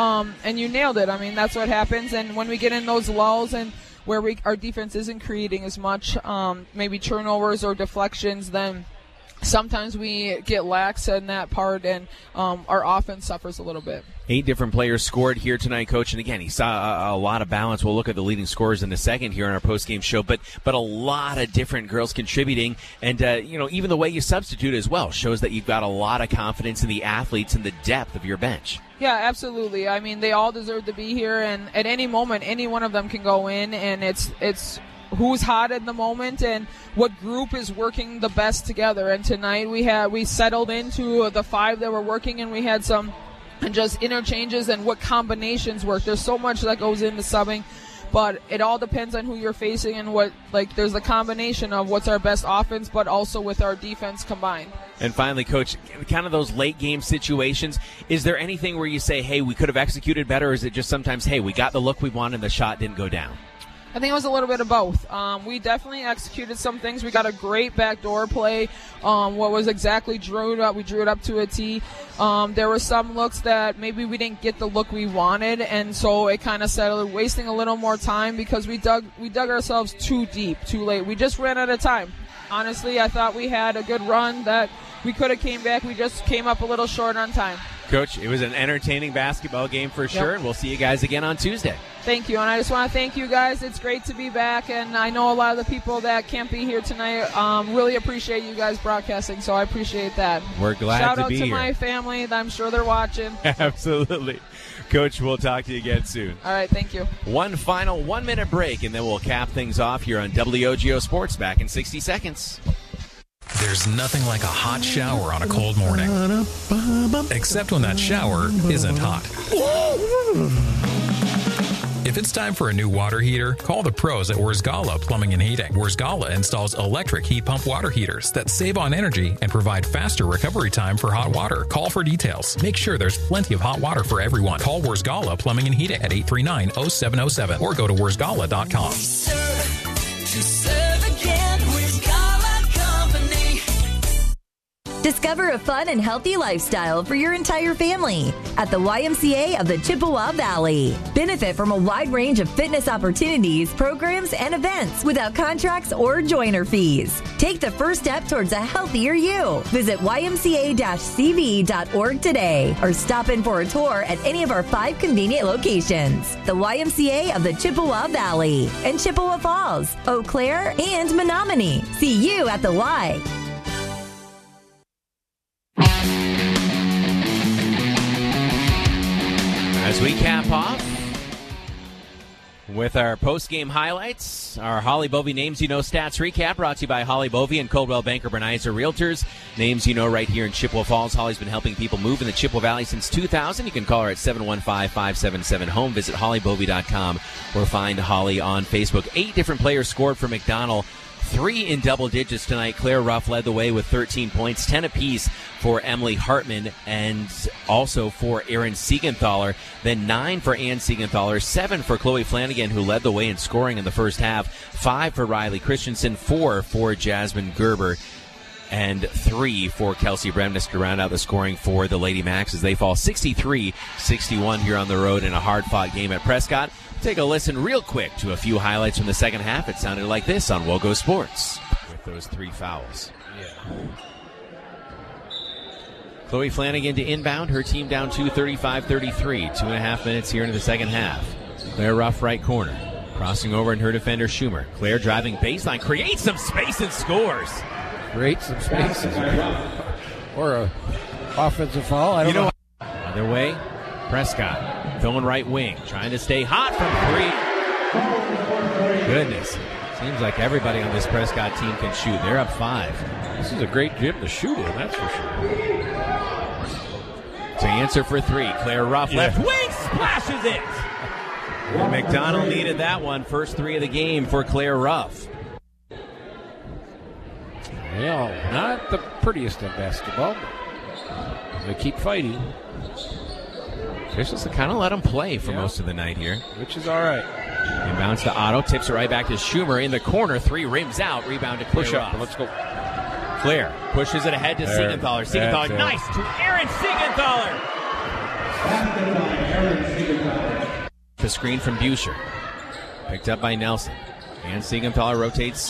And you nailed it. I mean, that's what happens. And when we get in those lulls and where our defense isn't creating as much, maybe turnovers or deflections, then sometimes we get lax in that part, and our offense suffers a little bit. 8 different players scored here tonight, Coach. And again, he saw a lot of balance. We'll look at the leading scorers in a second here in our post-game show. But a lot of different girls contributing. And, even the way you substitute as well shows that you've got a lot of confidence in the athletes and the depth of your bench. Yeah, absolutely. I mean, they all deserve to be here. And at any moment, any one of them can go in. And it's who's hot at the moment and what group is working the best together. And tonight we settled into the 5 that were working, and we had some and just interchanges and what combinations work. There's so much that goes into subbing, but it all depends on who you're facing and there's a combination of what's our best offense, but also with our defense combined. And finally, Coach, kind of those late game situations, is there anything where you say, hey, we could have executed better, or is it just sometimes, hey, we got the look we wanted and the shot didn't go down? I think it was a little bit of both. We definitely executed some things. We got a great backdoor play. What was exactly drew it up. We drew it up to a T. There were some looks that maybe we didn't get the look we wanted, and so it kind of settled, wasting a little more time because we dug ourselves too deep, too late. We just ran out of time. Honestly, I thought we had a good run that we could have came back. We just came up a little short on time. Coach, it was an entertaining basketball game for sure, and we'll see you guys again on Tuesday. Thank you, and I just want to thank you guys. It's great to be back, and I know a lot of the people that can't be here tonight really appreciate you guys broadcasting, so I appreciate that. We're glad to be here. Shout out to my family. I'm sure they're watching. Absolutely. Coach, we'll talk to you again soon. All right, thank you. One final 1-minute break, and then we'll cap things off here on WOGO Sports back in 60 seconds. There's nothing like a hot shower on a cold morning. Except when that shower isn't hot. If it's time for a new water heater, call the pros at Wurzgala Plumbing and Heating. Wurzgala installs electric heat pump water heaters that save on energy and provide faster recovery time for hot water. Call for details. Make sure there's plenty of hot water for everyone. Call Wurzgala Plumbing and Heating at 839-0707 or go to wurzgala.com. Discover a fun and healthy lifestyle for your entire family at the YMCA of the Chippewa Valley. Benefit from a wide range of fitness opportunities, programs, and events without contracts or joiner fees. Take the first step towards a healthier you. Visit ymca-cv.org today or stop in for a tour at any of our 5 convenient locations. The YMCA of the Chippewa Valley in Chippewa Falls, Eau Claire, and Menominee. See you at the Y. As we cap off With our post-game highlights, our Holly Bovey Names You Know Stats Recap brought to you by Holly Bovey and Coldwell Banker Berneiser Realtors. Names you know right here in Chippewa Falls. Holly's been helping people move in the Chippewa Valley since 2000. You can call her at 715-577-HOME. Visit hollybovey.com or find Holly on Facebook. 8 different players scored for McDonell. 3 in double digits tonight. Claire Ruff led the way with 13 points, 10 apiece for Emily Hartman and also for Erin Siegenthaler. Then 9 for Ann Siegenthaler, 7 for Chloe Flanagan, who led the way in scoring in the first half, 5 for Riley Christensen, 4 for Jasmine Gerber, and 3 for Kelsey Bremnes to round out the scoring for the Lady Macs as they fall 63-61 here on the road in a hard-fought game at Prescott. Take a listen real quick to a few highlights from the second half. It sounded like this on Wogo Sports with those 3 fouls. Yeah. Chloe Flanagan to inbound. Her team down 2, 35-33. 2.5 minutes here into the second half. Claire Ruff right corner. Crossing over in her defender Schumer. Claire driving baseline. Creates some space and scores. Creates some spaces. Or a offensive foul. I don't know. Other way, Prescott. Going right wing, trying to stay hot from 3. Goodness. Seems like everybody on this Prescott team can shoot. They're up 5. This is a great gym to shoot in, that's for sure. To answer for 3, Claire Ruff left wing splashes it. And McDonell needed that one. First 3 of the game for Claire Ruff. Well, not the prettiest of basketball, but they keep fighting. Officials to kind of let them play for most of the night here. Which is all right. Inbounds to Otto, tips it right back to Schumer in the corner. 3 rims out, rebound to Claire. Push up, let's go. Claire pushes it ahead to Siegenthaler. Siegenthaler, nice to Erin Siegenthaler. The screen from Buescher. Picked up by Nelson. And Siegenthaler rotates.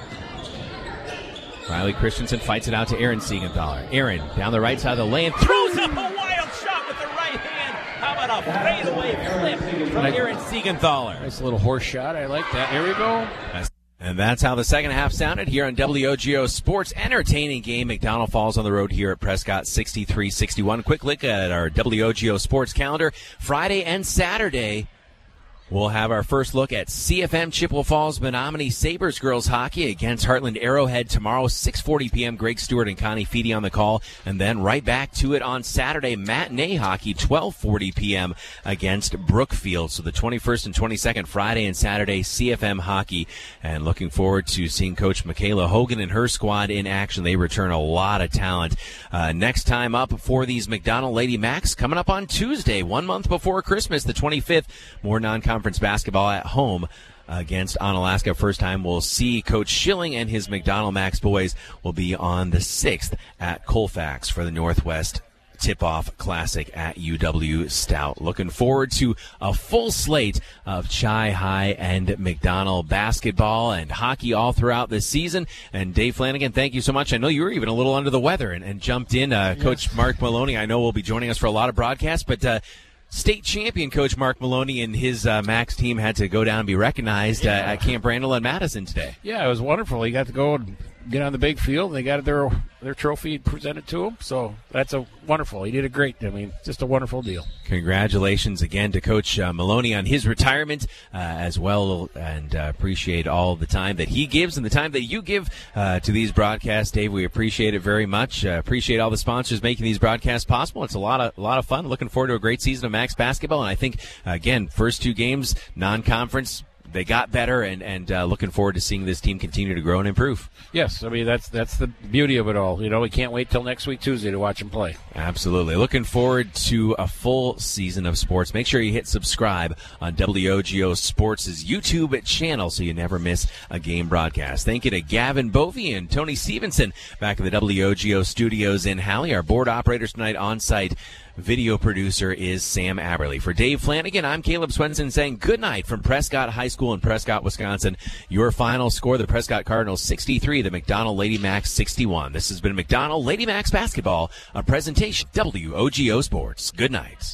Riley Christensen fights it out to Erin Siegenthaler. Erin down the right side of the lane. Throws up a wild shot with the right hand. How about a fadeaway flip from Erin Siegenthaler? Nice little horse shot. I like that. Here we go. And that's how the second half sounded here on WOGO Sports. Entertaining game. McDonell Falls on the road here at Prescott, 63-61. Quick look at our WOGO Sports calendar. Friday and Saturday, we'll have our first look at CFM Chippewa Falls Menominee Sabres girls hockey against Heartland Arrowhead tomorrow, 6:40 p.m. Greg Stewart and Connie Feedy on the call. And then right back to it on Saturday, matinee hockey, 12:40 p.m. against Brookfield. So the 21st and 22nd, Friday and Saturday, CFM hockey. And looking forward to seeing Coach Michaela Hogan and her squad in action. They return a lot of talent. Next time up for these McDonell Lady Macs, coming up on Tuesday, 1 month before Christmas, the 25th. More non-conference basketball at home against Onalaska. First time we'll see Coach Schilling and his McDonell Max boys will be on the 6th at Colfax for the Northwest Tip-Off Classic at UW Stout. Looking forward to a full slate of Chi High and McDonell basketball and hockey all throughout this season. And Dave Flanagan, thank you so much. I know you were even a little under the weather and jumped in. Coach Mark Maloney, I know, will be joining us for a lot of broadcasts, but state champion Coach Mark Maloney and his Max team had to go down and be recognized at Camp Randall and Madison today. Yeah, it was wonderful. He got to go and get on the big field. They got their trophy presented to him, so that's wonderful. He did a great, just a wonderful deal. Congratulations again to Coach Maloney on his retirement as well, and appreciate all the time that he gives and the time that you give to these broadcasts, Dave. We appreciate it very much. Appreciate all the sponsors making these broadcasts possible. It's a lot of fun. Looking forward to a great season of Max basketball, and I think again, first 2 games non-conference, they got better, and looking forward to seeing this team continue to grow and improve. Yes, that's the beauty of it all. We can't wait till next week Tuesday to watch them play. Absolutely. Looking forward to a full season of sports. Make sure you hit subscribe on WOGO Sports' YouTube channel so you never miss a game broadcast. Thank you to Gavin Bovey and Tony Stevenson back at the WOGO studios in Halley. Our board operators tonight on site. Video producer is Sam Aberley. For Dave Flanagan, I'm Caleb Swenson saying good night from Prescott High School in Prescott, Wisconsin. Your final score, the Prescott Cardinals 63, the McDonell Lady Macs 61. This has been McDonell Lady Macs Basketball, a presentation WOGO Sports. Good night.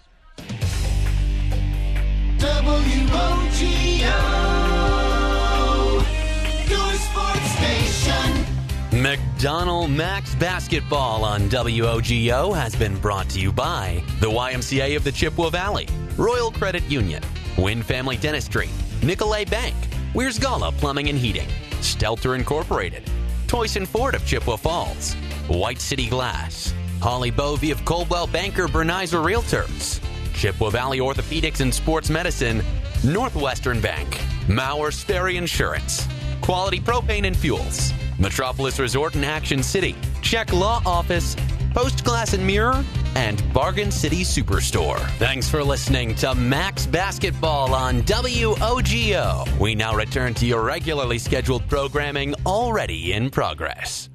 WOGO, your sports station. McDonell Max Basketball on WOGO has been brought to you by the YMCA of the Chippewa Valley, Royal Credit Union, Wynn Family Dentistry, Nicolay Bank, Weir's Gala Plumbing and Heating, Stelter Incorporated, Toyson Ford of Chippewa Falls, White City Glass, Holly Bovey of Coldwell Banker Bernizer Realtors, Chippewa Valley Orthopedics and Sports Medicine, Northwestern Bank, Mauer Sperry Insurance, Quality Propane and Fuels, Metropolis Resort in Action City, Check Law Office, Post Glass and Mirror, and Bargain City Superstore. Thanks for listening to Max Basketball on WOGO. We now return to your regularly scheduled programming already in progress.